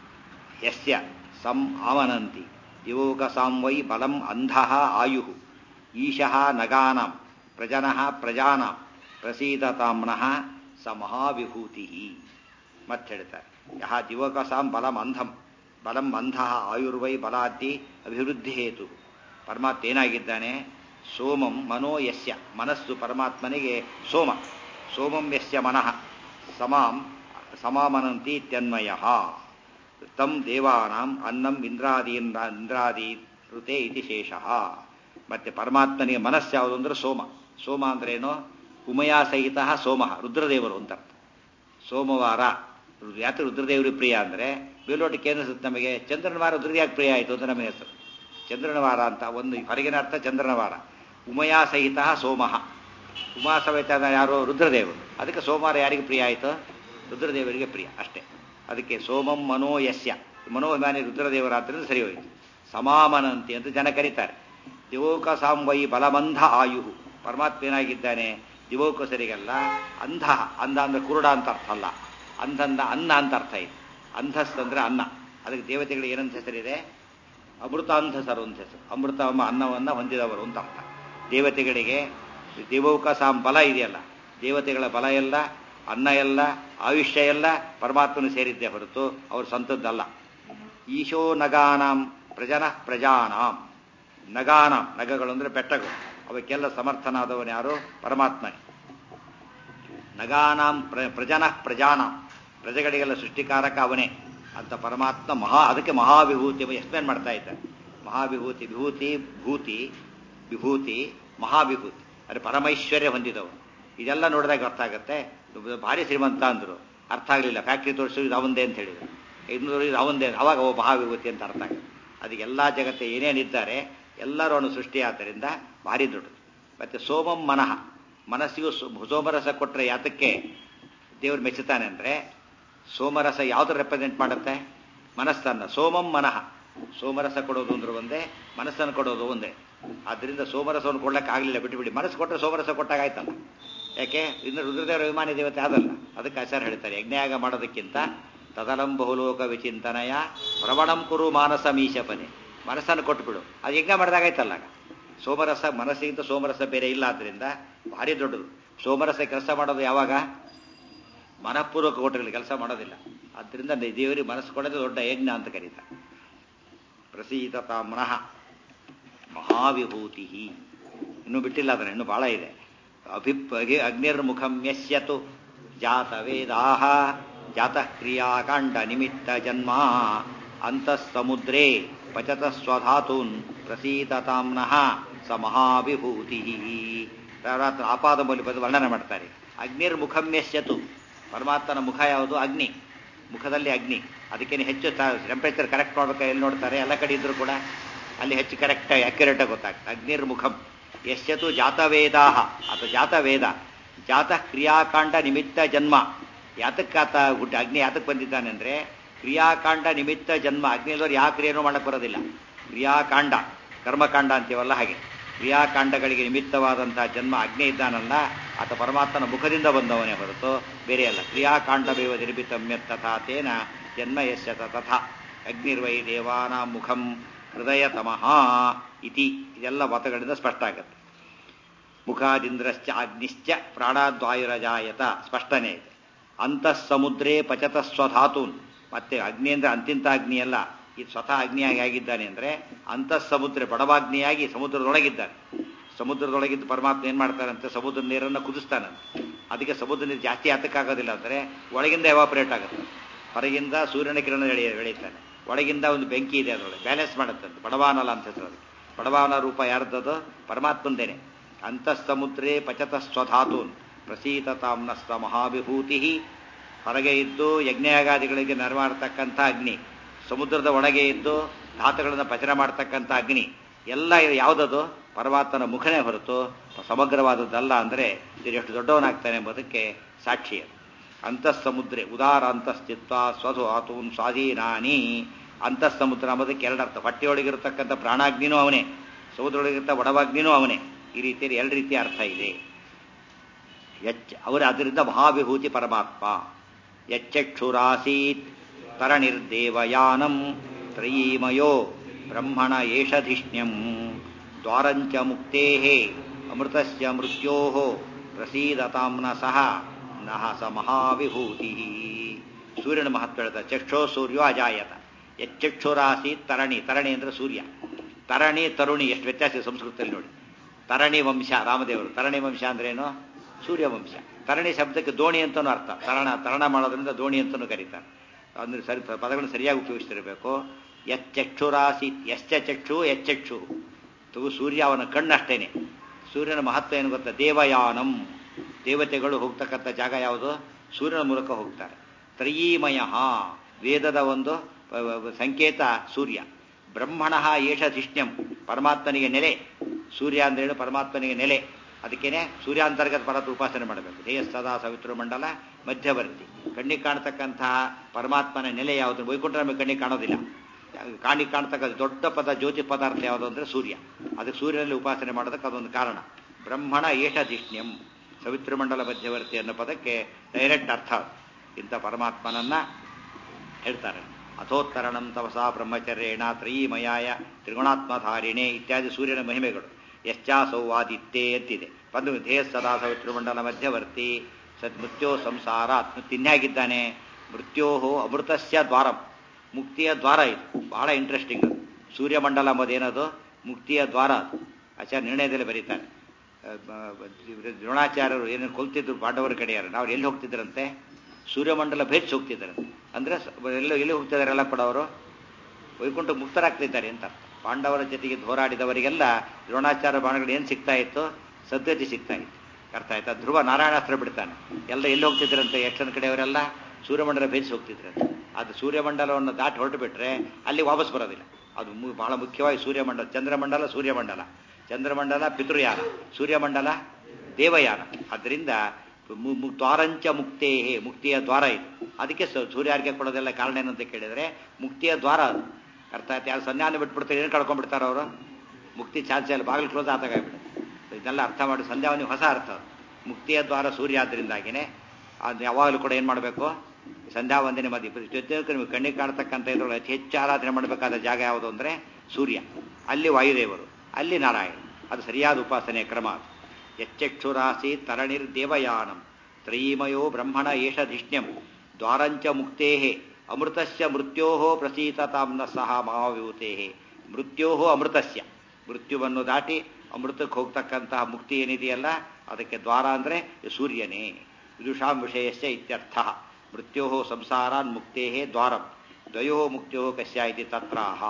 ಯಸ್ಯ ಸಂ ಆಮನಂತಿ ದಿವೌಕಸಾಂ ವೈ ಬಲಂ ಅಂಧಃ ಆಯುಹು ಈಶಃ ನಗಾನಾಂ ಪ್ರಜನಃ ಪ್ರಜಾನಾಂ ಪ್ರಸೀದತಾಂ ನಃ ಸ ಮಹಾವಿಭೂತಿ. ಮತ್ತೆ ಹೇಳ್ತಾರೆ, ಯಹ ದಿವೌಕಸಾಂ ಬಲಂ ಅಂಧಂ ಬಲಂ ಅಂಧಃ ಆಯುರ್ವೈ ಬಲಾದ್ದಿ ಅಭಿವೃದ್ಧಿ ಹೇತು. ಪರಮಾತ್ಮ ಏನಾಗಿದ್ದಾನೆ? ಸೋಮಂ ಮನೋ ಯಸ್ಯ, ಮನಸ್ಸು ಪರಮಾತ್ಮನಿಗೆ ಸೋಮ. ಸೋಮಂ ಯಸ್ಯ ಮನಃ ಸಮಾಂ ಸಮಾಮನಂತಿ ಇತ್ಯನ್ವಯ ತಂ ದೇವಾನಾಂ ಅನ್ನಂ ಇಂದ್ರಾದೀನ್ ಇಂದ್ರಾದಿ ಋತೆ ಇತಿ ಶೇಷಃ. ಮತ್ತೆ ಪರಮಾತ್ಮನಿಗೆ ಮನಸ್ಸು ಯಾವುದು ಅಂದ್ರೆ ಸೋಮ. ಸೋಮ ಅಂದ್ರೇನು? ಉಮಯಾ ಸಹಿತ ಸೋಮ, ರುದ್ರದೇವರು ಅಂತ ಅರ್ಥ. ಸೋಮವಾರ ಯಾಕೆ ರುದ್ರದೇವರಿಗೆ ಪ್ರಿಯ ಅಂದರೆ ಬೇಲೋಟಕ್ಕೆ ಏನಿಸುತ್ತೆ ನಮಗೆ? ಚಂದ್ರನ ವಾರ ರುದ್ರಯಾಗಿ ಪ್ರಿಯ ಆಯಿತು ಅಂತ ನಮಗೆ ಹೆಸರು. ಚಂದ್ರನ ವಾರ ಅಂತ ಒಂದು ಹೊರಗಿನ ಅರ್ಥ ಚಂದ್ರನ ವಾರ. ಉಮಯಾ ಸಹಿತ ಸೋಮ, ಉಮಾ ಸಮೇತ ಯಾರು? ರುದ್ರದೇವರು. ಅದಕ್ಕೆ ಸೋಮವಾರ ಯಾರಿಗೆ ಪ್ರಿಯ ಆಯಿತು? ರುದ್ರದೇವರಿಗೆ ಪ್ರಿಯ ಅಷ್ಟೇ. ಅದಕ್ಕೆ ಸೋಮಂ ಮನೋ ಯಸ್ಯ, ಮನೋಭಿಮಾನಿ ರುದ್ರದೇವರಾದ್ರಿಂದ ಸರಿ ಹೋಯಿತು. ಸಮಾಮನಂತಿ ಅಂತ ಜನ ಕರೀತಾರೆ. ದಿವೌಕಸಾಂ ವೈ ಬಲಮಂಧ ಆಯುಹು, ಪರಮಾತ್ಮ ಏನಾಗಿದ್ದಾನೆ? ದಿವೌಕಸರಿಗೆಲ್ಲ ಅಂಧ, ಅಂಧ ಅಂದ್ರೆ ಕುರುಡ ಅಂತ ಅರ್ಥ ಅಲ್ಲ, ಅಂಧಂದ ಅನ್ನ ಅಂತ ಅರ್ಥ ಇದೆ. ಅಂಧಸ್ತಂದ್ರೆ ಅನ್ನ. ಅದಕ್ಕೆ ದೇವತೆಗಳಿಗೆ ಏನಂತ ಹೆಸರಿದೆ? ಅಮೃತಾಂಧಸರು ಅಂತ ಹೆಸರು. ಅಮೃತ ಅನ್ನವನ್ನು ಹೊಂದಿದವರು ಅಂತ ಅರ್ಥ. ದೇವತೆಗಳಿಗೆ ದಿವೌಕಸಾಂ ಬಲ ಇದೆಯಲ್ಲ, ದೇವತೆಗಳ ಬಲ ಎಲ್ಲ, ಅನ್ನ ಎಲ್ಲ, ಆಯುಷ್ಯ ಎಲ್ಲ ಪರಮಾತ್ಮನ ಸೇರಿದ್ದೇ ಹೊರತು ಅವರು ಸ್ವಂತದ್ದಲ್ಲ. ಈಶೋ ನಗಾನಾಂ ಪ್ರಜನ ಪ್ರಜಾನಾಂ, ನಗಾನಾಂ, ನಗಗಳು ಅಂದರೆ ಬೆಟ್ಟಗಳು, ಅವಕ್ಕೆಲ್ಲ ಸಮರ್ಥನಾದವನು ಯಾರು? ಪರಮಾತ್ಮನೇ. ನಗಾನಾಂ ಪ್ರ ಪ್ರಜನ ಪ್ರಜಾನಾಂ, ಪ್ರಜೆಗಳಿಗೆಲ್ಲ ಸೃಷ್ಟಿಕಾರಕ ಅವನೇ ಅಂತ ಪರಮಾತ್ಮ ಮಹಾ. ಅದಕ್ಕೆ ಮಹಾವಿಭೂತಿ ಎಕ್ಸ್ಪ್ಲೇನ್ ಮಾಡ್ತಾ ಇದ್ದಾರೆ. ಮಹಾವಿಭೂತಿ, ವಿಭೂತಿ, ಭೂತಿ, ವಿಭೂತಿ, ಮಹಾವಿಭೂತಿ ಅಂದರೆ ಪರಮೈಶ್ವರ್ಯ ಹೊಂದಿದವನು. ಇದೆಲ್ಲ ನೋಡಿದಾಗ ಅರ್ಥ ಆಗುತ್ತೆ. ಭಾರಿ ಶ್ರೀಮಂತ ಅಂದರು, ಅರ್ಥ ಆಗಲಿಲ್ಲ. ಫ್ಯಾಕ್ಟ್ರಿ ತೋರಿಸು ಇದು ಅವಂದೇ ಅಂತ ಹೇಳಿದರು. ಇನ್ನೂರು ಇದು ಅವಂದೇ, ಅವಾಗ ಅವ ಮಹಾವಿಭೂತಿ ಅಂತ ಅರ್ಥ ಆಗುತ್ತೆ. ಅದಕ್ಕೆ ಎಲ್ಲ ಜಗತ್ತೆ ಏನೇನಿದ್ದಾರೆ ಎಲ್ಲರೂ ಅವನು ಸೃಷ್ಟಿ ಆದ್ದರಿಂದ ಭಾರಿ ದೊಡ್ಡದು. ಮತ್ತು ಸೋಮಂ ಮನಃ, ಮನಸ್ಸಿಗೂ ಸೋಮರಸ ಕೊಟ್ಟರೆ ಯಾತಕ್ಕೆ ದೇವರು ಮೆಚ್ಚುತ್ತಾನೆ ಅಂದರೆ, ಸೋಮರಸ ಯಾವುದು ರೆಪ್ರೆಸೆಂಟ್ ಮಾಡುತ್ತೆ? ಮನಸ್ಸನ್ನು. ಸೋಮಂ ಮನಃ, ಸೋಮರಸ ಕೊಡೋದು ಅಂದ್ರೆ ಒಂದೇ, ಮನಸ್ಸನ್ನು ಕೊಡೋದು ಒಂದೇ. ಆದ್ದರಿಂದ ಸೋಮರಸವನ್ನು ಕೊಡ್ಲಿಕ್ಕೆ ಆಗಲಿಲ್ಲ, ಬಿಟ್ಟುಬಿಡಿ. ಮನಸ್ಸು ಕೊಟ್ಟರೆ ಸೋಮರಸ ಕೊಟ್ಟಾಗ ಆಯ್ತಲ್ಲ. ಯಾಕೆ? ಇನ್ನು ರುದ್ರದೇವರ ಅಭಿಮಾನಿ ದೇವತೆ ಆದಲ್ಲ. ಅದಕ್ಕೆ ಆಚಾರ್ಯ ಹೇಳ್ತಾರೆ, ಯಜ್ಞಯಾಗ ಮಾಡೋದಕ್ಕಿಂತ ತದಲಂ ಬಹುಲೋಕ ವಿಚಿಂತನಯ ಪ್ರವಣಂ ಕುರು ಮಾನಸ ಮೀಶಪನೆ. ಮನಸ್ಸನ್ನು ಕೊಟ್ಟುಬಿಡು, ಅದು ಯಜ್ಞ ಮಾಡಿದಾಗಾಯ್ತಲ್ಲ. ಸೋಮರಸ, ಮನಸ್ಸಿಗಿಂತ ಸೋಮರಸ ಬೇರೆ ಇಲ್ಲ. ಆದ್ದರಿಂದ ಭಾರಿ ದೊಡ್ಡದು. ಸೋಮರಸ ಕೆಲಸ ಮಾಡೋದು ಯಾವಾಗ? ಮನಃಪೂರ್ವಕ ಕೊಟ್ಟಿರಲಿ, ಕೆಲಸ ಮಾಡೋದಿಲ್ಲ. ಆದ್ದರಿಂದ ದೇವರಿಗೆ ಮನಸ್ಸು ಕೊಡೋದು ದೊಡ್ಡ ಯಜ್ಞ ಅಂತ ಕರೀತಾರೆ. ಪ್ರಸೀದತಾಂ ನಃ ಮಹಾವಿಭೂತಿ. ಇನ್ನೂ ಬಿಟ್ಟಿಲ್ಲ ಅದನ್ನು, ಇನ್ನೂ ಬಹಳ ಇದೆ. ಅಭಿಪ್ ಅಗ್ನಿರ್ಮುಖಂ ಯಸ್ಯತು ಜಾತವೇದಾಹ ಜಾತಃ ಕ್ರಿಯಾಕಾಂಡ ನಿಮಿತ್ತ ಜನ್ಮ ಅಂತಃ ಸಮುದ್ರೇ ಪಚತ ಸ್ವಧಾತೂನ್ ಪ್ರಸೀದತಾಂ ನಃ ಸ ಮಹಾವಿಭೂತಿ. ಆಪಾದ ಮೌಲ್ಯ ಪದ ವರ್ಣನೆ ಮಾಡ್ತಾರೆ. ಅಗ್ನಿರ್ಮುಖಂ ಯಸ್ಯತು, ಪರಮಾತ್ಮನ ಮುಖ ಯಾವುದು? ಅಗ್ನಿ. ಮುಖದಲ್ಲಿ ಅಗ್ನಿ. ಅದಕ್ಕೇನು ಹೆಚ್ಚು ಟೆಂಪರೇಚರ್ ಕರೆಕ್ಟ್ ಮಾಡ್ಬೇಕು, ಎಲ್ಲಿ ನೋಡ್ತಾರೆ ಎಲ್ಲ ಕಡೆ ಇದ್ರೂ ಕೂಡ ಅಲ್ಲಿ ಹೆಚ್ಚು ಕರೆಕ್ಟಾಗಿ ಅಕ್ಯುರೇಟಾಗಿ ಗೊತ್ತಾಗ್ತದೆ. ಅಗ್ನಿರ್ಮುಖಂ ಯಶ್ಯತು ಜಾತವೇದಾಹ, ಅಥವಾ ಜಾತವೇದ ಜಾತಃ ಕ್ರಿಯಾಕಾಂಡ ನಿಮಿತ್ತ ಜನ್ಮ. ಯಾತಕ್ಕಾತ ಹುಟ್ಟಿ ಅಗ್ನಿ ಯಾತಕ್ಕೆ ಬಂದಿದ್ದಾನೆ ಅಂದರೆ ಕ್ರಿಯಾಕಾಂಡ ನಿಮಿತ್ತ ಜನ್ಮ. ಅಗ್ನಿಯಲ್ಲವ್ರು ಯಾವ ಕ್ರಿಯೆನೂ ಮಾಡಕ್ಕೆ ಬರೋದಿಲ್ಲ. ಕ್ರಿಯಾಕಾಂಡ ಕರ್ಮಕಾಂಡ ಅಂತೀವಲ್ಲ ಹಾಗೆ ಕ್ರಿಯಾಕಾಂಡಗಳಿಗೆ ನಿಮಿತ್ತವಾದಂತಹ ಜನ್ಮ ಅಗ್ನಿ ಇದ್ದಾನಲ್ಲ ಆತ ಪರಮಾತ್ಮನ ಮುಖದಿಂದ ಬಂದವನೇ ಹೊರತು ಬೇರೆ ಅಲ್ಲ. ಕ್ರಿಯಾಕಾಂಡವೇವ ನಿರ್ಮಿತಮ್ಯತ್ ತಥಾ ತೇನ ಜನ್ಮ ಯಸ್ಯ ತಥಾ ಅಗ್ನಿರ್ವೈ ದೇವಾನ ಮುಖಂ ಹೃದಯ ತಮಃ ಇತಿ. ಇದೆಲ್ಲ ಮತಗಳಿಂದ ಸ್ಪಷ್ಟ ಆಗುತ್ತೆ. ಮುಖಾದಿಂದ್ರಶ್ಚ ಅಗ್ನಿಶ್ಚ ಪ್ರಾಣಾದ್ವಾಯುರಜಾಯತ ಸ್ಪಷ್ಟನೇ ಇದೆ. ಅಂತಃ ಸಮುದ್ರೇ ಪಚತ ಸ್ವಧಾತೂನ್. ಮತ್ತೆ ಅಗ್ನಿ ಅಂದ್ರೆ ಅಂತಿಂತ ಅಗ್ನಿ ಅಲ್ಲ, ಇದು ಸ್ವತಃ ಅಗ್ನಿಯಾಗಿ ಆಗಿದ್ದಾನೆ ಅಂದರೆ ಅಂತಃ ಸಮುದ್ರ ಬಡವಾಗ್ನಿಯಾಗಿ ಸಮುದ್ರದೊಳಗಿದ್ದಾನೆ. ಸಮುದ್ರದೊಳಗಿದ್ದು ಪರಮಾತ್ಮ ಏನ್ ಮಾಡ್ತಾರಂತೆ, ಸಮುದ್ರ ನೀರನ್ನು ಕುದಿಸ್ತಾನಂತೆ. ಅದಕ್ಕೆ ಸಮುದ್ರ ನೀರು ಜಾಸ್ತಿ ಹತ್ತಕ್ಕಾಗೋದಿಲ್ಲ ಅಂದರೆ ಒಳಗಿಂದ ಎವಾಪರೇಟ್ ಆಗುತ್ತೆ. ಹೊರಗಿಂದ ಸೂರ್ಯನ ಕಿರಣ ಬೆಳೆಯ ಬೆಳೀತಾನೆ, ಒಳಗಿಂದ ಒಂದು ಬೆಂಕಿ ಇದೆ ಅದರೊಳಗೆ ಬ್ಯಾಲೆನ್ಸ್ ಮಾಡುತ್ತಂತೆ. ಬಡವಾನಲ ಅಂತ ಹೆಸರು ಅದಕ್ಕೆ. ಬಡವಾನ ರೂಪ ಯಾರ್ದದು? ಪರಮಾತ್ಮಂದೇನೆ. ಅಂತಃ ಸಮುದ್ರೇ ಪಚತ ಸ್ವಧಾತೂನ್ ಪ್ರಸೀತತಾಮ್ನಸ್ತ ಮಹಾವಿಭೂತಿ. ಹೊರಗೆ ಇದ್ದು ಯಜ್ಞಯಾಗಾದಿಗಳಿಗೆ ನೆರವಾಡ್ತಕ್ಕಂಥ ಅಗ್ನಿ, ಸಮುದ್ರದ ಒಳಗೆ ಇದ್ದು ಧಾತುಗಳನ್ನು ಪಚನ ಮಾಡ್ತಕ್ಕಂಥ ಅಗ್ನಿ, ಎಲ್ಲ ಯಾವುದದು? ಪರಮಾತ್ಮನ ಮುಖನೇ ಹೊರತು ಸಮಗ್ರವಾದದ್ದಲ್ಲ. ಅಂದರೆ ಇದು ಎಷ್ಟು ದೊಡ್ಡವನಾಗ್ತಾನೆ ಎಂಬುದಕ್ಕೆ ಸಾಕ್ಷಿ ಅದು. ಅಂತಃ ಸಮುದ್ರೆ ಉದಾರ ಅಂತಸ್ಥಿತ್ವ ಸ್ವಧು ಆತೂನ್ ಸ್ವಾಧೀನಾನಿ. ಅಂತಃ ಸಮುದ್ರ ಅಂಬೋದಕ್ಕೆ ಎರಡರ್ಥ. ಹೊಟ್ಟೆಯೊಳಗಿರತಕ್ಕಂಥ ಪ್ರಾಣಾಗ್ನಿನೂ ಅವನೇ, ಸಮುದ್ರೊಳಗಿರ್ತ ಒಡವಾಗ್ನಿನೂ ಅವನೇ. ಈ ರೀತಿಯಲ್ಲಿ ಎರಡು ರೀತಿಯ ಅರ್ಥ ಇದೆ. ಎಚ್ ಅವರು ಅದರಿಂದ ಮಹಾವಿಭೂತಿ ಪರಮಾತ್ಮ. ಯಚ್ಚಕ್ಷುರಾಸೀತ್ ತರಣಿರ್ದೇವಯಾನಂ ತ್ರಯೀಮಯೋ ಬ್ರಹ್ಮಣ ಏಷಧಿಷ್ಣ್ಯಂ ದ್ವಾರಂಚ ಮುಕ್ತೇಃ ಅಮೃತಸ್ಯ ಮೃತ್ಯೋಃ ಪ್ರಸೀದತಾಂನ ಸಹ ನಹ ಸ ಮಹಾವಿಭೂತಿ. ಸೂರ್ಯನ ಮಹತ್ವ ಹೇಳ್ತಾರೆ. ಚಕ್ಷೋ ಸೂರ್ಯೋ ಅಜಾಯತ. ಯಚ್ಚಕ್ಷುರಾಸೀತ್ ತರಣಿ. ತರಣಿ ಅಂದ್ರೆ ಸೂರ್ಯ. ತರಣಿ ತರುಣಿ ಎಷ್ಟು ವ್ಯತ್ಯಾಸ ಇದೆ ಸಂಸ್ಕೃತದಲ್ಲಿ ನೋಡಿ. ತರಣಿ ವಂಶ ರಾಮದೇವರು. ತರಣಿ ವಂಶ ಅಂದ್ರೇನು? ಸೂರ್ಯವಂಶ. ತರಣಿ ಶಬ್ದಕ್ಕೆ ದೋಣಿ ಅಂತನೂ ಅರ್ಥ. ತರಣ ತರಣ ಮಾಡೋದ್ರಿಂದ ದೋಣಿ ಅಂತನೂ ಕರೀತಾರೆ. ಅಂದ್ರೆ ಸರಿ ಪದಗಳನ್ನು ಸರಿಯಾಗಿ ಉಪಯೋಗಿಸ್ತಿರಬೇಕು. ಯಚ್ಚಕ್ಷುರಾಸಿ ಯಶ್ಚ ಚಕ್ಷು ಯಚ್ಚಕ್ಷು ತು ಸೂರ್ಯ ಅವನ ಕಣ್ಣಷ್ಟೇನೆ. ಸೂರ್ಯನ ಮಹತ್ವ ಏನು ಗೊತ್ತಾ? ದೇವಯಾನಂ. ದೇವತೆಗಳು ಹೋಗ್ತಕ್ಕಂಥ ಜಾಗ ಯಾವುದು? ಸೂರ್ಯನ ಮೂಲಕ ಹೋಗ್ತಾರೆ. ತ್ರಯೀಮಯ ವೇದದ ಒಂದು ಸಂಕೇತ ಸೂರ್ಯ. ಬ್ರಹ್ಮಣ ಏಷಧಿಷ್ಣ್ಯಂ ಪರಮಾತ್ಮನಿಗೆ ನೆಲೆ. ಸೂರ್ಯ ಅಂದ್ರೇನು? ಪರಮಾತ್ಮನಿಗೆ ನೆಲೆ. ಅದಕ್ಕೇನೆ ಸೂರ್ಯಾಂತರ್ಗತ ಪರತ ಉಪಾಸನೆ ಮಾಡಬೇಕು. ಧೇಯ ಸದಾ ಸವಿತೃ ಮಂಡಲ ಮಧ್ಯವರ್ತಿ. ಕಣ್ಣಿಗೆ ಕಾಣತಕ್ಕಂತಹ ಪರಮಾತ್ಮನ ನೆಲೆ ಯಾವುದು? ವೈಕುಂಠ ನಮಗೆ ಕಣ್ಣಿಗೆ ಕಾಣೋದಿಲ್ಲ. ಕಾಣಿಗೆ ಕಾಣ್ತಕ್ಕಂಥ ದೊಡ್ಡ ಪದ ಜ್ಯೋತಿ ಪದಾರ್ಥ ಯಾವುದು ಅಂದರೆ ಸೂರ್ಯ. ಅದಕ್ಕೆ ಸೂರ್ಯನಲ್ಲಿ ಉಪಾಸನೆ ಮಾಡೋದಕ್ಕೆ ಅದೊಂದು ಕಾರಣ. ಬ್ರಹ್ಮಣ ಏಷಧಿಷ್ಣ್ಯಂ ಸವಿತೃಮಂಡಲ ಮಧ್ಯವರ್ತಿ ಅನ್ನೋ ಪದಕ್ಕೆ ಡೈರೆಕ್ಟ್ ಅರ್ಥ. ಇಂಥ ಪರಮಾತ್ಮನನ್ನ ಹೇಳ್ತಾರೆ. ಅಥೋತ್ತರಣಂ ತಪಸಾ ಬ್ರಹ್ಮಚರ್ಯೇಣ ತ್ರಯೀಮಯಾಯ ತ್ರಿಗುಣಾತ್ಮಧಾರಿಣೆ ಇತ್ಯಾದಿ ಸೂರ್ಯನ ಮಹಿಮೆಗಳು. ಯಶ್ಚಾಸೌವಾದಿತ್ತೇ ಅಂತಿದೆ. ಬಂದು ಧೇಯ ಸದಾ ಸವಿತೃಮಂಡಲ ಮಧ್ಯವರ್ತಿ ಸದ್ ಮೃತ್ಯೋ ಸಂಸಾರ. ತಿನ್ಯಾಗಿದ್ದಾನೆ. ಮೃತ್ಯೋಹೋ ಅಮೃತಸ್ಯ ದ್ವಾರಂ. ಮುಕ್ತಿಯ ದ್ವಾರ ಇದು. ಬಹಳ ಇಂಟ್ರೆಸ್ಟಿಂಗ್ ಅದು. ಸೂರ್ಯಮಂಡಲ ಎಂಬುದೇನದು? ಮುಕ್ತಿಯ ದ್ವಾರ ಅದು. ಆಚಾರ್ಯ ನಿರ್ಣಯದಲ್ಲಿ ಬರೀತಾರೆ. ದ್ರೋಣಾಚಾರ್ಯರು ಏನೇನು ಕೊಲ್ತಿದ್ರು ಪಾಂಡವರ ಕಡೆಯಾರ, ನಾವು ಎಲ್ಲಿ ಹೋಗ್ತಿದ್ರಂತೆ? ಸೂರ್ಯಮಂಡಲ ಭೇದಿಸಿ ಹೋಗ್ತಿದ್ದಾರಂತೆ. ಅಂದರೆ ಎಲ್ಲ ಎಲ್ಲಿ ಹೋಗ್ತಿದ್ದಾರೆಲ್ಲ ಕೂಡ ಅವರು ವೈಕುಂಠ ಮುಕ್ತರಾಗ್ತಿದ್ದಾರೆ ಅಂತ. ಪಾಂಡವರ ಜೊತೆಗೆ ಹೋರಾಡಿದವರಿಗೆಲ್ಲ ದ್ರೋಣಾಚಾರ್ಯ ಬಾಣಗಳು ಏನು ಸಿಗ್ತಾ ಇತ್ತು? ಸದ್ಗತಿ ಸಿಗ್ತಾ ಇತ್ತು. ಅರ್ಥ ಆಯ್ತಾ? ಧ್ರುವ ನಾರಾಯಣಾಸ್ತ್ರ ಬಿಡ್ತಾನೆ. ಎಲ್ಲ ಎಲ್ಲಿ ಹೋಗ್ತಿದ್ರಂತೆ? ಯಕ್ಷನ ಕಡೆಯವರೆಲ್ಲ ಸೂರ್ಯಮಂಡಲ ಭೇದಿಸಿ ಹೋಗ್ತಿದ್ರಂತೆ. ಅದು ಸೂರ್ಯಮಂಡಲವನ್ನು ದಾಟಿ ಹೊರಟು ಬಿಟ್ರೆ ಅಲ್ಲಿ ವಾಪಸ್ ಬರೋದಿಲ್ಲ. ಅದು ಬಹಳ ಮುಖ್ಯವಾಗಿ ಸೂರ್ಯಮಂಡಲ. ಚಂದ್ರಮಂಡಲ ಸೂರ್ಯಮಂಡಲ. ಚಂದ್ರಮಂಡಲ ಪಿತೃಯಾನ, ಸೂರ್ಯಮಂಡಲ ದೇವಯಾನ. ಅದರಿಂದ ದ್ವಾರಂಚ ಮುಕ್ತೇಹೇ ಮುಕ್ತಿಯ ದ್ವಾರ ಇದು. ಅದಕ್ಕೆ ಸೂರ್ಯಾರ್ಘ್ಯ ಕೊಡೋದೆಲ್ಲ ಕಾರಣ ಏನಂತ ಕೇಳಿದರೆ ಮುಕ್ತಿಯ ದ್ವಾರ ಅದು. ಅರ್ಥ ಆಯ್ತು? ಯಾರು ಸಂಧ್ಯಾನ ಬಿಟ್ಬಿಡ್ತಾರೆ, ಏನು ಕಳ್ಕೊಂಡ್ಬಿಡ್ತಾರೆ ಅವರು? ಮುಕ್ತಿ ಚಾನ್ಸ್ ಇಲ್ಲ, ಬಾಗಿಲು ಕ್ಲೋಸ್ ಆದಾಗಾಗ್ಬಿಡುತ್ತೆ. ಇದೆಲ್ಲ ಅರ್ಥ ಮಾಡಿ ಸಂಧ್ಯಾವನಿ ಹೊಸ ಅರ್ಥ. ಮುಕ್ತಿಯ ದ್ವಾರ ಸೂರ್ಯ ಆದ್ರಿಂದಾಗಿನೇ ಅದು ಯಾವಾಗಲೂ ಕೂಡ ಏನು ಮಾಡಬೇಕು? ಸಂಧ್ಯಾ ವಂದನೆ ಮದಿ ಜೊತೆ ನಿಮಗೆ ಕಣ್ಣಿಗೆ ಕಾಣ್ತಕ್ಕಂಥ ಇದ್ರೊಳಗೆ ಅತಿ ಹೆಚ್ಚು ಆರಾಧನೆ ಮಾಡಬೇಕಾದ ಜಾಗ ಯಾವುದು ಅಂದರೆ ಸೂರ್ಯ. ಅಲ್ಲಿ ವಾಯುದೇವರು, ಅಲ್ಲಿ ನಾರಾಯಣ. ಅದು ಸರಿಯಾದ ಉಪಾಸನೆಯ ಕ್ರಮ. ಯಚ್ಚಕ್ಷುರಾಸಿ ತರಣಿರ್ ದೇವಯಾನಂ ತ್ರಯೀಮಯೋ ಬ್ರಹ್ಮಣ ಏಷಧಿಷ್ಣ್ಯಂ ದ್ವಾರಂಚ ಮುಕ್ತೇಹೇ ಅಮೃತಸ್ಯ ಮೃತ್ಯೋಹೋ ಪ್ರಸೀತತಾಂನ ಸಹ ಮಹಾವಿಭೂತೇಹೇ. ಮೃತ್ಯೋಹೋ ಅಮೃತಸ್ಯ, ಮೃತ್ಯುವನ್ನು ದಾಟಿ ಅಮೃತಕ್ಕೆ ಹೋಗ್ತಕ್ಕಂತಹ ಮುಕ್ತಿ ಏನಿದೆಯಲ್ಲ ಅದಕ್ಕೆ ದ್ವಾರ ಅಂದರೆ ಸೂರ್ಯನೇ. ವಿದುಷಾಂ ವಿಷಯಸ್ಯ ಇತ್ಯರ್ಥ. ಮೃತ್ಯೋಹೋ ಸಂಸಾರಾನ್ ಮುಕ್ತೇಹೇ ದ್ವಾರಂ ದ್ವಯೋ ಮುಕ್ತ್ಯೋ ಕಸ್ಯ ಇತಿ ತತ್ರಾಹ.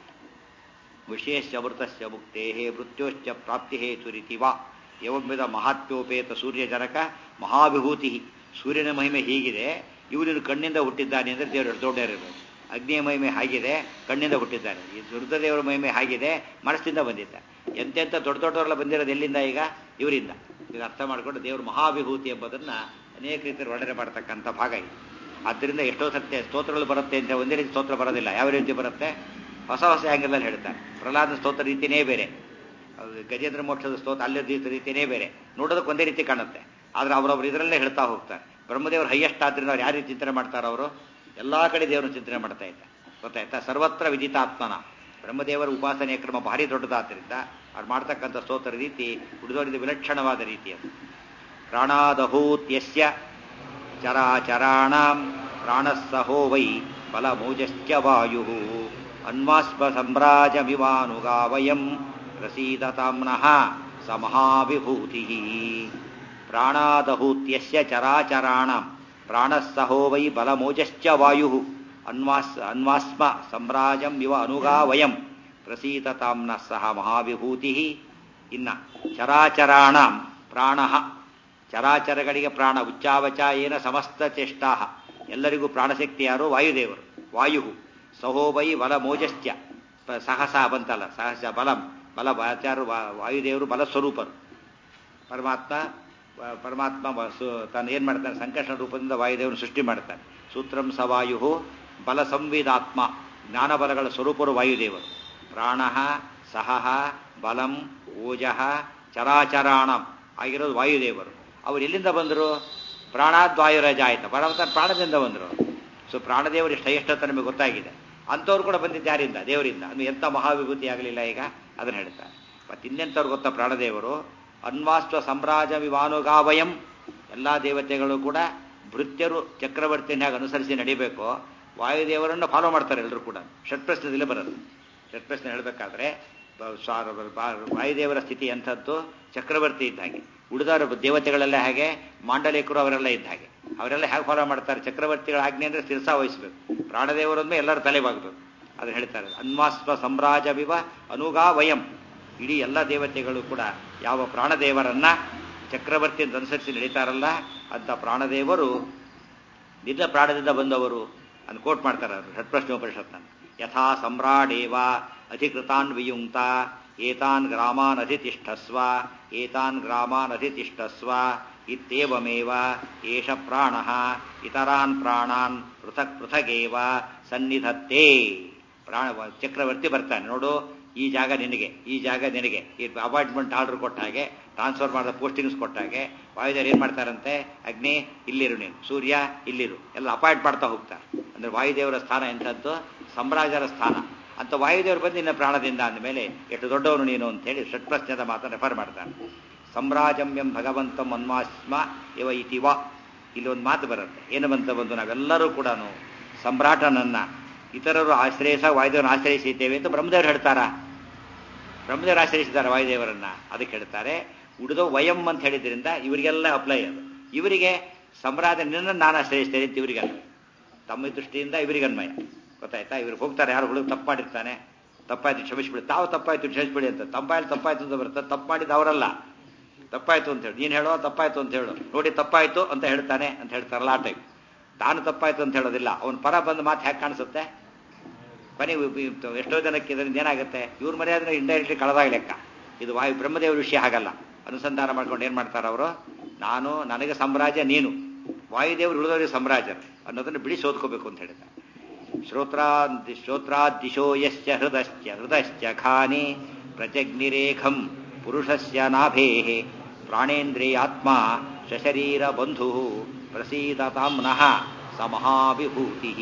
ವಿಷಯಸ್ಯ ಅಮೃತಸ್ಯ ಮುಕ್ತೇಹೇ ಮೃತ್ಯೋಶ್ಚ ಪ್ರಾಪ್ತಿ ಹೇತುರಿತಿ ವಾ ಎವಂವಿಧ ಮಹಾತ್ಮ್ಯೋಪೇತ ಸೂರ್ಯಜನಕ ಮಹಾವಿಭೂತಿ. ಸೂರ್ಯನ ಮಹಿಮೆ ಹೀಗಿದೆ, ಇವನು ಕಣ್ಣಿಂದ ಹುಟ್ಟಿದ್ದಾನೆ ಅಂದರೆ ದೇವರು ದೊಡ್ಡರಿರಬೇಕು. ಅಗ್ನಿಯ ಮಹಿಮೆ ಹಾಗಿದೆ, ಕಣ್ಣಿಂದ ಹುಟ್ಟಿದ್ದಾನೆ. ಈ ರುದ್ರದೇವರ ಮಹಿಮೆ ಹಾಗಿದೆ, ಮನಸ್ಸಿಂದ ಬಂದಿದ್ದ. ಎಂತೆಂಥ ದೊಡ್ಡ ದೊಡ್ಡವರೆಲ್ಲ ಬಂದಿರೋದು ಎಲ್ಲಿಂದ? ಈಗ ಇವರಿಂದ. ಇದು ಅರ್ಥ ಮಾಡಿಕೊಂಡು ದೇವರು ಮಹಾವಿಭೂತಿ ಎಂಬುದನ್ನು ಅನೇಕ ರೀತಿಯಲ್ಲಿ ವರ್ಣನೆ ಮಾಡ್ತಕ್ಕಂಥ ಭಾಗ ಇದು. ಆದ್ದರಿಂದ ಎಷ್ಟೋ ಸತ್ಯ ಸ್ತೋತ್ರಗಳು ಬರುತ್ತೆ ಅಂತ ಒಂದೇ ರೀತಿ ಸ್ತೋತ್ರ ಬರೋದಿಲ್ಲ. ಯಾವ ರೀತಿ ಬರುತ್ತೆ? ಹೊಸ ಹೊಸ ಆ್ಯಂಗಲಲ್ಲಿ ಹೇಳ್ತಾರೆ. ಪ್ರಹ್ಲಾದನ ಸ್ತೋತ್ರ ರೀತಿಯೇ ಬೇರೆ, ಗಜೇಂದ್ರ ಮೋಕ್ಷದ ಸ್ತೋತ್ರ ಅಲ್ಲಿ ರೀತಿಯೇ ಬೇರೆ, ನೋಡೋದಕ್ಕೆ ಒಂದೇ ರೀತಿ ಕಾಣುತ್ತೆ. ಆದರೆ ಅವರೊಬ್ರು ಇದರಲ್ಲೇ ಹೇಳ್ತಾ ಹೋಗ್ತಾರೆ. ಬ್ರಹ್ಮದೇವರು ಹೈಯೆಸ್ಟ್ ಆದ್ರಿಂದ ಅವ್ರು ಯಾವ ರೀತಿ ಚಿಂತನೆ ಮಾಡ್ತಾರೆ? ಅವರು ಎಲ್ಲ ಕಡೆ ದೇವರನ್ನು ಚಿಂತನೆ ಮಾಡ್ತಾ ಇದ್ದಾರೆ. ಗೊತ್ತಾಯ್ತಾ? ಸರ್ವತ್ರ ವಿದಿತಾತ್ಮನ ಬ್ರಹ್ಮದೇವರ ಉಪಾಸನೆಯ ಕ್ರಮ ಭಾರಿ ದೊಡ್ಡದಾದ್ದರಿಂದ ಅವ್ರು ಮಾಡ್ತಕ್ಕಂಥ ಸ್ತೋತ್ರ ರೀತಿ ಉಳಿದವರಿಂದ ವಿಲಕ್ಷಣವಾದ ರೀತಿಯದು. ಪ್ರಾಣಾದಹೂತ್ಯಸ್ಯ ಚರಾಚರಾಣಾಂ ಪ್ರಾಣಸ್ಸಹೋ ವೈ ಬಲಮೋಜಶ್ಚ ವಾಯು ಅನ್ವಾಸ್ಪ ಸಂಭ್ರಾಜಮಿವಾನುಗಾವಯಂ ಪ್ರಸೀದತಾಮ್ನಃ ಸ ಮಹಾವಿಭೂತಿ. ಪ್ರಾಣಾದಹೂತ್ಯಸ್ಯ ಚರಾಚರಾಣಾಂ ಪ್ರಾಣಸ್ಸಹೋ ವೈ ಬಲಮೋಜಶ್ಚ ವಾಯು ಅನ್ವಾಸ್ ಅನ್ವಾಸ್ಮ ಸಂಭ್ರಾಜಂ ಇವ ಅನುಗಾವಯಂ ಪ್ರಸೀದತಾಮ್ನ ಸಹ ಮಹಾವಿಭೂತಿ. ಇನ್ನ ಚರಾಚರಾಣಾಂ ಪ್ರಾಣ, ಚರಾಚರಗಳಿಗೆ ಪ್ರಾಣ. ಉಚ್ಚಾವಚ ಏನ ಸಮಸ್ತ ಚೇಷ್ಟಾ, ಎಲ್ಲರಿಗೂ ಪ್ರಾಣಶಕ್ತಿ ಯಾರು? ವಾಯುದೇವರು. ವಾಯು ಸಹೋ ವೈ ಬಲ ಮೋಜಶ್ಚ, ಸಹಸ ಬಂತಲ್ಲ, ಸಹಸ ಬಲಂ ಬಲ ವಾಚಾರು ವಾಯುದೇವರು ಬಲಸ್ವರೂಪರು. ಪರಮಾತ್ಮ ಪರಮಾತ್ಮ ತಾನು ಏನು ಮಾಡ್ತಾನೆ? ಸಂಕರ್ಷಣ ರೂಪದಿಂದ ವಾಯುದೇವರು ಸೃಷ್ಟಿ ಮಾಡ್ತಾನೆ. ಸೂತ್ರಂ ಸ ವಾಯು ಬಲ ಸಂವಿದಾತ್ಮ, ಜ್ಞಾನಬಲಗಳ ಸ್ವರೂಪರು ವಾಯುದೇವರು. ಪ್ರಾಣ ಸಹ ಬಲಂ ಓಜಃ ಚರಾಚರಾಣಂ ಆಗಿರೋದು ವಾಯುದೇವರು. ಅವರು ಎಲ್ಲಿಂದ ಬಂದರು? ಪ್ರಾಣಾದ್ವಾಯುರಜ ಆಯ್ತು. ಪರಮಾತ್ಮ ಪ್ರಾಣದಿಂದ ಬಂದರು. ಸೊ ಪ್ರಾಣದೇವರು ಇಷ್ಟ ಎಷ್ಟೊತ್ತ ನಮಗೆ ಗೊತ್ತಾಗಿದೆ. ಅಂಥವ್ರು ಕೂಡ ಬಂದಿದ್ದು ಯಾರಿಂದ? ದೇವರಿಂದ. ಅದು ಎಂಥ ಮಹಾವಿಭೂತಿ ಆಗಲಿಲ್ಲ ಈಗ? ಅದನ್ನು ಹೇಳ್ತಾರೆ. ಮತ್ತು ಇನ್ನೆಂಥವ್ರು ಗೊತ್ತಾ? ಪ್ರಾಣದೇವರು ಅನ್ವಾಸ್ವ ಸಾಮ್ರಾಜ್ಯ ವಿವಾನುಗಾವಯಂ, ಎಲ್ಲ ದೇವತೆಗಳು ಕೂಡ ಭೃತ್ಯರು ಚಕ್ರವರ್ತಿನ ಹೇಗೆ ಅನುಸರಿಸಿ ನಡಿಬೇಕು, ವಾಯುದೇವರನ್ನು ಫಾಲೋ ಮಾಡ್ತಾರೆ ಎಲ್ಲರೂ ಕೂಡ. ಷಟ್ಪ್ರಶ್ನದಲ್ಲೇ ಬರೋದು. ಷಟ್ಪ್ರಶ್ನೆ ಹೇಳಬೇಕಾದ್ರೆ ವಾಯುದೇವರ ಸ್ಥಿತಿ ಎಂಥದ್ದು? ಚಕ್ರವರ್ತಿ ಇದ್ದ ಹಾಗೆ. ಉಳಿದವರ ದೇವತೆಗಳೆಲ್ಲ ಹಾಗೆ, ಮಾಂಡಲಿಕರು ಅವರೆಲ್ಲ ಇದ್ದ ಹಾಗೆ. ಅವರೆಲ್ಲ ಹೇಗೆ ಫಾಲೋ ಮಾಡ್ತಾರೆ? ಚಕ್ರವರ್ತಿಗಳ ಆಜ್ಞೆ ಅಂದರೆ ಸ್ಥಿರಸಾ ವಹಿಸಬೇಕು. ಪ್ರಾಣದೇವರೊಂದೇ ಎಲ್ಲರೂ ತಲೆಬಾಗಬೇಕು. ಅದನ್ನು ಹೇಳ್ತಾರೆ. ಅನ್ವಾಸ್ವ ಸಾಮ್ರಾಜ್ಯವಿವ ಅನುಗಾ ವಯಂ. ಇಡೀ ಎಲ್ಲ ದೇವತೆಗಳು ಕೂಡ ಯಾವ ಪ್ರಾಣದೇವರನ್ನ ಚಕ್ರವರ್ತಿಯನ್ನು ಅನುಸರಿಸಿ ನಡೀತಾರಲ್ಲ ಅಂತ ಪ್ರಾಣದೇವರು ನಿಜ ಪ್ರಾಣದಿಂದ ಬಂದವರು ಅಂತ ಕೋಟ್ ಮಾಡ್ತಾರೆ ಅವರು ಷಟ್ಪ್ರಶ್ನೆ ಉಪನಿಷತ್ನ. ಯಥಾ ಸಮ್ರಾಡೇವ ಅಧಿಕೃತಾನ್ ವಿಯುಂಕ್ತ ಏತಾನ್ ಗ್ರಾಮಾನ್ ಅಧಿತಿಷ್ಠಸ್ವ ಏತಾನ್ ಗ್ರಾಮಾನ್ ಅಧಿತಿಷ್ಠಸ್ವ ಇತ್ಯೇವಮೇವ ಏಷ ಪ್ರಾಣಃ ಇತರಾನ್ ಪ್ರಾಣಾನ್ ಪೃಥಕ್ ಪೃಥಗೇವ ಸನ್ನಿಧತ್ತೇ. ಪ್ರಾಣ ಚಕ್ರವರ್ತಿ ಬರ್ತಾನೆ, ನೋಡು ಈ ಜಾಗ ನಿನಗೆ, ಈ ಜಾಗ ನಿನಗೆ, ಈ ಅಪಾಯಿಂಟ್ಮೆಂಟ್ ಆರ್ಡರ್ ಕೊಟ್ಟ ಹಾಗೆ, ಟ್ರಾನ್ಸ್ಫರ್ ಮಾಡಿದ ಪೋಸ್ಟಿಂಗ್ಸ್ ಕೊಟ್ಟ ಹಾಗೆ ವಾಯುದೇವರು ಏನು ಮಾಡ್ತಾರಂತೆ? ಅಗ್ನಿ ಇಲ್ಲಿರು, ನೀನು ಸೂರ್ಯ ಇಲ್ಲಿರು, ಎಲ್ಲ ಅಪಾಯಿಂಟ್ ಮಾಡ್ತಾ ಹೋಗ್ತಾರೆ. ಅಂದರೆ ವಾಯುದೇವರ ಸ್ಥಾನ ಎಂಥದ್ದು? ಸಾಮ್ರಾಜ್ಯರ ಸ್ಥಾನ ಅಂತ. ವಾಯುದೇವರು ಬಂದು ನಿನ್ನ ಪ್ರಾಣದಿಂದ ಅಂದಮೇಲೆ ಎಷ್ಟು ದೊಡ್ಡವನು ನೀನು ಅಂತೇಳಿ ಷಟ್ಪ್ರಶ್ನದ ಮಾತನ್ನು ರೆಫರ್ ಮಾಡ್ತಾನೆ. ಸಾಮ್ರಾಜ್ಯಂ ಭಗವಂತಂ ಅನ್ವಾಸ್ಮ ಇವ ಇತಿವ. ಇಲ್ಲಿ ಒಂದು ಮಾತು ಬರುತ್ತೆ. ಏನು ಬಂತ ಬಂದು ನಾವೆಲ್ಲರೂ ಕೂಡ ಸಮ್ರಾಟನನ್ನ ಇತರರು ಆಶ್ರಯಿಸ ವಾಯುದೇವರನ್ನು ಆಶ್ರಯಿಸಿದ್ದೇವೆ ಅಂತ ಬ್ರಹ್ಮದೇವರು ಹೇಳ್ತಾರಾ? ಬ್ರಹ್ಮದೇವರು ಆಶ್ರಯಿಸಿದ್ದಾರೆ ವಾಯುದೇವರನ್ನ. ಅದಕ್ಕೆ ಹೇಳ್ತಾರೆ ಉಳಿದೋ ವಯಂ ಅಂತ ಹೇಳಿದ್ರಿಂದ ಇವರಿಗೆಲ್ಲ ಅಪ್ಲೈ ಅದು. ಇವರಿಗೆ ಸಮ್ರಾಟ ನಿನ್ನ ನಾನು ಆಶ್ರಯಿಸ್ತೇನೆ ಅಂತ ಇವರಿಗಲ್ಲ. ತಮ್ಮ ದೃಷ್ಟಿಯಿಂದ ಇವರಿಗನ್ಮಯ. ಗೊತ್ತಾಯ್ತಾ? ಇವ್ರಿಗೆ ಹೋಗ್ತಾರೆ, ಯಾರು ಹುಡುಗ ತಪ್ಪು ಮಾಡಿರ್ತಾನೆ, ತಪ್ಪಾಯ್ತು ಕ್ಷಮಿಸ್ಬಿಡಿ, ತಾವು ತಪ್ಪಾಯ್ತು ಕ್ಷಮಿಸ್ಬಿಡಿ ಅಂತ. ತಪ್ಪಾಯ್ತು ತಪ್ಪಾಯ್ತು ಅಂತ ಬರುತ್ತೆ. ತಪ್ಪು ಮಾಡಿದ್ದು ಅವರಲ್ಲ. ತಪ್ಪಾಯ್ತು ಅಂತ ಹೇಳಿ ನೀನು ಹೇಳೋ, ತಪ್ಪಾಯ್ತು ಅಂತ ಹೇಳು, ನೋಡಿ ತಪ್ಪಾಯ್ತು ಅಂತ ಹೇಳ್ತಾನೆ ಅಂತ ಹೇಳ್ತಾರಲ್ಲ ಆ ಟೈಪ್. ತಾನು ತಪ್ಪಾಯ್ತು ಅಂತ ಹೇಳೋದಿಲ್ಲ. ಅವನ ಪರ ಬಂದು ಮಾತು ಹೇಗೆ ಕಾಣಿಸುತ್ತೆ? ಕೊನೆ ಎಷ್ಟೋ ಜನಕ್ಕೆ ಇದರಿಂದ ಏನಾಗುತ್ತೆ? ಇವ್ರ ಮರ್ಯಾದ್ರೆ ಇಂಡೈರೆಕ್ಟ್ಲಿ ಕಳೆದಾಗ ಲೆಕ್ಕ. ಇದು ವಾಯು ಬ್ರಹ್ಮದೇವರ ವಿಷಯ ಹಾಗಲ್ಲ. ಅನುಸಂಧಾನ ಮಾಡ್ಕೊಂಡು ಏನು ಮಾಡ್ತಾರೆ ಅವರು? ನಾನು ನನಗೆ ಸಾಮ್ರಾಜ್ಯ, ನೀನು ವಾಯುದೇವರು ಉಳಿದವರಿಗೆ ಸಾಮ್ರಾಜ್ಯ ಅನ್ನೋದನ್ನು ಬಿಡಿ ಸೋದ್ಕೋಬೇಕು ಅಂತ ಹೇಳ್ತಾರೆ. ಶ್ರೋತ್ರಾ ಶ್ರೋತ್ರಾದಿಶೋ ಯಶ್ಚ ಹೃದಶ್ಚ ಹೃದಶ್ಚ ಖಾನಿ ಪ್ರಜಗ್ನಿರೇಖಂ ಪುರುಷಸ್ಯ ನಾಭೇಃ ಪ್ರಾಣೇಂದ್ರಿಯಾತ್ಮ ಸಶರೀರ ಬಂಧು ಪ್ರಸೀದತಾಮ್ನಃ ಸ ಮಹಾವಿಭೂತಿ.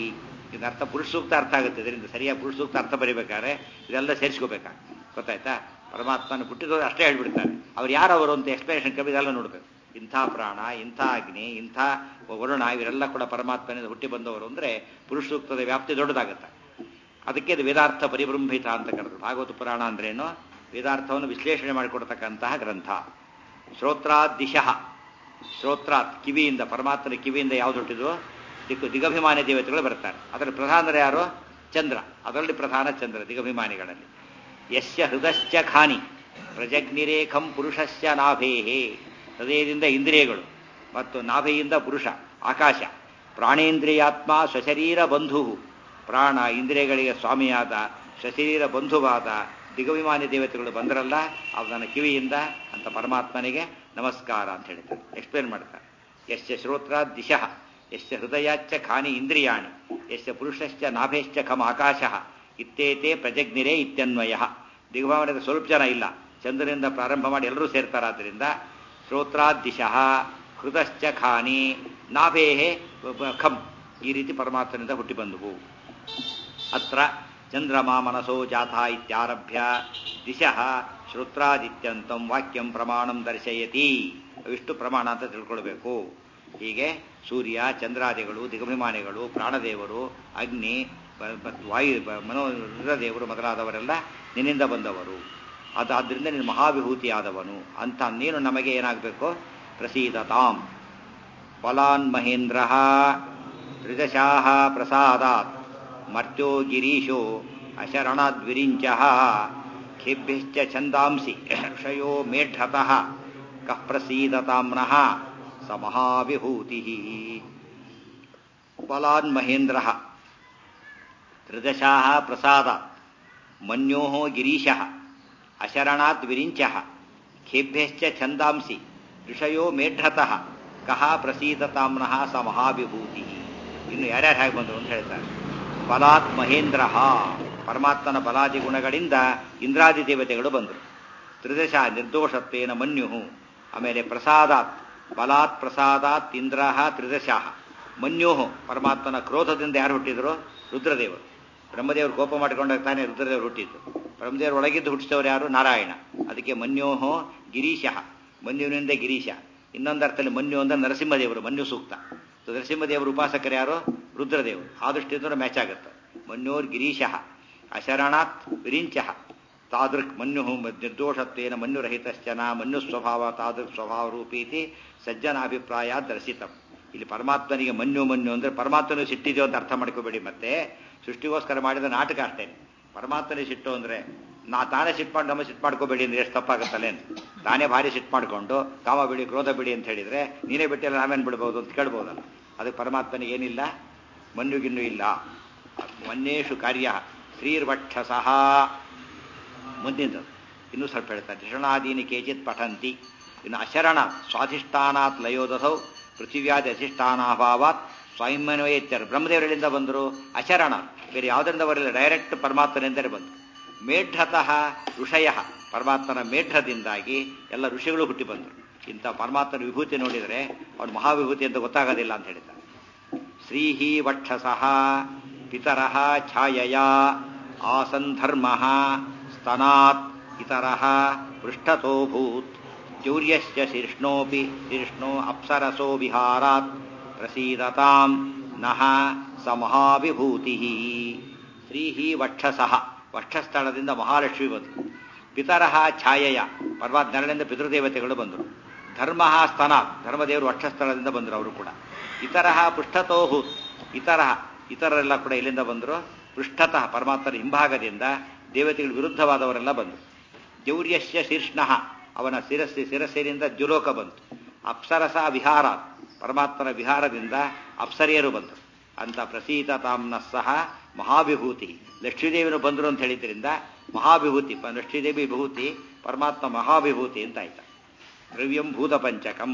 ಇದರ್ಥ ಪುರುಷ ಸೂಕ್ತ ಅರ್ಥ ಆಗುತ್ತೆ. ಇದರಿಂದ ಸರಿಯಾಗಿ ಪುರುಷ ಸೂಕ್ತ ಅರ್ಥ ಬರೀಬೇಕಾದ್ರೆ ಇದೆಲ್ಲ ಸೇರಿಸ್ಕೋಬೇಕಾ? ಗೊತ್ತಾಯ್ತಾ? ಪರಮಾತ್ಮನ ಹುಟ್ಟಿದವರು ಅಷ್ಟೇ ಹೇಳ್ಬಿಡ್ತಾರೆ. ಅವ್ರು ಯಾರವರು ಅಂತ ಎಕ್ಸ್ಪ್ಲನೇಷನ್ ಕಮ್ಮಿ ಇದೆಲ್ಲ ನೋಡ್ಬೇಕು. ಇಂಥ ಪ್ರಾಣ, ಇಂಥ ಅಗ್ನಿ, ಇಂಥ ವರುಣ ಇವರೆಲ್ಲ ಕೂಡ ಪರಮಾತ್ಮನಿಂದ ಹುಟ್ಟಿ ಬಂದವರು ಅಂದರೆ ಪುರುಷ ಸೂಕ್ತದ ವ್ಯಾಪ್ತಿ ದೊಡ್ಡದಾಗುತ್ತೆ. ಅದಕ್ಕೆ ಇದು ವೇದಾರ್ಥ ಪರಿಬೃಂಭಿತ ಅಂತ ಕರೆದು. ಭಾಗವತ ಪುರಾಣ ಅಂದ್ರೇನು? ವೇದಾರ್ಥವನ್ನು ವಿಶ್ಲೇಷಣೆ ಮಾಡಿಕೊಡ್ತಕ್ಕಂತಹ ಗ್ರಂಥ. ಶ್ರೋತ್ರಾದಿಶಃ, ಶ್ರೋತ್ರಾತ್ ಕಿವಿಯಿಂದ, ಪರಮಾತ್ಮನ ಕಿವಿಯಿಂದ ಯಾವ್ದು ಹುಟ್ಟಿದ್ವು? ದಿಕ್ಕು ದಿಗಭಿಮಾನಿ ದೇವತೆಗಳು ಬರ್ತಾರೆ. ಅದರಲ್ಲಿ ಪ್ರಧಾನರು ಯಾರು? ಚಂದ್ರ. ಅದರಲ್ಲಿ ಪ್ರಧಾನ ಚಂದ್ರ ದಿಗಭಿಮಾನಿಗಳಲ್ಲಿ. ಯಶ್ಯ ಹೃದಶ್ಚ ಖಾನಿ ಪ್ರಜಗ್ನಿರೇಖಂ ಪುರುಷಸ್ಯ ನಾಭೇಹೇ. ಹೃದಯದಿಂದ ಇಂದ್ರಿಯಗಳು ಮತ್ತು ನಾಭೆಯಿಂದ ಪುರುಷ ಆಕಾಶ. ಪ್ರಾಣೇಂದ್ರಿಯಾತ್ಮ ಸ್ವಶರೀರ ಬಂಧು. ಪ್ರಾಣ ಇಂದ್ರಿಯಗಳಿಗೆ ಸ್ವಾಮಿಯಾದ ಸ್ವಶರೀರ ಬಂಧುವಾದ ದಿಗಭಿಮಾನಿ ದೇವತೆಗಳು ಬಂದರಲ್ಲ, ಅವನ ಕಿವಿಯಿಂದ ಅಂತ ಪರಮಾತ್ಮನಿಗೆ ನಮಸ್ಕಾರ ಅಂತ ಹೇಳ್ತಾರೆ. ಎಕ್ಸ್ಪ್ಲೇನ್ ಮಾಡ್ತಾರೆ. ಯಸ್ಯ ಶ್ರೋತ್ರ ದಿಶಃ ಯಸ್ಯ ಹೃದಯಾಚ್ಚ ಖಾನಿ ಇಂದ್ರಿಯಾಣಿ ಯಸ್ಯ ಪುರುಷಶ್ಚ ನಾಭೇಶ್ಚ ಖಮ ಆಕಾಶಃ ಇತ್ತೇತೆ ಪ್ರಜಜ್ಞಿರೇ ಇತ್ಯನ್ವಯ. ದಿಗ್ಭಾವನೆಗೆ ಸ್ವಲ್ಪ ಜನ ಇಲ್ಲ, ಚಂದ್ರನಿಂದ ಪ್ರಾರಂಭ ಮಾಡಿ ಎಲ್ಲರೂ ಸೇರ್ತಾರಾದ್ರಿಂದ ಶ್ರೋತ್ರಾದಿಶಃ ಹೃದಶ್ಚ ಖಾನಿ ನಾಭೇಹೇ ಖಂ ಈ ರೀತಿ ಪರಮಾತ್ಮನಿಂದ ಹುಟ್ಟಿ ಬಂದುವು. ಅತ್ರ ಚಂದ್ರಮಾ ಮನಸೋ ಜಾಥಾ ಇತ್ಯಾರಭ್ಯ ದಿಶಃ ಶ್ರೋತ್ರಾದಿತ್ಯಂತಂ ವಾಕ್ಯಂ ಪ್ರಮಾಣಂ ದರ್ಶಯತಿ. ಇಷ್ಟು ಪ್ರಮಾಣ ಅಂತ ತಿಳ್ಕೊಳ್ಬೇಕು. ಹೀಗೆ ಸೂರ್ಯ ಚಂದ್ರಾದಿಗಳು ದಿಗಭಿಮಾನಿಗಳು ಪ್ರಾಣದೇವರು ಅಗ್ನಿ ವಾಯು ಮನೋ ರುದ್ರದೇವರು ಮೊದಲಾದವರೆಲ್ಲ ನಿನ್ನಿಂದ ಬಂದವರು. ಅದಾದ್ರಿಂದ ನೀನು ಮಹಾವಿಭೂತಿಯಾದವನು ಅಂತ ನೀನು ನಮಗೆ ಏನಾಗಬೇಕು? ಪ್ರಸೀದತಾಂ ಬಲಾನ್ ಮಹೇಂದ್ರ ತ್ರಿದಶಾಹ ಪ್ರಸಾದಾತ್ ಮರ್ತ್ಯೋ ಗಿರೀಶೋ ಅಶರಣಾದ್ವಿರಿಂಚ ಖೇಭ್ಯಶ್ಚ ಛಂದಾಂಸಿ ಋಷಯೋ ಮೇಢತಃ ಕಃ ಪ್ರಸೀದತಾಮ್ನಃ ಸ ಮಹಾವಿಭೂತಿ. ಬಲಾನ್ ಮಹೇಂದ್ರ ತ್ರಿದಶಾಹ ಪ್ರಸಾದಾತ್ ಮನ್ಯೋ ಗಿರೀಶಃ ಅಶರಣಾತ್ ವಿರಿಂಚಃ ಖೇಭ್ಯಶ್ಚ ಛಂದಾಂಸಿ ಋಷಯೋ ಮೇಢತಃ ಕಹ ಪ್ರಸೀದತಾಮ್ನಃ ಸ ಮಹಾವಿಭೂತಿ. ಇನ್ನು ಯಾರ್ಯಾರು ಹೇಗೆ ಬಂದರು ಅಂತ ಹೇಳ್ತಾರೆ. ಬಲಾತ್ ಮಹೇಂದ್ರ, ಪರಮಾತ್ಮನ ಬಲಾದಿ ಗುಣಗಳಿಂದ ಇಂದ್ರಾದಿ ದೇವತೆಗಳು ಬಂದರು. ತ್ರಿದಶ ನಿರ್ದೋಷತ್ವೇನ ಮನ್ಯು. ಆಮೇಲೆ ಪ್ರಸಾದಾತ್ ಬಲಾತ್ ಪ್ರಸಾದಾತ್ ಇಂದ್ರ ತ್ರಿದಶಾಹ. ಮನ್ಯು ಪರಮಾತ್ಮನ ಕ್ರೋಧದಿಂದ ಯಾರು ಹುಟ್ಟಿದ್ರು? ರುದ್ರದೇವರು. ಬ್ರಹ್ಮದೇವರು ಕೋಪ ಮಾಡಿಕೊಂಡಾಗ ತಾನೇ ರುದ್ರದೇವರು ಹುಟ್ಟಿದ್ದು. ಬ್ರಹ್ಮದೇವರು ಒಳಗಿದ್ದು ಹುಟ್ಟಿಸಿದವರು ಯಾರು? ನಾರಾಯಣ. ಅದಕ್ಕೆ ಮನ್ಯೋಹೋ ಗಿರೀಶಃ, ಮನ್ಯುವಿನಿಂದ ಗಿರೀಶ. ಇನ್ನೊಂದರ್ಥದಲ್ಲಿ ಮನ್ಯು ಅಂದ್ರೆ ನರಸಿಂಹದೇವರು, ಮನ್ಯು ಸೂಕ್ತ. ನರಸಿಂಹದೇವರು ಉಪಾಸಕರು ಯಾರು? ರುದ್ರದೇವರು. ಆ ದೃಷ್ಟಿಯಿಂದ ಮ್ಯಾಚ್ ಆಗುತ್ತೆ. ಮನ್ಯೋರ್ ಗಿರೀಶಃ ಅಶರಣಾತ್ ವಿರಿಂಚಃ ತಾದೃಕ್ ಮನ್ಯು ನಿರ್ದೋಷತ್ವೇನ ಮನ್ಯುರಹಿತಶ್ಚನ ಮನ್ಯು ಸ್ವಭಾವ ತಾದೃಕ್ ಸ್ವಭಾವ ರೂಪೀತಿ ಸಜ್ಜನಾಭಿಪ್ರಾಯ ದರ್ಶಿತಂ. ಇಲ್ಲಿ ಪರಮಾತ್ಮನಿಗೆ ಮನ್ಯು ಮನ್ಯು ಅಂದ್ರೆ ಪರಮಾತ್ಮನಿಗೆ ಸಿಟ್ಟಿದೆಯೋ ಅಂತ ಅರ್ಥ ಮಾಡ್ಕೋಬೇಡಿ. ಮತ್ತೆ ಸೃಷ್ಟಿಗೋಸ್ಕರ ಮಾಡಿದ ನಾಟಕ ಅಷ್ಟೇ. ಪರಮಾತ್ಮನಿಗೆ ಸಿಟ್ಟು ಅಂದ್ರೆ ನಾ ತಾನೇ ಸಿಟ್ಟು ಮಾಡಿ ನಮ್ಮ ಸಿಟ್ಟು ಮಾಡ್ಕೋಬೇಡಿ ಅಂದ್ರೆ ಎಷ್ಟು ತಪ್ಪಾಗುತ್ತಲ್ಲೇನು? ತಾನೇ ಭಾರಿ ಸಿಟ್ಟು ಮಾಡಿಕೊಂಡು ಕಾಮ ಬಿಡಿ ಕ್ರೋಧ ಬಿಡಿ ಅಂತ ಹೇಳಿದ್ರೆ ನೀನೇ ಬಿಟ್ಟಿಲ್ಲ ನಾವೇನು ಬಿಡ್ಬೋದು ಅಂತ ಕೇಳ್ಬೋದಲ್ಲ. ಅದಕ್ಕೆ ಪರಮಾತ್ಮನಿಗೆ ಏನಿಲ್ಲ, ಮನ್ಯುಗಿನ್ನೂ ಇಲ್ಲ. ಮನ್ಯೇಶು ಕಾರ್ಯ ಶ್ರೀರ್ವಕ್ಷಸಃ. ಮುಂದಿನದು ಇನ್ನೂ ಸ್ವಲ್ಪ ಹೇಳ್ತಾರೆ. ಧಿಷಣಾದೀನಿ ಕೇಚಿತ್ ಪಠಂತಿ. ಇನ್ನು ಅಶರಣ ಸ್ವಾಧಿಷ್ಠಾನಾತ್ ಲಯೋದಸೌ ಪೃಥಿವ್ಯಾದಿ ಅಧಿಷ್ಠಾನಾಭಾವಾತ್ ಸ್ವಯಂನ್ವಯೇತ್ಯರು. ಬ್ರಹ್ಮದೇವರಿಂದ ಬಂದರು. ಅಶರಣ ಬೇರೆ ಯಾವುದರಿಂದ ಬರಲಿಲ್ಲ, ಡೈರೆಕ್ಟ್ ಪರಮಾತ್ಮನಿಂದಲೇ ಬಂದರು. ಮೇಢತಃ ಋಷಯ, ಪರಮಾತ್ಮನ ಮೇಢದಿಂದಾಗಿ ಎಲ್ಲ ಋಷಿಗಳು ಹುಟ್ಟಿ ಬಂದರು. ಇಂಥ ಪರಮಾತ್ಮನ ವಿಭೂತಿ ನೋಡಿದರೆ ಅವನು ಮಹಾವಿಭೂತಿ ಅಂತ ಗೊತ್ತಾಗೋದಿಲ್ಲ ಅಂತ ಹೇಳಿದ್ದಾರೆ. ಶ್ರೀಹಿ ವಕ್ಷಸಃ ಪಿತರಃ ಛಾಯಯ ಆಸನ್ ಧರ್ಮಃ ಸ್ತನಾತ್ ಇತರಃ ಪೃಷ್ಠತೋಭೂತ್ ಚೌರ್ಯಸ್ಯ ಶೀರ್ಷ್ಣೋಪಿ ಶೀರ್ಷ್ಣೋ ಅಪ್ಸರಸೋ ವಿಹಾರಾತ್ ಪ್ರಸೀದತಾಂ ನಃ ಸ ಮಹಾವಿಭೂತಿ. ಶ್ರೀಹಿ ವಕ್ಷಸಃ, ವಕ್ಷಸ್ಥಳದಿಂದ ಮಹಾಲಕ್ಷ್ಮಿ ಬಂದರು. ಪಿತರಃ ಛಾಯಯ, ಪರ್ವತ ನೆರಳಿಂದ ಪಿತೃದೇವತೆಗಳು ಬಂದರು. ಧರ್ಮ ಸ್ತನ, ಧರ್ಮದೇವರು ವಕ್ಷಸ್ಥಳದಿಂದ ಬಂದರು ಅವರು ಕೂಡ. ಇತರಃ ಪೃಷ್ಠತೋಭೂತ್, ಇತರ ಇತರರೆಲ್ಲ ಕೂಡ ಇಲ್ಲಿಂದ ಬಂದರು. ಪೃಷ್ಠತಃ ಪರಮಾತ್ಮನ ಹಿಂಭಾಗದಿಂದ ದೇವತೆಗಳ ವಿರುದ್ಧವಾದವರೆಲ್ಲ ಬಂದರು. ಜೌರ್ಯಸ್ಯ ಶೀರ್ಷ್ಣಃ, ಅವನ ಶಿರಸ್ಸಿ ಶಿರಸ್ಸಿನಿಂದ ದ್ಯುಲೋಕ ಬಂತು. ಅಪ್ಸರಸ ವಿಹಾರ, ಪರಮಾತ್ಮನ ವಿಹಾರದಿಂದ ಅಪ್ಸರಿಯರು ಬಂದರು. ಅಂತ ಪ್ರಸೀತತಾಂನ ಸಹ ಮಹಾವಿಭೂತಿ. ಲಕ್ಷ್ಮೀದೇವಿನು ಬಂದರು ಅಂತ ಹೇಳಿದ್ರಿಂದ ಮಹಾವಿಭೂತಿ, ಲಕ್ಷ್ಮೀದೇವಿ ವಿಭೂತಿ, ಪರಮಾತ್ಮ ಮಹಾವಿಭೂತಿ ಅಂತ ಆಯ್ತು. ದ್ರವ್ಯಂ ಭೂತ ಪಂಚಕಂ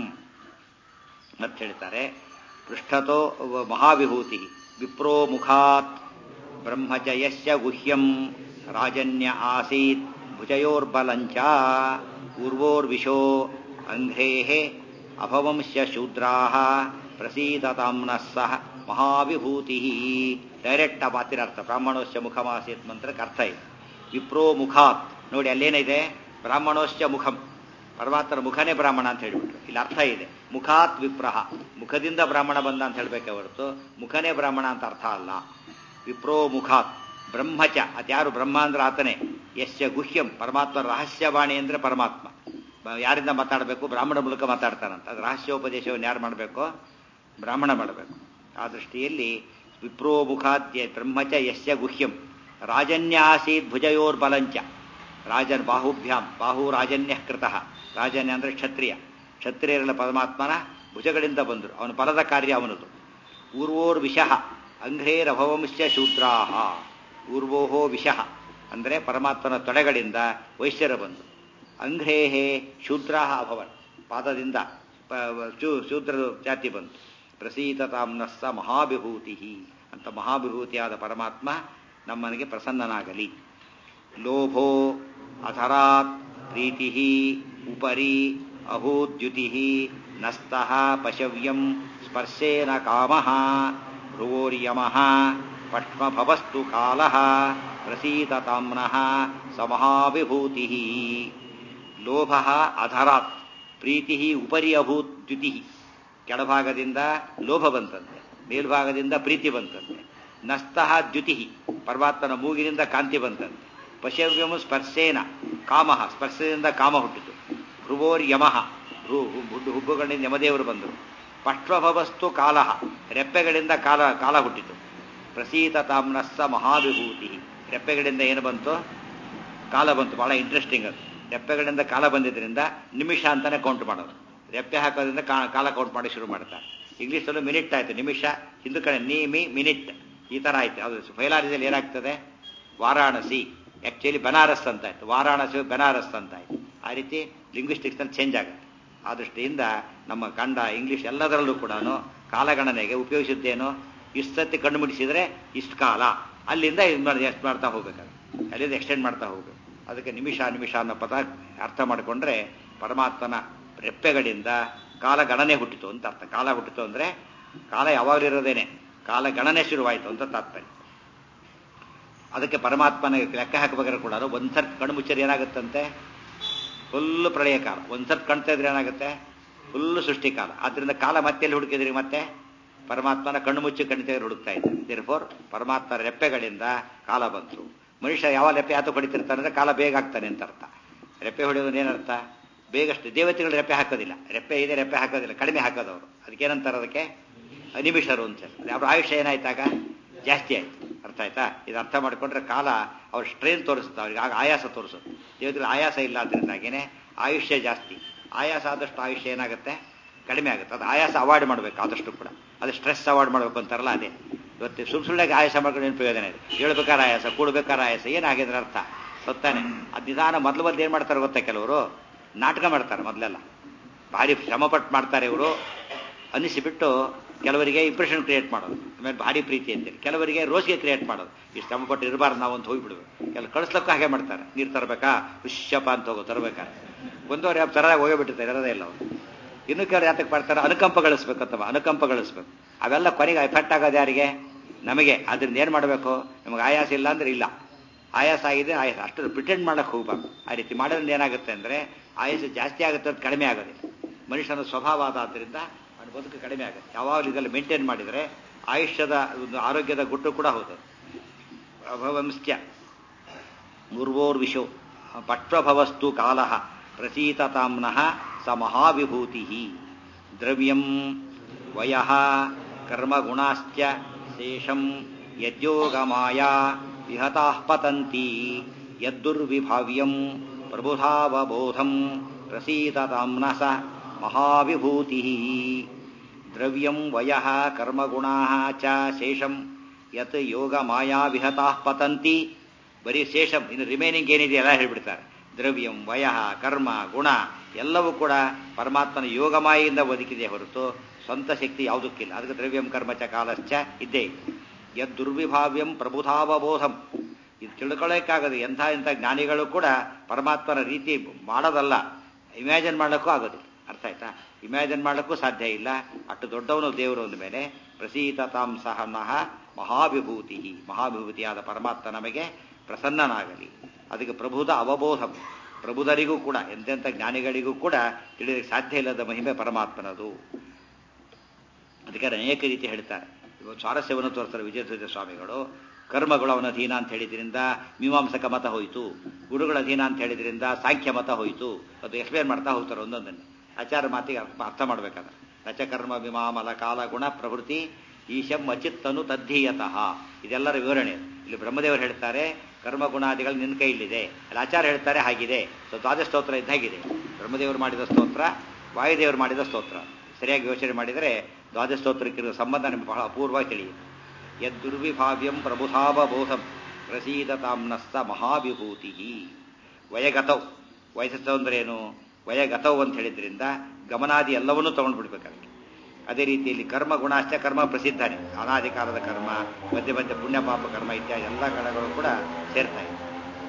ಅಂತ ಹೇಳ್ತಾರೆ. ಪೃಷ್ಠತೋ ಮಹಾವಿಭೂತಿ ವಿಪ್ರೋ ಮುಖಾತ್ ಬ್ರಹ್ಮಚಯಸ್ಯ ಗುಹ್ಯಂ ರಾಜನ್ಯ ಆಸೀತ್ ಭುಜಯೋರ್ಬಲಂಚ ಪೂರ್ವೋರ್ವಿಶೋ ಅಂಘ್ರೇಃ ಅಭವಂಶ್ಯ ಶೂದ್ರಾಃ ಪ್ರಸೀದತಾಂನಃ ಸಹ ಮಹಾವಿಭೂತಿ. ಡೈರೆಕ್ಟ್ ಆ ಮಾತಿನ ಅರ್ಥ ಬ್ರಾಹ್ಮಣೋಶ್ಚ ಮುಖಮಾಸೀತ್ ಮಂತ್ರಕ್ಕೆ ಅರ್ಥ ಇದೆ. ವಿಪ್ರೋ ಮುಖಾತ್ ನೋಡಿ ಅಲ್ಲೇನಿದೆ? ಬ್ರಾಹ್ಮಣೋಶ್ಚ ಮುಖಂ, ಪರಮಾತ್ಮನ ಮುಖನೇ ಬ್ರಾಹ್ಮಣ ಅಂತ ಹೇಳಿಬಿಟ್ರು. ಇಲ್ಲಿ ಅರ್ಥ ಇದೆ. ಮುಖಾತ್ ವಿಪ್ರಹ, ಮುಖದಿಂದ ಬ್ರಾಹ್ಮಣ ಬಂದ ಅಂತ ಹೇಳಬೇಕೆ ಹೊರತು ಮುಖನೇ ಬ್ರಾಹ್ಮಣ ಅಂತ ಅರ್ಥ ಅಲ್ಲ. ವಿಪ್ರೋ ಮುಖಾತ್ ಬ್ರಹ್ಮಚ, ಅದ್ಯಾರು ಬ್ರಹ್ಮ ಅಂದ್ರೆ ಆತನೇ. ಯಶ್ಯ ಗುಹ್ಯಂ, ಪರಮಾತ್ಮ ರಹಸ್ಯವಾಣಿ ಅಂದ್ರೆ ಪರಮಾತ್ಮ ಯಾರಿಂದ ಮಾತಾಡಬೇಕು? ಬ್ರಾಹ್ಮಣ ಮೂಲಕ ಮಾತಾಡ್ತಾನಂತ. ಅದು ರಹಸ್ಯೋಪದೇಶವನ್ನು ಯಾರು ಮಾಡಬೇಕು? ಬ್ರಾಹ್ಮಣ ಮಾಡಬೇಕು. ಆ ದೃಷ್ಟಿಯಲ್ಲಿ ವಿಪ್ರೋ ಮುಖಾದ್ಯ ಬ್ರಹ್ಮಚ ಯಸ್ಯ ಗುಹ್ಯಂ ರಾಜನ್ಯ ಆಸೀತ್ ಭುಜಯೋರ್ ಬಲಂಚ. ರಾಜನ್ ಬಾಹುಭ್ಯಾಂ, ಬಾಹು ರಾಜನ್ಯ ಕೃತಃ. ರಾಜನ್ಯ ಅಂದ್ರೆ ಕ್ಷತ್ರಿಯ, ಕ್ಷತ್ರಿಯರೆಲ್ಲ ಪರಮಾತ್ಮನ ಭುಜಗಳಿಂದ ಬಂದರು. ಅವನ ಬಲದ ಕಾರ್ಯ ಅವನದು. ಊರ್ವೋರ್ ವಿಷಃ ಅಂಘ್ರೇರಭವಂಶ್ಯ ಶೂದ್ರಾಹ. ಊರ್ವೋಹೋ ವಿಷಃ ಅಂದರೆ ಪರಮಾತ್ಮನ ತೊಡೆಗಳಿಂದ ವೈಶ್ಯರ ಬಂದು. ಅಂಘ್ರೇಹೇ ಶೂದ್ರಾಹ ಅಭವನ್, ಪಾದದಿಂದ ಶೂದ್ರ ಜಾತಿ ಬಂತು. ಪ್ರಸೀತತಾಮ್ನಸ್ಸ ಮಹಾವಿಭೂತಿ ಅಂತ ಮಹಾವಿಭೂತಿಯಾದ ಪರಮಾತ್ಮ ನಮ್ಮನಿಗೆ ಪ್ರಸನ್ನನಾಗಲಿ. ಲೋಭೋ ಅಧರಾತ್ ಪ್ರೀತಿ ಉಪರಿ ಅಭೂದ್ಯುತಿ ನಸ್ತಃ ಪಶವ್ಯಂ ಸ್ಪರ್ಶೇನ ಕಾಮಃ ಭ್ರುವೋರ್ಯಮಃ ಪಕ್ಷ್ಮಭವಸ್ತು ಕಾಲಃ ಪ್ರಸೀತತಾಮ್ನಃ ಸ ಮಹಾವಿಭೂತಿ. ಲೋಭ ಅಧರಾತ್ ಪ್ರೀತಿ ಉಪರಿ ಅಭೂತ್ ದ್ಯುತಿ. ಕೆಳಭಾಗದಿಂದ ಲೋಭ ಬಂತಂತೆ, ಮೇಲ್ಭಾಗದಿಂದ ಪ್ರೀತಿ ಬಂತಂತೆ. ನಸ್ತಃ ದ್ಯುತಿ ಪರಮಾತ್ಮನ ಮೂಗಿನಿಂದ ಕಾಂತಿ ಬಂತಂತೆ. ಪಶವ್ಯಂ ಸ್ಪರ್ಶೇನ ಕಾಮಃ ಸ್ಪರ್ಶದಿಂದ ಕಾಮ ಹುಟ್ಟಿತು. ಭ್ರುವೋರ್ ಯಮಃ ಭ್ರೂ ಹುಬ್ಬುಗಳಿಂದ ಯಮದೇವರು ಬಂದರು. ಪಕ್ಷ್ಮಭವಸ್ತು ಕಾಲಃ ರೆಪ್ಪೆಗಳಿಂದ ಕಾಲ ಕಾಲ ಹುಟ್ಟಿತು. ಪ್ರಸೀತತಾಮ್ನಸ್ಸ ಮಹಾವಿಭೂತಿ ರೆಪ್ಪೆಗಳಿಂದ ಏನು ಬಂತು? ಕಾಲ ಬಂತು. ಬಹಳ ಇಂಟ್ರೆಸ್ಟಿಂಗ್ ಅದು. ರೆಪ್ಪೆಗಳಿಂದ ಕಾಲ ಬಂದಿದ್ದರಿಂದ ನಿಮಿಷ ಅಂತಾನೆ ಕೌಂಟ್ ಮಾಡೋದು. ರೆಪ್ಪೆ ಹಾಕೋದ್ರಿಂದ ಕಾಲ ಕೌಂಟ್ ಮಾಡಿ ಶುರು ಮಾಡ್ತಾರೆ. ಇಂಗ್ಲೀಷಲ್ಲೂ ಮಿನಿಟ್ ಆಯ್ತು, ನಿಮಿಷ ಹಿಂದೂ ಕಡೆ ನೀ ಮಿ ಮಿನಿಟ್ ಈ ತರ ಆಯ್ತು. ಅದು ಫೈಲಾರಿದಲ್ಲಿ ಏನಾಗ್ತದೆ? ವಾರಾಣಸಿ ಆಕ್ಚುಲಿ ಬನಾರಸ್ ಅಂತ ಆಯ್ತು, ವಾರಾಣಸಿ ಬನಾರಸ್ ಅಂತ ಆಯ್ತು. ಆ ರೀತಿ ಲಿಂಗ್ವಿಸ್ಟಿಕ್ಸ್ ನಲ್ಲಿ ಚೇಂಜ್ ಆಗುತ್ತೆ. ಆ ದೃಷ್ಟಿಯಿಂದ ನಮ್ಮ ಕನ್ನಡ ಇಂಗ್ಲಿಷ್ ಎಲ್ಲದರಲ್ಲೂ ಕೂಡ ಕಾಲಗಣನೆಗೆ ಉಪಯೋಗಿಸಿದ್ದೇನು? ಇಷ್ಟು ಸತಿ ಕಣ್ಣು ಮುಡಿಸಿದ್ರೆ ಇಷ್ಟು ಕಾಲ, ಅಲ್ಲಿಂದ ಎಷ್ಟು ಮಾಡ್ತಾ ಹೋಗ್ಬೇಕಾಗ, ಅಲ್ಲಿಂದ ಎಕ್ಸ್ಟೆಂಡ್ ಮಾಡ್ತಾ ಹೋಗ್ಬೇಕು. ಅದಕ್ಕೆ ನಿಮಿಷ ನಿಮಿಷ ಅನ್ನೋ ಪದ ಅರ್ಥ ಮಾಡಿಕೊಂಡ್ರೆ ಪರಮಾತ್ಮನ ರೆಪ್ಪೆಗಳಿಂದ ಕಾಲ ಗಣನೆ ಹುಟ್ಟಿತು ಅಂತ ಅರ್ಥ. ಕಾಲ ಹುಟ್ಟಿತು ಅಂದ್ರೆ ಕಾಲ ಯಾವಾಗಲಿರೋದೇನೆ, ಕಾಲ ಗಣನೆ ಶುರುವಾಯಿತು ಅಂತ ತಾತ್ಪರ್ಯ. ಅದಕ್ಕೆ ಪರಮಾತ್ಮನ ಲೆಕ್ಕ ಹಾಕಬೇಕಾದ್ರೆ ಕೂಡ ಒಂದ್ಸರ್ತಿ ಕಣ್ಣು ಮುಚ್ಚರಿ ಏನಾಗುತ್ತಂತೆ? ಫುಲ್ ಪ್ರಳಯ ಕಾಲ. ಒಂದ್ಸರ್ತಿ ಕಾಣ್ತಾ ಇದ್ರೆ ಏನಾಗುತ್ತೆ? ಫುಲ್ ಸೃಷ್ಟಿಕಾಲ. ಆದ್ರಿಂದ ಕಾಲ ಮತ್ತೆ ಎಲ್ಲಿ ಹುಡುಕಿದ್ರಿ? ಮತ್ತೆ ಪರಮಾತ್ಮನ ಕಣ್ಣು ಮುಚ್ಚಿ ಕಣ್ಣಿತ ಹುಡುಕ್ತಾ ಇದ್ದಾರೆ. ದೇರ್ಫೋರ್ ಪರಮಾತ್ಮನ ರೆಪ್ಪೆಗಳಿಂದ ಕಾಲ ಬಂತು. ಮನುಷ್ಯ ಯಾವ ರೆಪ್ಪೆ ಆತ ಹೊಡಿತಿರ್ತಾನೆ ಅಂದ್ರೆ ಕಾಲ ಬೇಗ ಆಗ್ತಾನೆ ಅಂತ ಅರ್ಥ. ರೆಪ್ಪೆ ಹೊಡೆಯೋದು ಏನರ್ಥ? ಬೇಗಷ್ಟು. ದೇವತೆಗಳು ರೆಪ್ಪೆ ಹಾಕೋದಿಲ್ಲ, ರೆಪ್ಪೆ ಇದೆ ರೆಪ್ಪೆ ಹಾಕೋದಿಲ್ಲ, ಕಡಿಮೆ ಹಾಕೋದವರು. ಅದಕ್ಕೇನಂತಾರೆ? ಅದಕ್ಕೆ ಅನಿಮಿಷರು ಅಂತ. ಅವ್ರ ಆಯುಷ್ಯ ಏನಾಯ್ತಾಗ? ಜಾಸ್ತಿ ಆಯ್ತು. ಅರ್ಥ ಆಯ್ತಾ? ಇದು ಅರ್ಥ ಮಾಡಿಕೊಂಡ್ರೆ ಕಾಲ ಅವ್ರ ಸ್ಟ್ರೈನ್ ತೋರಿಸುತ್ತೆ, ಅವ್ರಿಗೆ ಆಗ ಆಯಾಸ ತೋರಿಸುತ್ತೆ. ದೇವತೆಗಳು ಆಯಾಸ ಇಲ್ಲ ಅದರಿಂದಾಗೇನೆ ಆಯುಷ್ಯ ಜಾಸ್ತಿ. ಆಯಾಸ ಆದಷ್ಟು ಆಯುಷ್ಯ ಏನಾಗುತ್ತೆ? ಕಡಿಮೆ ಆಗುತ್ತೆ. ಅದು ಆಯಾಸ ಅವಾಯ್ಡ್ ಮಾಡಬೇಕು ಆದಷ್ಟು ಕೂಡ. ಅದು ಸ್ಟ್ರೆಸ್ ಅವಾಯ್ಡ್ ಮಾಡಬೇಕು ಅಂತಾರಲ್ಲ ಅದೇ. ಇವತ್ತು ಸುಳ್ಳು ಸುಳ್ಳಾಗಿ ಆಯಾಸ ಮಾಡ್ಕೊಂಡು ಏನು ಪ್ರಯೋಜನ ಇದೆ? ಹೇಳ್ಬೇಕಾದ್ರೆ ಆಯಾಸ, ಕೂಡ್ಬೇಕಾದ್ರೆ ಆಯಾಸ, ಏನಾಗಿದ್ರೆ ಅರ್ಥ ಗೊತ್ತಾನೆ. ಅದು ನಿಧಾನ ಮೊದಲು ಮೊದಲು ಏನು ಮಾಡ್ತಾರೆ ಗೊತ್ತಾ? ಕೆಲವರು ನಾಟಕ ಮಾಡ್ತಾರೆ. ಮೊದಲೆಲ್ಲ ಭಾರಿ ಶ್ರಮಪಟ್ಟು ಮಾಡ್ತಾರೆ ಇವರು ಅನಿಸಿಬಿಟ್ಟು ಕೆಲವರಿಗೆ ಇಂಪ್ರೆಷನ್ ಕ್ರಿಯೇಟ್ ಮಾಡೋದು, ಆಮೇಲೆ ಭಾರಿ ಪ್ರೀತಿ ಅಂತೇಳಿ. ಕೆಲವರಿಗೆ ರೋಸಿಗೆ ಕ್ರಿಯೇಟ್ ಮಾಡೋದು, ಈ ಶ್ರಮಪಟ್ಟು ಇರಬಾರ್ದು ನಾವು ಅಂತ ಹೋಗಿಬಿಡ್ಬೇಕು. ಕೆಲವು ಕಳಿಸ್ಲಕ್ಕೂ ಹಾಗೆ ಮಾಡ್ತಾರೆ. ನೀರು ತರಬೇಕಾ? ಹುಷ್ಯಪ್ಪ ಅಂತ ಹೋಗೋ ತರಬೇಕಾರೆ ಒಂದೂವರೆ ಯಾವ ತರದಾಗ ಹೋಗಿಬಿಟ್ಟಿರ್ತಾರೆ, ಇರೋದೇ ಇಲ್ಲ ಅವರು. ಇನ್ನು ಕೆಲವರು ಯಾತಕ್ಕೆ ಮಾಡ್ತಾರೆ? ಅನುಕಂಪ ಗಳಿಸ್ಬೇಕಂತವ, ಅನುಕಂಪ ಗಳಿಸ್ಬೇಕು. ಅವೆಲ್ಲ ಕೊನೆಗೆ ಎಫೆಕ್ಟ್ ಆಗೋದು ಯಾರಿಗೆ? ನಮಗೆ. ಅದರಿಂದ ಏನು ಮಾಡಬೇಕು? ನಮಗೆ ಆಯಾಸ ಇಲ್ಲ ಅಂದ್ರೆ ಇಲ್ಲ, ಆಯಾಸ ಆಗಿದೆ ಆಯಾಸ, ಅಷ್ಟು ಪ್ರಿಟೆಂಡ್ ಮಾಡಕ್ಕೆ ಹೋಗ್ಬಾರ್ದು. ಆ ರೀತಿ ಮಾಡೋದ್ರಿಂದ ಏನಾಗುತ್ತೆ ಅಂದರೆ ಆಯಾಸ ಜಾಸ್ತಿ ಆಗುತ್ತೆ, ಅದು ಕಡಿಮೆ ಆಗೋದಿಲ್ಲ. ಮನುಷ್ಯನ ಸ್ವಭಾವ ಆದ್ದರಿಂದ ಅವನ ಬದುಕು ಕಡಿಮೆ ಆಗುತ್ತೆ. ಯಾವಾಗಲೂ ಇದೆಲ್ಲ ಮೇಂಟೈನ್ ಮಾಡಿದರೆ ಆಯುಷ್ಯದ ಒಂದು ಆರೋಗ್ಯದ ಗುಟ್ಟು ಕೂಡ ಹೌದು. ಅಭವಂಸ್ತ್ಯ ಮೂರ್ವೋರ್ವಿಶೋ ಪಟ್ವಭವಸ್ತು ಕಾಲಃ ಪ್ರಸೀತತಾಮ್ನಃ ಸ ಮಹಾವಿಭೂತಿ. ದ್ರವ್ಯಂ ವಯಃ ಕರ್ಮಗುಣಾಶ್ಚ ಶೇಷಂ ಯದ್ಯೋಗಮಾಯಾ ವಿಹತಾಃ ಪತಂತಿ ಯದ್ದುರ್ವಿಭಾವ್ಯಂ ಪ್ರಬುಧಾವಬೋಧಂ ಪ್ರಸೀತತಾಮ್ನಃ ಸ ಮಹಾವಿಭೂತಿ. ದ್ರವ್ಯಂ ವಯಃ ಕರ್ಮಗುಣಾಃ ಚ ಶೇಷಂ ಯತ್ ಯೋಗಮಾಯಾ ವಿಹತಾಃ ಪತಂತಿ. ಬರೀ ಶೇಷಂ, ಇನ್ನು ರಿಮೈನಿಂಗ್ ಏನಿದೆ ಎಲ್ಲ ಹೇಳ್ಬಿಡ್ತಾರೆ. ದ್ರವ್ಯಂ ವಯಃ ಕರ್ಮ ಗುಣ ಎಲ್ಲವೂ ಕೂಡ ಪರಮಾತ್ಮನ ಯೋಗಮಾಯಿಂದ ಬದುಕಿದೆ ಹೊರತು ಸ್ವಂತ ಶಕ್ತಿ ಯಾವುದಕ್ಕಿಲ್ಲ. ಅದಕ್ಕೆ ದ್ರವ್ಯಂ ಕರ್ಮ ಚ ಕಾಲಶ್ಚ ಇದ್ದೇ. ಯದ್ ದುರ್ವಿಭಾವ್ಯಂ ಪ್ರಬುಧಾವಬೋಧಂ, ಇದು ತಿಳ್ಕೊಳ್ಳೋಕ್ಕಾಗದು. ಎಂಥ ಎಂಥ ಜ್ಞಾನಿಗಳು ಕೂಡ ಪರಮಾತ್ಮನ ರೀತಿ ಮಾಡೋದಲ್ಲ, ಇಮ್ಯಾಜಿನ್ ಮಾಡೋಕ್ಕೂ ಆಗೋದಿಲ್ಲ. ಅರ್ಥ ಆಯ್ತಾ? ಇಮ್ಯಾಜಿನ್ ಮಾಡೋಕ್ಕೂ ಸಾಧ್ಯ ಇಲ್ಲ. ಅಷ್ಟು ದೊಡ್ಡವನು ದೇವರು ಅಂದ ಮೇಲೆ ಪ್ರಸೀತತಾಂ ಸಹ ಮಹಾವಿಭೂತಿ, ಮಹಾವಿಭೂತಿಯಾದ ಪರಮಾತ್ಮ ನಮಗೆ ಪ್ರಸನ್ನನಾಗಲಿ. ಅದಕ್ಕೆ ಪ್ರಬುಧ ಅವಬೋಧಂ, ಪ್ರಬುಧರಿಗೂ ಕೂಡ ಎಂತೆಂಥ ಜ್ಞಾನಿಗಳಿಗೂ ಕೂಡ ತಿಳಿಯಲಿಕ್ಕೆ ಸಾಧ್ಯ ಇಲ್ಲದ ಮಹಿಮೆ ಪರಮಾತ್ಮನದು. ಅದಕ್ಕೆ ಅನೇಕ ರೀತಿ ಹೇಳ್ತಾರೆ. ಇವತ್ತು ಸ್ವಾರಸ್ಯವನ್ನು ತೋರಿಸ್ತಾರೆ ವಿಜಯಧ್ವಜ ಸ್ವಾಮಿಗಳು. ಕರ್ಮಗಳು ಅವನ ಅಧೀನ ಅಂತ ಹೇಳಿದ್ರಿಂದ ಮೀಮಾಂಸಕ ಮತ ಹೋಯಿತು, ಗುರುಗಳ ಅಧೀನ ಅಂತ ಹೇಳಿದ್ರಿಂದ ಸಾಂಖ್ಯ ಮತ ಹೋಯಿತು. ಅದು ಎಕ್ಸ್ಪ್ಲೇನ್ ಮಾಡ್ತಾ ಹೋಗ್ತಾರೆ ಒಂದೊಂದನ್ನು. ಆಚಾರ ಮಾತಿಗೆ ಅರ್ಥ ಮಾಡಬೇಕಾದ್ರೆ ರಚಕರ್ಮ ವಿಮಾಮಲ ಕಾಲ ಗುಣ ಪ್ರವೃತ್ತಿ ಈಶಂ ಅಚಿತ್ತನು ತದ್ಧೀಯತಃ, ಇದೆಲ್ಲರ ವಿವರಣೆ. ಇಲ್ಲಿ ಬ್ರಹ್ಮದೇವರು ಹೇಳ್ತಾರೆ ಕರ್ಮಗುಣಾದಿಗಳು ನಿನ್ನ ಕೈಲಿದೆ, ಅಲ್ಲಿ ಆಚಾರ ಹೇಳ್ತಾರೆ ಹಾಗಿದೆ. ಸೊ ದ್ವಾದಶ ಸ್ತೋತ್ರ ಇದ್ದಾಗಿದೆ. ಬ್ರಹ್ಮದೇವರು ಮಾಡಿದ ಸ್ತೋತ್ರ, ವಾಯುದೇವರು ಮಾಡಿದ ಸ್ತೋತ್ರ. ಸರಿಯಾಗಿ ಯೋಚನೆ ಮಾಡಿದರೆ ದ್ವಾದಶ ಸ್ತೋತ್ರಕ್ಕಿರುವ ಸಂಬಂಧ ನಿಮಗೆ ಬಹಳ ಅಪೂರ್ವವಾಗಿ ತಿಳಿಯುತ್ತೆ. ಯದ್ದುರ್ವಿಭಾವ್ಯಂ ಪ್ರಬುಧಾವಬೋಧಂ ಪ್ರಸೀದತಾಮ್ನಸ್ಸ ಮಹಾವಿಭೂತಿ. ವಯಗತೌ, ವಯಸ್ಸು ಅಂದ್ರೇನು? ವಯಗತವು ಅಂತ ಹೇಳಿದ್ರಿಂದ ಗಮನಾದಿ ಎಲ್ಲವನ್ನೂ ತಗೊಂಡು ಬಿಡ್ಬೇಕಾಗುತ್ತೆ. ಅದೇ ರೀತಿಯಲ್ಲಿ ಕರ್ಮ ಗುಣಾಶ್ಚ ಕರ್ಮ ಪ್ರಸಿದ್ಧನೇ, ಅನಾಧಿಕಾರದ ಕರ್ಮ, ಮಧ್ಯೆ ಮಧ್ಯೆ ಪುಣ್ಯ ಪಾಪ ಕರ್ಮ ಇತ್ಯಾದಿ ಎಲ್ಲ ಕಣಗಳು ಕೂಡ ಸೇರ್ತಾ ಇದೆ.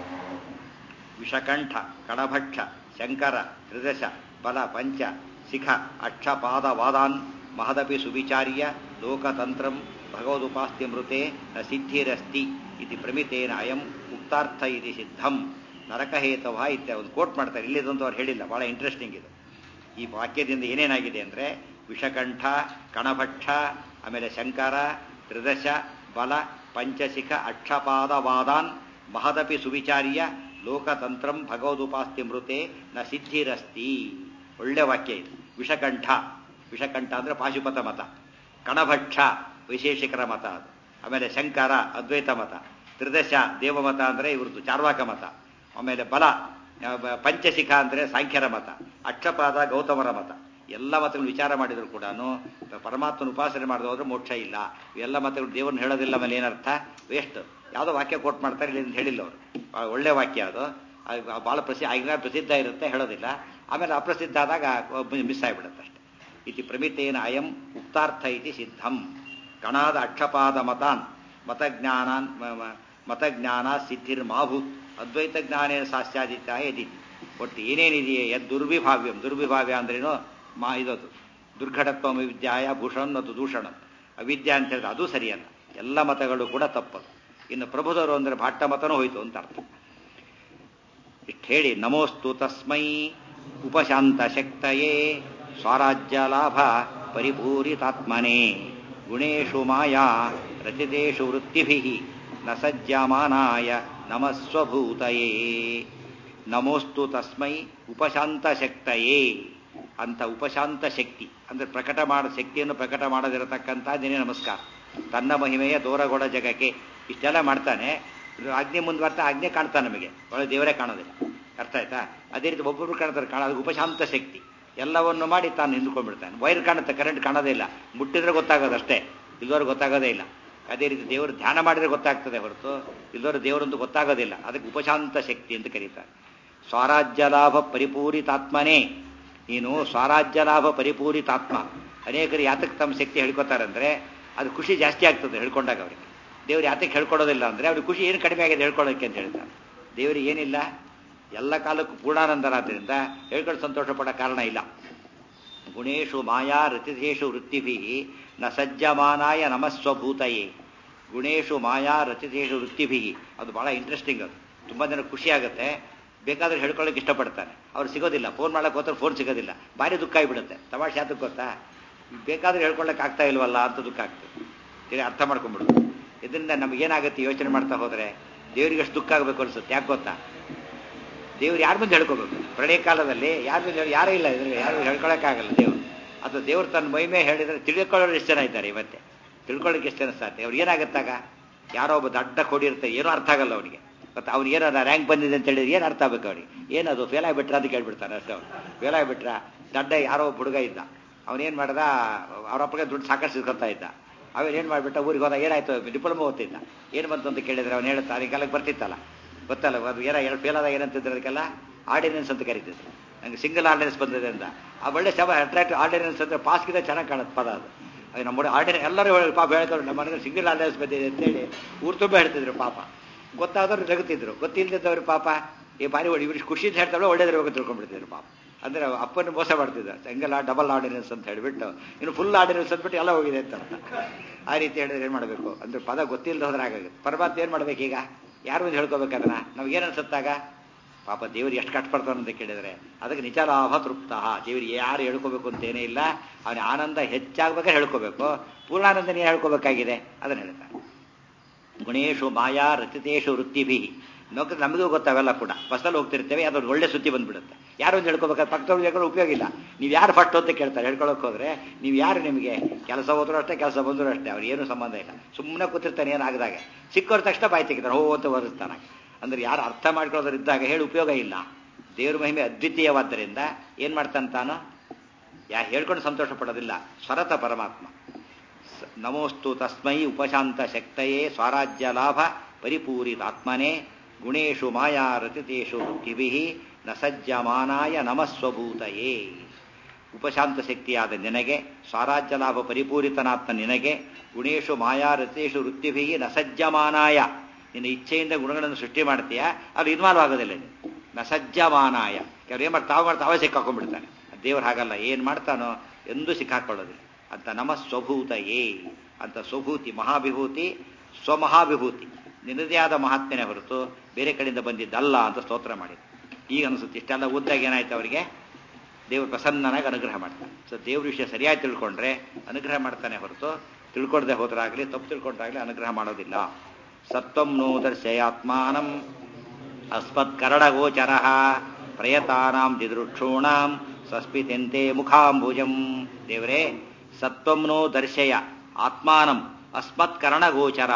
ವಿಷಕಂಠ, ಕಣಭಕ್ಷ, ಶಂಕರ, ತ್ರಿದಶ, ಬಲ, ಪಂಚ, ಶಿಖ, ಅಕ್ಷಪಾದವಾದಾನ್ ಮಹದಪಿ ಸುವಿಚಾರ್ಯ ಲೋಕತಂತ್ರಂ ಭಗವದುಪಾಸ್ತಿ ಮೃತೆ ನ ಸಿದ್ಧಿರಸ್ತಿ ಇತಿ ಪ್ರಮಿತೇನ ಅಯಂ ಉಕ್ತಾರ್ಥ ಇತಿ ಸಿದ್ಧಂ ನರಕಹೇತವ ಇತ್ಯ ಒಂದು ಕೋಟ್ ಮಾಡ್ತಾರೆ. ಇಲ್ಲಿದಂತೂ ಅವ್ರು ಹೇಳಿಲ್ಲ, ಬಹಳ ಇಂಟ್ರೆಸ್ಟಿಂಗ್ ಇದು. ಈ ವಾಕ್ಯದಿಂದ ಏನೇನಾಗಿದೆ ಅಂದರೆ ವಿಷಕಂಠ, ಕಣಭಕ್ಷ, ಆಮೇಲೆ ಶಂಕರ, ತ್ರಿದಶ, ಬಲ, ಪಂಚಶಿಖ, ಅಕ್ಷಪಾದವಾದಾನ್ ಮಹದಪಿ ಸುವಿಚಾರ್ಯ ಲೋಕತಂತ್ರಂ ಭಗವದುಪಾಸ್ತಿ ಮೃತೆ ನ ಸಿದ್ಧಿರಸ್ತಿ. ಒಳ್ಳೆ ವಾಕ್ಯ ಇದು. ವಿಷಕಂಠ, ವಿಷಕಂಠ ಅಂದರೆ ಪಾಶುಪತ ಮತ. ಕಣಭಕ್ಷ ವೈಶೇಷಿಕರ ಮತ ಅದು. ಆಮೇಲೆ ಶಂಕರ ಅದ್ವೈತ ಮತ. ತ್ರಿದಶ ದೇವಮತ ಅಂದರೆ ಇವ್ರದ್ದು ಚಾರ್ವಾಕ ಮತ. ಆಮೇಲೆ ಬಲ ಪಂಚಶಿಖ ಅಂದರೆ ಸಾಂಖ್ಯರ ಮತ. ಅಕ್ಷಪಾದ ಗೌತಮರ ಮತ. ಎಲ್ಲ ಮತಗಳು ವಿಚಾರ ಮಾಡಿದ್ರು ಕೂಡ ಪರಮಾತ್ಮನ ಉಪಾಸನೆ ಮಾಡಿದ ಹೋದ್ರೆ ಮೋಕ್ಷ ಇಲ್ಲ. ಇವೆಲ್ಲ ಮತಗಳು ದೇವರನ್ನ ಹೇಳೋದಿಲ್ಲ. ಮೇಲೆ ಏನರ್ಥ? ವೇಸ್ಟ್. ಯಾವುದೋ ವಾಕ್ಯ ಕೋಟ್ ಮಾಡ್ತಾರೆ, ಇಲ್ಲಿ ಅಂತ ಹೇಳಿಲ್ಲ ಅವರು. ಒಳ್ಳೆ ವಾಕ್ಯ ಅದು. ಭಾಳ ಪ್ರಸಿದ್ಧ ಆಗಿನ ಪ್ರಸಿದ್ಧ ಇರುತ್ತೆ, ಹೇಳೋದಿಲ್ಲ. ಆಮೇಲೆ ಅಪ್ರಸಿದ್ಧ ಆದಾಗ ಮಿಸ್ ಆಗಿಬಿಡುತ್ತೆ ಅಷ್ಟೆ. ಇತಿ ಪ್ರಮಿತೇನ ಅಯಂ ಉಕ್ತಾರ್ಥ ಇತಿ ಸಿದ್ಧಂ. ಗಣಾದ ಅಕ್ಷಪಾದ ಮತಾನ್ ಮತಜ್ಞಾನಾನ್ ಮತಜ್ಞಾನ ಸಿದ್ಧಿರ್ಮಾಭೂತ್ ಅದ್ವೈತ ಜ್ಞಾನೇನ ಸಾಸ್ಯಾದಿತ್ಯ ಎದಿತಿ. ಒಟ್ಟು ಏನೇನಿದೆಯೇ ಯದ್ ದುರ್ವಿಭಾವ್ಯಂ. ದುರ್ವಿಭಾವ್ಯ ಅಂದ್ರೇನು? ಮಾ ಇದದು ದುರ್ಘಟತ್ವ ವಿದ್ಯಾಯ ಭೂಷಣ್ ಮತ್ತು ದೂಷಣ. ಅವಿದ್ಯಾ ಅಂತ ಹೇಳಿದ್ರೆ ಅದು ಸರಿಯಲ್ಲ. ಎಲ್ಲ ಮತಗಳು ಕೂಡ ತಪ್ಪದು. ಇನ್ನು ಪ್ರಬುಧರು ಅಂದರೆ ಭಾಟ್ಟ ಮತನೂ ಹೋಯ್ತು ಅಂತ ಅರ್ಥ. ಇಷ್ಟು ಹೇಳಿ ನಮೋಸ್ತು ತಸ್ಮೈ ಉಪಶಾಂತ ಶಕ್ತಯೇ ಸ್ವರಾಜ್ಯ ಲಾಭ ಪರಿಪೂರಿತಾತ್ಮನೇ ಗುಣೇಶು ಮಾಯಾ ರಚಿತೇಷು ವೃತ್ತಿಭಿಃ ನ ಸಜ್ಜಮಾನಾಯ ನಮಸ್ವಭೂತಯೇ. ನಮೋಸ್ತು ತಸ್ಮೈ ಉಪಶಾಂತ ಶಕ್ತಯೇ. ಅಂತ ಉಪಶಾಂತ ಶಕ್ತಿ ಅಂದರೆ ಪ್ರಕಟ ಮಾಡೋ ಶಕ್ತಿಯನ್ನು ಪ್ರಕಟ ಮಾಡದಿರತಕ್ಕಂಥದ್ದೇನೇ ನಮಸ್ಕಾರ. ತನ್ನ ಮಹಿಮೆಯ ದೂರಗೊಡ ಜಗಕ್ಕೆ ಇಷ್ಟೆಲ್ಲ ಮಾಡ್ತಾನೆ. ಆಜ್ಞೆ ಮುಂದುವರ್ತಾ ಆಜ್ಞೆ ಕಾಣ್ತಾನೆ ನಮಗೆ, ಒಳ್ಳೆ ದೇವರೇ ಕಾಣೋದಿಲ್ಲ. ಅರ್ಥ ಆಯ್ತಾ? ಅದೇ ರೀತಿ ಒಬ್ಬೊಬ್ರು ಕಾಣ್ತಾರೆ, ಕಾಣೋದು ಉಪಶಾಂತ ಶಕ್ತಿ. ಎಲ್ಲವನ್ನು ಮಾಡಿ ತಾನು ಹಿಂದ್ಕೊಂಡ್ಬಿಡ್ತಾನೆ. ವೈರ್ ಕಾಣುತ್ತೆ, ಕರೆಂಟ್ ಕಾಣೋದೇ ಇಲ್ಲ. ಮುಟ್ಟಿದ್ರೆ ಗೊತ್ತಾಗೋದಷ್ಟೇ, ಇಲ್ಲದವ್ರು ಗೊತ್ತಾಗೋದೇ ಇಲ್ಲ. ಅದೇ ರೀತಿ ದೇವರು ಧ್ಯಾನ ಮಾಡಿದ್ರೆ ಗೊತ್ತಾಗ್ತದೆ ಹೊರತು ಇಲ್ಲದವರು ದೇವರಂತೂ ಗೊತ್ತಾಗೋದಿಲ್ಲ. ಅದಕ್ಕೆ ಉಪಶಾಂತ ಶಕ್ತಿ ಅಂತ ಕರೀತಾರೆ. ಸ್ವರಾಜ್ಯ ಲಾಭ ಪರಿಪೂರಿತಾತ್ಮನೇ. ನೀನು ಸ್ವರಾಜ್ಯ ಲಾಭ ಪರಿಪೂರಿತಾತ್ಮ. ಅನೇಕರು ಯಾತಕ್ಕೆ ತಮ್ಮ ಶಕ್ತಿ ಹೇಳ್ಕೊತಾರಂದ್ರೆ ಅದು ಖುಷಿ ಜಾಸ್ತಿ ಆಗ್ತದೆ ಹೇಳ್ಕೊಂಡಾಗ ಅವರಿಗೆ. ದೇವ್ರು ಯಾತಕ್ಕೆ ಹೇಳ್ಕೊಡೋದಿಲ್ಲ ಅಂದರೆ ಅವ್ರಿಗೆ ಖುಷಿ ಏನು ಕಡಿಮೆ ಆಗಿದೆ ಹೇಳ್ಕೊಳ್ಳೋಕ್ಕೆ ಅಂತ ಹೇಳ್ತಾರೆ. ದೇವರಿಗೆ ಏನಿಲ್ಲ, ಎಲ್ಲ ಕಾಲಕ್ಕೂ ಪೂರ್ಣಾನಂದರಾದ್ರಿಂದ ಹೇಳ್ಕೊಂಡು ಸಂತೋಷ ಪಡೋ ಕಾರಣ ಇಲ್ಲ. ಗುಣೇಶು ಮಾಯಾ ರಚಿತೇಷು ವೃತ್ತಿಭಿ ನ ಸಜ್ಜಮಾನಾಯ ನಮಸ್ವಭೂತಯೇ. ಗುಣೇಶು ಮಾಯಾ ರಚಿತೇಷು ವೃತ್ತಿಭಿ, ಅದು ಬಹಳ ಇಂಟ್ರೆಸ್ಟಿಂಗ್. ಅದು ತುಂಬ ಜನ ಖುಷಿ ಆಗುತ್ತೆ. ಬೇಕಾದ್ರೆ ಹೇಳ್ಕೊಳ್ಳೋಕೆ ಇಷ್ಟಪಡ್ತಾನೆ, ಅವ್ರು ಸಿಗೋದಿಲ್ಲ. ಫೋನ್ ಮಾಡಕ್ಕೆ ಹೋದ್ರೆ ಫೋನ್ ಸಿಗೋದಿಲ್ಲ, ಭಾರಿ ದುಃಖ ಆಗಿಬಿಡುತ್ತೆ. ತಮಾಷೆ ಯಾತಕ್ಕೆ ಗೊತ್ತಾ? ಬೇಕಾದ್ರೆ ಹೇಳ್ಕೊಳ್ಳೋಕೆ ಆಗ್ತಾ ಇಲ್ವಲ್ಲ ಅಂತ ದುಃಖ ಆಗ್ತದೆ. ತಿಳಿ ಅರ್ಥ ಮಾಡ್ಕೊಂಡ್ಬಿಡುದು. ಇದರಿಂದ ನಮಗೇನಾಗುತ್ತೆ ಯೋಚನೆ ಮಾಡ್ತಾ ಹೋದರೆ ದೇವರಿಗೆ ಅಷ್ಟು ದುಃಖ ಆಗಬೇಕು ಅನ್ಸುತ್ತೆ. ಯಾಕೆ ಗೊತ್ತಾ? ದೇವ್ರು ಯಾರ ಮುಂದೆ ಹೇಳ್ಕೋಬೇಕು? ಪ್ರಳಯ ಕಾಲದಲ್ಲಿ ಯಾರ ಮುಂದೆ ಯಾರೂ ಇಲ್ಲ, ಇದ್ರಲ್ಲಿ ಯಾರು ಹೇಳ್ಕೊಳಕ್ಕಾಗಲ್ಲ ದೇವರು. ಅದು ದೇವ್ರು ತನ್ನ ಮೈಮೆ ಹೇಳಿದರೆ ತಿಳ್ಕೊಳ್ಳೋರು ಎಷ್ಟು ಜನ ಇದ್ದಾರೆ ಇವತ್ತೆ? ತಿಳ್ಕೊಳ್ಳೋಕೆ ಎಷ್ಟು ಜನ ಸಾಧ್ಯ? ಅವ್ರು ಏನಾಗುತ್ತಾಗ? ಯಾರೋ ಒಬ್ಬ ದಡ್ಡ ಕೊಡಿ ಇರ್ತಾರೆ, ಏನೂ ಅರ್ಥ ಆಗಲ್ಲ ಅವನಿಗೆ. ಮತ್ತು ಅವ್ನು ಏನೋ ರ್ಯಾಂಕ್ ಬಂದಿದೆ ಅಂತ ಹೇಳಿದ್ರೆ ಏನು ಅರ್ಥ ಆಗಬೇಕು ಅವನಿಗೆ? ಏನದು ಫೇಲ್ ಆಗಿಬಿಟ್ರ ಅಂತ ಕೇಳ್ಬಿಡ್ತಾನೆ ಅಷ್ಟೇ. ಅವ್ನು ಫೇಲ್ ಆಗಿಬಿಟ್ರ. ದಡ್ಡ ಯಾರೋ ಒಬ್ಬ ಹುಡುಗ ಇದ್ದ, ಅವನೇನು ಮಾಡ್ದ, ಅವ್ರ ಅಪ್ಪಗೆ ದುಡ್ಡು ಸಾಕಷ್ಟು ಸಿಗ್ಕೊತಾ ಇದ್ದ. ಅವೇನು ಮಾಡಿಬಿಟ್ಟ, ಊರಿಗೆ ಹೋದ. ಏನಾಯ್ತು? ಡಿಪ್ಲೊಮಾ ಓದ್ತಿದ್ದ. ಏನು ಬಂತು ಅಂತ ಕೇಳಿದ್ರೆ ಅವ್ನು ಹೇಳುತ್ತಾ, ಅದಕ್ಕೆ ಕಾಲಕ್ಕೆ ಬರ್ತಿತ್ತಲ್ಲ, ಗೊತ್ತಲ್ಲ ಅದು ಏನೋ ಎರಡು ಫೇಲ್ ಆದಾಗ ಏನಂತಿದ್ರು ಅದಕ್ಕೆಲ್ಲ ಆರ್ಡಿನೆನ್ಸ್ ಅಂತ ಕರಿತಿದ್ರು. ನಂಗೆ ಸಿಂಗಲ್ ಆರ್ಡಿನೆನ್ಸ್ ಬಂದಿದೆ ಅಂತ. ಆ ಒಳ್ಳೆ ಶವ ಅಟ್ರಾಕ್ಟಿವ್ ಆರ್ಡಿನೆನ್ಸ್ ಅಂದರೆ ಪಾಸ್ಗಿಂತ ಚೆನ್ನಾಗಿ ಕಾಣುತ್ತೆ ಪದ ಅದು. ಅದು ನಮ್ಮ ಆರ್ಡಿನೆನ್ಸ್ ಎಲ್ಲರೂ ಪಾಪ ಹೇಳ್ತಾರೆ, ನಮ್ಮ ಮನೆಗೆ ಸಿಂಗಲ್ ಆರ್ಡಿನೆನ್ಸ್ ಬಂದಿದೆ ಅಂತೇಳಿ ಊರು ತುಂಬ ಹೇಳ್ತಿದ್ರು ಪಾಪ. ಗೊತ್ತಾದವ್ರು ಜಗತ್ತಿದ್ರು, ಗೊತ್ತಿಲ್ಲದಿದ್ದವ್ರು ಪಾಪ ಈ ಬಾರಿ ಇವ್ರಿಗೆ ಖುಷಿಯಿಂದ ಹೇಳ್ತಾಳೆ ಒಳ್ಳೇದ್ರ ಹೋಗಿ ತಿಳ್ಕೊಂಡ್ಬಿಡ್ತಿದ್ರು ಪಾಪ. ಅಂದರೆ ಅಪ್ಪನ ಮೋಸ ಮಾಡ್ತಿದ್ದ. ಸಿಂಗಲ್ ಡಬಲ್ ಆರ್ಡಿನೆನ್ಸ್ ಅಂತ ಹೇಳಿಬಿಟ್ಟು ಇನ್ನು ಫುಲ್ ಆರ್ಡಿನೆನ್ಸ್ ಅಂದ್ಬಿಟ್ಟು ಎಲ್ಲ ಹೋಗಿದೆ ಅಂತ ಅರ್ಥ. ಆ ರೀತಿ ಹೇಳಿದ್ರೆ ಏನು ಮಾಡಬೇಕು ಅಂದರೆ ಪದ ಗೊತ್ತಿಲ್ಲದ ಹೋದ್ರೆ ಆಗುತ್ತೆ. ಪರಮಾತ್ಮ ಏನು ಮಾಡ್ಬೇಕು ಈಗ? ಯಾರು ಮುಂದೆ ಹೇಳ್ಕೋಬೇಕದನ್ನ? ನಮ್ಗೇನು ಅನ್ಸುತ್ತಾಗ? ಪಾಪ ದೇವ್ರು ಎಷ್ಟು ಕಷ್ಟಪಡ್ತಾನೆ ಅಂತ ಕೇಳಿದರೆ ಅದಕ್ಕೆ ನಿಜ ಲಾಭ ತೃಪ್ತ. ದೇವ್ರಿಗೆ ಯಾರು ಹೇಳ್ಕೋಬೇಕು ಅಂತೇನೇ ಇಲ್ಲ. ಅವನ ಆನಂದ ಹೆಚ್ಚಾಗಬೇಕಾದ್ರೆ ಹೇಳ್ಕೋಬೇಕು. ಪೂರ್ಣಾನಂದ ನೀನು ಹೇಳ್ಕೋಬೇಕಾಗಿದೆ, ಅದನ್ನು ಹೇಳ್ತಾರೆ. ಗುಣೇಶು ಮಾಯಾ ರಚಿತೇಷು ವೃತ್ತಿಭಿ. ನೋಕ ನಮಗೂ ಗೊತ್ತಾವೆಲ್ಲ ಕೂಡ. ಬಸ್ಸಲ್ಲಿ ಹೋಗ್ತಿರ್ತೇವೆ, ಅದೊಂದು ಒಳ್ಳೆ ಸುದ್ದಿ ಬಂದ್ಬಿಡುತ್ತೆ. ಯಾರು ಒಂದು ಹೇಳ್ಕೋಬೇಕಾದ್ರೆ ಪಕ್ಕದವ್ರು ಹೇಳ್ಕೊಳ್ಳೋ ಉಪಯೋಗ ಇಲ್ಲ. ನೀವು ಯಾರು ಫಸ್ಟ್ ಅಂತ ಕೇಳ್ತಾರೆ ಹೇಳ್ಕೊಳಕ್ಕೆ ಹೋದರೆ. ನೀವು ಯಾರು? ನಿಮಗೆ ಕೆಲಸ ಹೋದ್ರೂ ಅಷ್ಟೇ, ಕೆಲಸ ಬಂದರೂ ಅಷ್ಟೇ, ಅವ್ರು ಏನೂ ಸಂಬಂಧ ಇಲ್ಲ. ಸುಮ್ಮನೆ ಕೂತಿರ್ತಾನೆ ಏನಾಗದಾಗ. ಸಿಕ್ಕೋರ ತಕ್ಷಣ ಬಾಯಿ ತೆಗಿತಾನೆ, ಹೋ ಅಂತ ಬರುತ್ತಾನೆ. ಅಂದರೆ ಯಾರು ಅರ್ಥ ಮಾಡ್ಕೊಳ್ಳೋದ್ರಿದ್ದಾಗ ಹೇಳಿ ಉಪಯೋಗ ಇಲ್ಲ. ದೇವ್ರ ಮಹಿಮೆ ಅದ್ವಿತೀಯವಾದ್ದರಿಂದ ಏನು ಮಾಡ್ತಾನೆ ತಾನು? ಯಾ ಹೇಳ್ಕೊಂಡು ಸಂತೋಷ ಪಡೋದಿಲ್ಲ. ಸ್ವರತ ಪರಮಾತ್ಮ. ನಮೋಸ್ತು ತಸ್ಮೈ ಉಪಶಾಂತ ಶಕ್ತಯೇ ಸ್ವರಾಜ್ಯ ಲಾಭ ಪರಿಪೂರಿತಾತ್ಮನೇ ಗುಣೇಶು ಮಾಯಾ ರಚಿತೇಷು ವೃತ್ತಿಭಿಃ ನ ಸಜ್ಜಮಾನಾಯ ನಮಸ್ವಭೂತಯೇ. ಉಪಶಾಂತ ಶಕ್ತಿಯಾದ ನಿನಗೆ, ಸ್ವರಾಜ್ಯ ಲಾಭ ಪರಿಪೂರಿತನಾತ್ಮ ನಿನಗೆ, ಗುಣೇಶು ಮಾಯಾರತೇಶು ವೃತ್ತಿಭಿ ನ ಸಜ್ಜಮಾನಾಯ, ನಿನ್ನ ಇಚ್ಛೆಯಿಂದ ಗುಣಗಳನ್ನು ಸೃಷ್ಟಿ ಮಾಡ್ತೀಯ, ಅದು ಇನ್ವಾಲ್ವ್ ಆಗೋದಿಲ್ಲ. ನ ಸಜ್ಜಮಾನಾಯ, ಕೆಲವ್ರು ಏನು ಮಾಡಿ ತಾವು ಮಾಡಿ ತಾವೇ ಸಿಕ್ಕಾಕೊಂಡ್ಬಿಡ್ತಾನೆ. ದೇವ್ರು ಹಾಗಲ್ಲ, ಏನು ಮಾಡ್ತಾನೋ ಎಂದೂ ಸಿಕ್ಕಾಕೊಳ್ಳೋದಿಲ್ಲ ಅಂತ. ನಮ ಸ್ವಭೂತಯೇ ಅಂತ. ಸ್ವಭೂತಿ ಮಹಾವಿಭೂತಿ, ಸ್ವಮಹಾವಿಭೂತಿ, ನಿನ್ನದೇ ಆದ ಮಹಾತ್ಮೆನೇ ಹೊರತು ಬೇರೆ ಕಡೆಯಿಂದ ಬಂದಿದ್ದಲ್ಲ ಅಂತ ಸ್ತೋತ್ರ ಮಾಡಿದ್ರು. ಈಗ ಅನಿಸುತ್ತೆ ಇಷ್ಟೆಲ್ಲ ಓದಿದಾಗ ಏನಾಯ್ತು ಅವರಿಗೆ, ದೇವರು ಪ್ರಸನ್ನನಾಗಿ ಅನುಗ್ರಹ ಮಾಡ್ತಾನೆ. ಸೊ ದೇವ್ರ ವಿಷಯ ಸರಿಯಾಗಿ ತಿಳ್ಕೊಂಡ್ರೆ ಅನುಗ್ರಹ ಮಾಡ್ತಾನೆ ಹೊರತು ತಿಳ್ಕೊಳ್ದೆ ಹೋದ್ರಾಗಲಿ ತಪ್ಪು ತಿಳ್ಕೊಂಡ್ರಾಗಲಿ ಅನುಗ್ರಹ ಮಾಡೋದಿಲ್ಲ. ಸತ್ವಂ ನೋ ದರ್ಶಯಾತ್ಮಾನಂ ಅಸ್ಮತ್ಕರಣಗೋಚರ ಪ್ರಯತಾನಾಂ ದಿದೃಕ್ಷೂಣಾಂ ಸಸ್ಮಿತೆಂತೆ ಮುಖಾಂಬುಜಂ. ದೇವರೇ, ಸತ್ವಂ ನೋ ದರ್ಶಯ ಆತ್ಮಾನಂ ಅಸ್ಮತ್ಕರಣಗೋಚರ.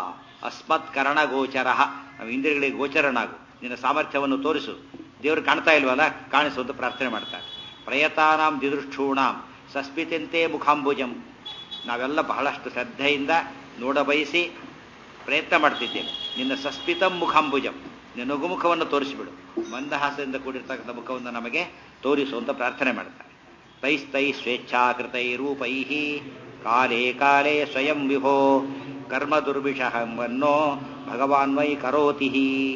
ಅಸ್ಮತ್ಕರಣಗೋಚರ, ನಾವು ಇಂದ್ರಿಯಗಳಿಗೆ ಗೋಚರನಾಗು, ನಿನ್ನ ಸಾಮರ್ಥ್ಯವನ್ನು ತೋರಿಸು. ದೇವರು ಕಾಣ್ತಾ ಇಲ್ವಲ್ಲ, ಕಾಣಿಸು ಅಂತ ಪ್ರಾರ್ಥನೆ ಮಾಡ್ತಾರೆ. ಪ್ರಯತಾನಾಂ ದಿದೃಕ್ಷೂಣಾಂ ಸಸ್ಮಿತೆಂತೆ ಮುಖಾಂಬುಜಂ. ನಾವೆಲ್ಲ ಬಹಳಷ್ಟು ಶ್ರದ್ಧೆಯಿಂದ ನೋಡಬಯಸಿ ಪ್ರಯತ್ನ ಮಾಡ್ತಿದ್ದೇವೆ. ನಿನ್ನ ಸಸ್ಮಿತಂ ಮುಖಾಂಬುಜಂ, ನಿನ್ನ ನಗುಮುಖವನ್ನು ತೋರಿಸಿಬಿಡು, ಮಂದಹಾಸದಿಂದ ಕೂಡಿರ್ತಕ್ಕಂಥ ಮುಖವನ್ನು ನಮಗೆ ತೋರಿಸು ಅಂತ ಪ್ರಾರ್ಥನೆ ಮಾಡ್ತಾರೆ. ತೈಸ್ತೈ ಸ್ವೇಚ್ಛಾಕೃತೈ ರೂಪೈ ಕಾಲೇ ಕಾಲೇ ಸ್ವಯಂ ವಿಭೋ ಕರ್ಮ ದುರ್ವಿಷಹವನ್ನೋ ಭಗವಾನ್ ವೈ ಕರೋತಿ.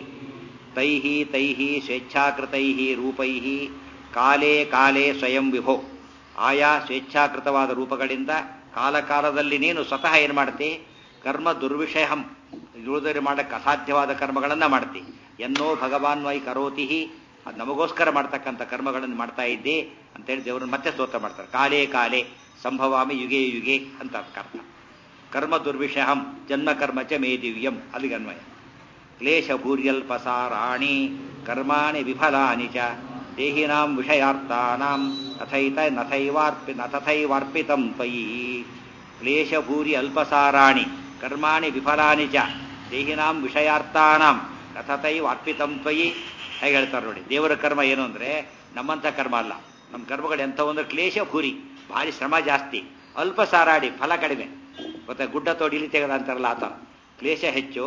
ತೈ ತೈ ಸ್ವೇಚ್ಛಾಕೃತೈ ರೂಪೈ ಕಾಲೇ ಕಾಲೇ ಸ್ವಯಂ ವಿಭೋ. ಆಯಾ ಸ್ವೇಚ್ಛಾಕೃತವಾದ ರೂಪಗಳಿಂದ ಕಾಲಕಾಲದಲ್ಲಿ ನೀನು ಸ್ವತಃ ಏನು ಮಾಡ್ತಿ? ಕರ್ಮ ದುರ್ವಿಷಯಂ, ಉಳಿದರೆ ಮಾಡಕ್ಕೆ ಅಸಾಧ್ಯವಾದ ಕರ್ಮಗಳನ್ನು ಮಾಡ್ತಿ. ಎನ್ನೋ ಭಗವಾನ್ ವೈ ಕರೋತಿ, ಅದು ನಮಗೋಸ್ಕರ ಮಾಡ್ತಕ್ಕಂಥ ಕರ್ಮಗಳನ್ನು ಮಾಡ್ತಾ ಇದ್ದಿ ಅಂತೇಳಿ ದೇವರನ್ನು ಮತ್ತೆ ಸ್ತೋತ್ರ ಮಾಡ್ತಾರೆ. ಕಾಲೇ ಕಾಲೇ ಸಂಭವಾಮಿ ಯುಗೇ ಯುಗೇ ಅಂತ ಅರ್ಥ. ಕರ್ಮ ದುರ್ವಿಷಯಂ ಜನ್ಮ ಕರ್ಮ ಚ ಮೇ ದಿವ್ಯಂ, ಅಲ್ಲಿಗೆ ಅನ್ವಯ. ಕ್ಲೇಶ ಭೂರ್ಯಲ್ಪಸಾರಾಣಿ ಕರ್ಮಾಣಿ ವಿಫಲಾನಿ ಚ ದೇಹಿನಾಂ ವಿಷಯಾರ್ಥಾನಾಂ ತಥೈತ ನಥೈವಾರ್ಪಿ ನಥೈವಾರ್ಪಿತಂ ತ್ವಯಿ. ಕ್ಲೇಶಭೂರಿ ಅಲ್ಪಸಾರಾಣಿ ಕರ್ಮಾಣಿ ವಿಫಲಾನಿ ಚ ದೇಹಿನಾಂ ವಿಷಯಾರ್ಥಾನಾಂ ತಥೈವಾರ್ಪಿತಂ ತ್ವಯಿ. ಹೇಗೆ ಹೇಳ್ತಾರೆ ನೋಡಿ, ದೇವರ ಕರ್ಮ ಏನು ಅಂದರೆ ನಮ್ಮಂಥ ಕರ್ಮ ಅಲ್ಲ. ನಮ್ಮ ಕರ್ಮಗಳು ಎಂಥವು ಅಂದರೆ ಕ್ಲೇಶ ಭೂರಿ, ಭಾರಿ ಶ್ರಮ ಜಾಸ್ತಿ, ಅಲ್ಪ ಸಾರಾಡಿ ಫಲ ಕಡಿಮೆ. ಮತ್ತೆ ಗುಡ್ಡ ತೋಡಿ ಇಲಿ ತೆಗೆದ ಅಂತಾರಲ್ಲ ಆ ಥರ. ಕ್ಲೇಶ ಹೆಚ್ಚು,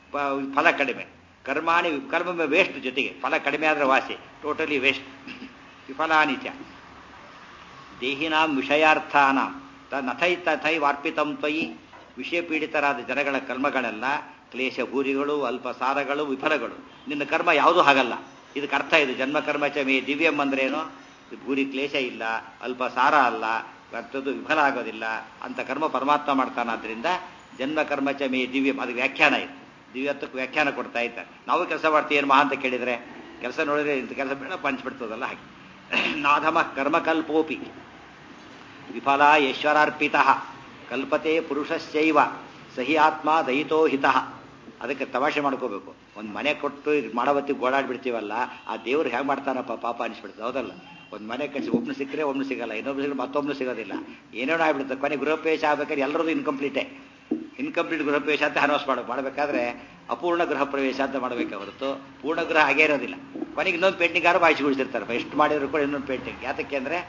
ಫಲ ಕಡಿಮೆ. ಕರ್ಮಾಣಿ ಕರ್ಮ ವೇಸ್ಟ್, ಜೊತೆಗೆ ಫಲ ಕಡಿಮೆ ಆದರೆ ವಾಸಿ, ಟೋಟಲಿ ವೇಸ್ಟ್. ವಿಫಲಾನಿಚ ದೇಹಿನಾಂ ವಿಷಯಾರ್ಥಾನಾಂ ನಥೈ ತಥೈ ವಾರ್ಪಿತಂ ತ್ವಯಿ. ವಿಷಯ ಪೀಡಿತರಾದ ಜನಗಳ ಕರ್ಮಗಳೆಲ್ಲ ಕ್ಲೇಶಭೂರಿಗಳು, ಅಲ್ಪಸಾರಗಳು, ವಿಫಲಗಳು. ನಿನ್ನ ಕರ್ಮ ಯಾವುದೂ ಹಾಗಲ್ಲ. ಇದಕ್ಕೆ ಅರ್ಥ ಇದು. ಜನ್ಮ ಕರ್ಮ ಚ ಮೇ ದಿವ್ಯಂ ಅಂದ್ರೇನು? ಭೂರಿ ಕ್ಲೇಶ ಇಲ್ಲ, ಅಲ್ಪ ಸಾರ ಅಲ್ಲ, ಕರ್ತದ್ದು ವಿಫಲ ಆಗೋದಿಲ್ಲ ಅಂತ ಕರ್ಮ ಪರಮಾತ್ಮ ಮಾಡ್ತಾನಾದ್ರಿಂದ ಜನ್ಮ ಕರ್ಮ ಚ ಮೇ ದಿವ್ಯಂ, ಅದು ವ್ಯಾಖ್ಯಾನ ಇದೆ. ದಿವ್ಯತ್ವಕ್ಕೆ ವ್ಯಾಖ್ಯಾನ ಕೊಡ್ತಾ ಇದ್ದಾರೆ. ನಾವು ಕೆಲಸ ಮಾಡ್ತೀವಿ ಏನು ಮಹಾ ಅಂತ ಕೇಳಿದರೆ, ಕೆಲಸ ನೋಡಿದ್ರೆ ಇಂಥ ಕೆಲಸ ಬೇಡ ಪಂಚ್ಬಿಡ್ತದಲ್ಲ ಹಾಗೆ. ನಾಧಮ ಕರ್ಮಕಲ್ಪೋಪಿ ವಿಫಲ ಈಶ್ವರಾರ್ಪಿತ ಕಲ್ಪತೆ ಪುರುಷಶ್ಚೈವ ಸಹಿ ಆತ್ಮ ದಯಿತೋ ಹಿತಃ. ಅದಕ್ಕೆ ತಮಾಷೆ ಮಾಡ್ಕೋಬೇಕು. ಒಂದು ಮನೆ ಕೊಟ್ಟು ಮಾಡವತ್ತಿಗೆ ಗೋಡಾಡ್ಬಿಡ್ತೀವಲ್ಲ, ಆ ದೇವ್ರು ಹೇಗೆ ಮಾಡ್ತಾನಪ್ಪ ಪಾಪ ಅನಿಸ್ಬಿಡ್ತದೆ, ಹೌದಲ್ಲ? ಒಂದು ಮನೆ ಕಳಿಸಿ ಒಬ್ಬನು ಸಿಕ್ಕರೆ ಒಬ್ಬನು ಸಿಗಲ್ಲ, ಇನ್ನೊಬ್ರು ಸಿಕ್ಕರೆ ಮತ್ತೊಬ್ಬನು ಸಿಗೋದಿಲ್ಲ, ಏನೇನೋ ಆಗ್ಬಿಡುತ್ತೆ. ಕೊನೆ ಗೃಹಪ್ರವೇಶ ಆಗ್ಬೇಕಾದ್ರೆ ಎಲ್ಲರದು ಇನ್ಕಂಪ್ಲೀಟೇ. ಇನ್ಕಂಪ್ಲೀಟ್ ಗೃಹಪ್ರವೇಶ ಅಂತ ಅನೌನ್ಸ್ ಮಾಡಬೇಕು. ಮಾಡಬೇಕಾದ್ರೆ ಅಪೂರ್ಣ ಗೃಹ ಪ್ರವೇಶ ಅಂತ ಮಾಡಬೇಕೆ ಹೊರತು ಪೂರ್ಣ ಗೃಹ ಹಾಗೇ ಇರೋದಿಲ್ಲ. ಕೊನೆಗೆ ಇನ್ನೊಂದು ಪೇಂಟಿಂಗ್ ಯಾರು ಬಾಯಿಸಿಗೊಳಿಸಿರ್ತಾರೆ. ಎಷ್ಟು ಮಾಡಿದ್ರು ಕೂಡ ಇನ್ನೊಂದು ಪೇಂಟಿಂಗ್. ಯಾತಕ್ಕೆ ಅಂದರೆ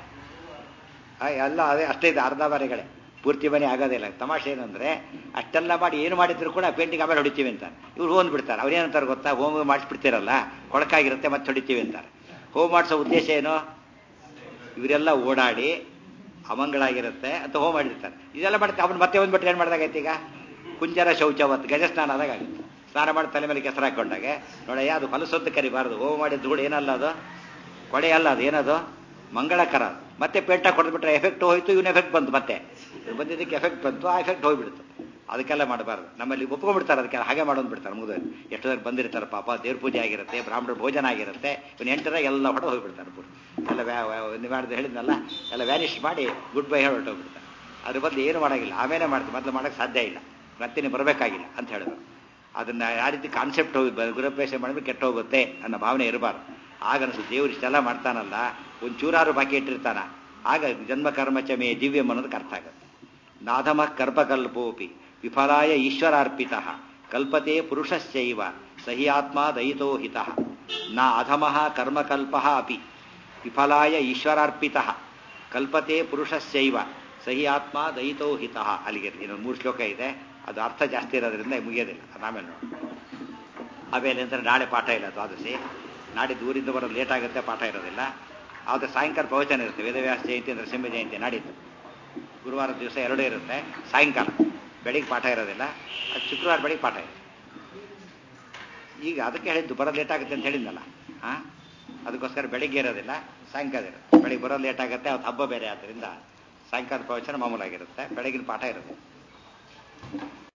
ಎಲ್ಲ ಅದೇ ಅಷ್ಟೇ ಇದೆ, ಅರ್ಧ ಮನೆಗಳೇ, ಪೂರ್ತಿ ಮನೆ ಆಗೋದಿಲ್ಲ. ತಮಾಷೆ ಏನಂದರೆ ಅಷ್ಟೆಲ್ಲ ಮಾಡಿ ಏನು ಮಾಡಿದ್ರು ಕೂಡ ಪೇಂಟಿಂಗ್ ಆಮೇಲೆ ಹೊಡಿತೀವಿ ಅಂತಾರೆ. ಇವ್ರು ಹೋಮ್ ಬಿಡ್ತಾರೆ. ಅವ್ರೇನಂತಾರೆ ಗೊತ್ತಾ? ಹೋಮ್ ಮಾಡಿಸ್ಬಿಡ್ತೀರಲ್ಲ, ಕೊಳಕಾಗಿರುತ್ತೆ ಮತ್ತೆ ಹೊಡಿತೀವಿ ಅಂತಾರೆ. ಹೋಮ್ ಮಾಡಿಸೋ ಉದ್ದೇಶ ಏನು? ಇವರೆಲ್ಲ ಓಡಾಡಿ ಅಮಂಗಳಾಗಿರುತ್ತೆ ಅಂತ ಹೋಮ್ ಮಾಡಿರ್ತಾರೆ. ಇದೆಲ್ಲ ಮಾಡ್ತಾರೆ. ಅವ್ನು ಮತ್ತೆ ಒಂದು ಬಿಟ್ಟರೆ ಏನು ಮಾಡಿದಾಗೈತೆ? ಈಗ ಕುಂಜರ ಶೌಚವತ್ತು ಗಜ ಸ್ನಾನ ಆದಾಗ ಆಗುತ್ತೆ. ಸ್ನಾನ ಮಾಡಿ ತಲೆ ಮೇಲೆ ಕೆಸರು ಹಾಕೊಂಡಾಗೆ ನೋಡಯ್ಯ, ಅದು ಹೊಲಸೊತ್ತು ಕರಿಬಾರ್ದು. ಹೋಮ್ ಮಾಡಿದ ಧೂಳು ಏನಲ್ಲ, ಅದು ಕೊಡೆ ಅಲ್ಲ, ಅದು ಏನದು ಮಂಗಳಕರ. ಮತ್ತೆ ಪೇಂಟ ಕೊಡ್ಬಿಟ್ರೆ ಎಫೆಕ್ಟ್ ಹೋಯ್ತು, ಇವನ್ ಎಫೆಕ್ಟ್ ಬಂತು, ಮತ್ತೆ ಬಂದಿದ್ದಕ್ಕೆ ಎಫೆಕ್ಟ್ ಬಂತು, ಆ ಎಫೆಕ್ಟ್ ಹೋಗ್ಬಿಡ್ತು. ಅದಕ್ಕೆಲ್ಲ ಮಾಡಬಾರ್ದು. ನಮ್ಮಲ್ಲಿ ಒಪ್ಕೊಂಡ್ಬಿಡ್ತಾರೆ, ಅದಕ್ಕೆಲ್ಲ ಹಾಗೆ ಮಾಡೋದು ಬಿಡ್ತಾರೆ. ಮುಗಿದ ಎಷ್ಟು ಜನ ಬಂದಿರ್ತಾರೆ ಪಾಪ, ದೇವ್ರ ಪೂಜೆ ಆಗಿರುತ್ತೆ, ಬ್ರಾಹ್ಮಣರ ಭೋಜನ ಆಗಿರುತ್ತೆ, ಇವನು ಎಂಟರಾಗ ಎಲ್ಲ ಹೊಡೆದು ಹೋಗ್ಬಿಡ್ತಾರೆ. ಪೂರ್ತಿ ಎಲ್ಲ ವ್ಯಾ ಮಾಡಿದ ಹೇಳಿದ್ನಲ್ಲ, ಎಲ್ಲ ವ್ಯಾನಿಷ್ ಮಾಡಿ ಗುಡ್ ಬೈ ಹೇಳಿ ಹೊರಟೋಗ್ಬಿಡ್ತಾರೆ. ಅದ್ರ ಬದಲು ಏನು ಮಾಡೋಂಗಿಲ್ಲ, ಆಮೇಲೆ ಮಾಡ್ತೀವಿ, ಮೊದಲು ಮಾಡೋಕ್ಕೆ ಸಾಧ್ಯ ಇಲ್ಲ, ಮತ್ತೆ ನೀವು ಬರಬೇಕಾಗಿಲ್ಲ ಅಂತ ಹೇಳಿದ್ರು. ಅದನ್ನು ಯಾವ ರೀತಿ ಕಾನ್ಸೆಪ್ಟ್ ಹೋಗಿ ಗೃಹಪ್ರವೇಶ ಮಾಡಿದ್ರೆ ಕೆಟ್ಟ ಹೋಗುತ್ತೆ ಅನ್ನೋ ಭಾವನೆ ಇರಬಾರ್ದು. ಆಗ ಅನಿಸುತ್ತೆ ದೇವ್ರು ಇಷ್ಟೆಲ್ಲ ಮಾಡ್ತಾನಲ್ಲ, ಒಂದು ಚೂರಾರು ಬಾಕಿ ಇಟ್ಟಿರ್ತಾನ, ಆಗ ಜನ್ಮ ಕರ್ಮ ಚ ಮೇ ದಿವ್ಯಂ ಅನ್ನೋದಕ್ಕೆ ಅರ್ಥ ಆಗುತ್ತೆ. ನಾಧಮ ಕರ್ಪಕಲ್ಪೋಪಿ ವಿಫಲಾಯ ಈಶ್ವರಾರ್ಪಿತ ಕಲ್ಪತೆ ಪುರುಷಶ್ಚೈವ ಸಹಿ ಆತ್ಮ ದಯಿತೋ ಹಿತಃ. ನ ಅಧಮಃ ಕರ್ಮಕಲ್ಪ ಅಪಿ ವಿಫಲಾಯ ಈಶ್ವರಾರ್ಪಿತ ಕಲ್ಪತೆ ಪುರುಷಶ್ಚೈವ ಸಹಿ ಆತ್ಮ ದಯಿತೋ ಹಿತಃ. ಅಲ್ಲಿಗೆ ಇನ್ನೊಂದು ಮೂರು ಶ್ಲೋಕ ಇದೆ, ಅದು ಅರ್ಥ ಜಾಸ್ತಿ ಇರೋದ್ರಿಂದ ಮುಗಿಯೋದಿಲ್ಲ, ಅದು ಆಮೇಲೆ ನೋಡಿ. ಆಮೇಲೆ ಅಂದರೆ ನಾಳೆ ಪಾಠ ಇಲ್ಲ ದ್ವಾದಶಿ. ನಾಡಿದ್ದು ಊರಿಂದ ಬರೋದು ಲೇಟ್ ಆಗುತ್ತೆ, ಪಾಠ ಇರೋದಿಲ್ಲ. ಆದರೆ ಸಾಯಂಕಾಲ ಪ್ರವಚನ ಇರುತ್ತೆ. ವೇದವ್ಯಾಸ ಜಯಂತಿ, ನರಸಿಂಹ ಜಯಂತಿ ನಾಡಿದ್ದು ಗುರುವಾರದ ದಿವಸ ಎರಡೂ ಇರುತ್ತೆ. ಸಾಯಂಕಾಲ ಬೆಳಿಗ್ಗೆ ಪಾಠ ಇರೋದಿಲ್ಲ, ಅದು ಶುಕ್ರವಾರ ಬೆಳಿಗ್ಗೆ ಪಾಠ ಇರುತ್ತೆ. ಈಗ ಅದಕ್ಕೆ ಹೇಳಿದ್ದು ಬರೋದು ಲೇಟ್ ಆಗುತ್ತೆ ಅಂತ ಹೇಳಿದ್ನಲ್ಲ. ಹಾಂ, ಅದಕ್ಕೋಸ್ಕರ ಬೆಳಿಗ್ಗೆ ಇರೋದಿಲ್ಲ, ಸಾಯಂಕಾಲ ಇರುತ್ತೆ. ಬೆಳಿಗ್ಗೆ ಬರೋದು ಲೇಟ್ ಆಗುತ್ತೆ, ಅವತ್ತು ಹಬ್ಬ ಬೇರೆ ಆದ್ದರಿಂದ ಸಾಯಂಕಾಲ ಪ್ರವಚನ ಮಾಮೂಲಾಗಿರುತ್ತೆ, ಬೆಳಗಿನ ಪಾಠ ಇರುತ್ತೆ.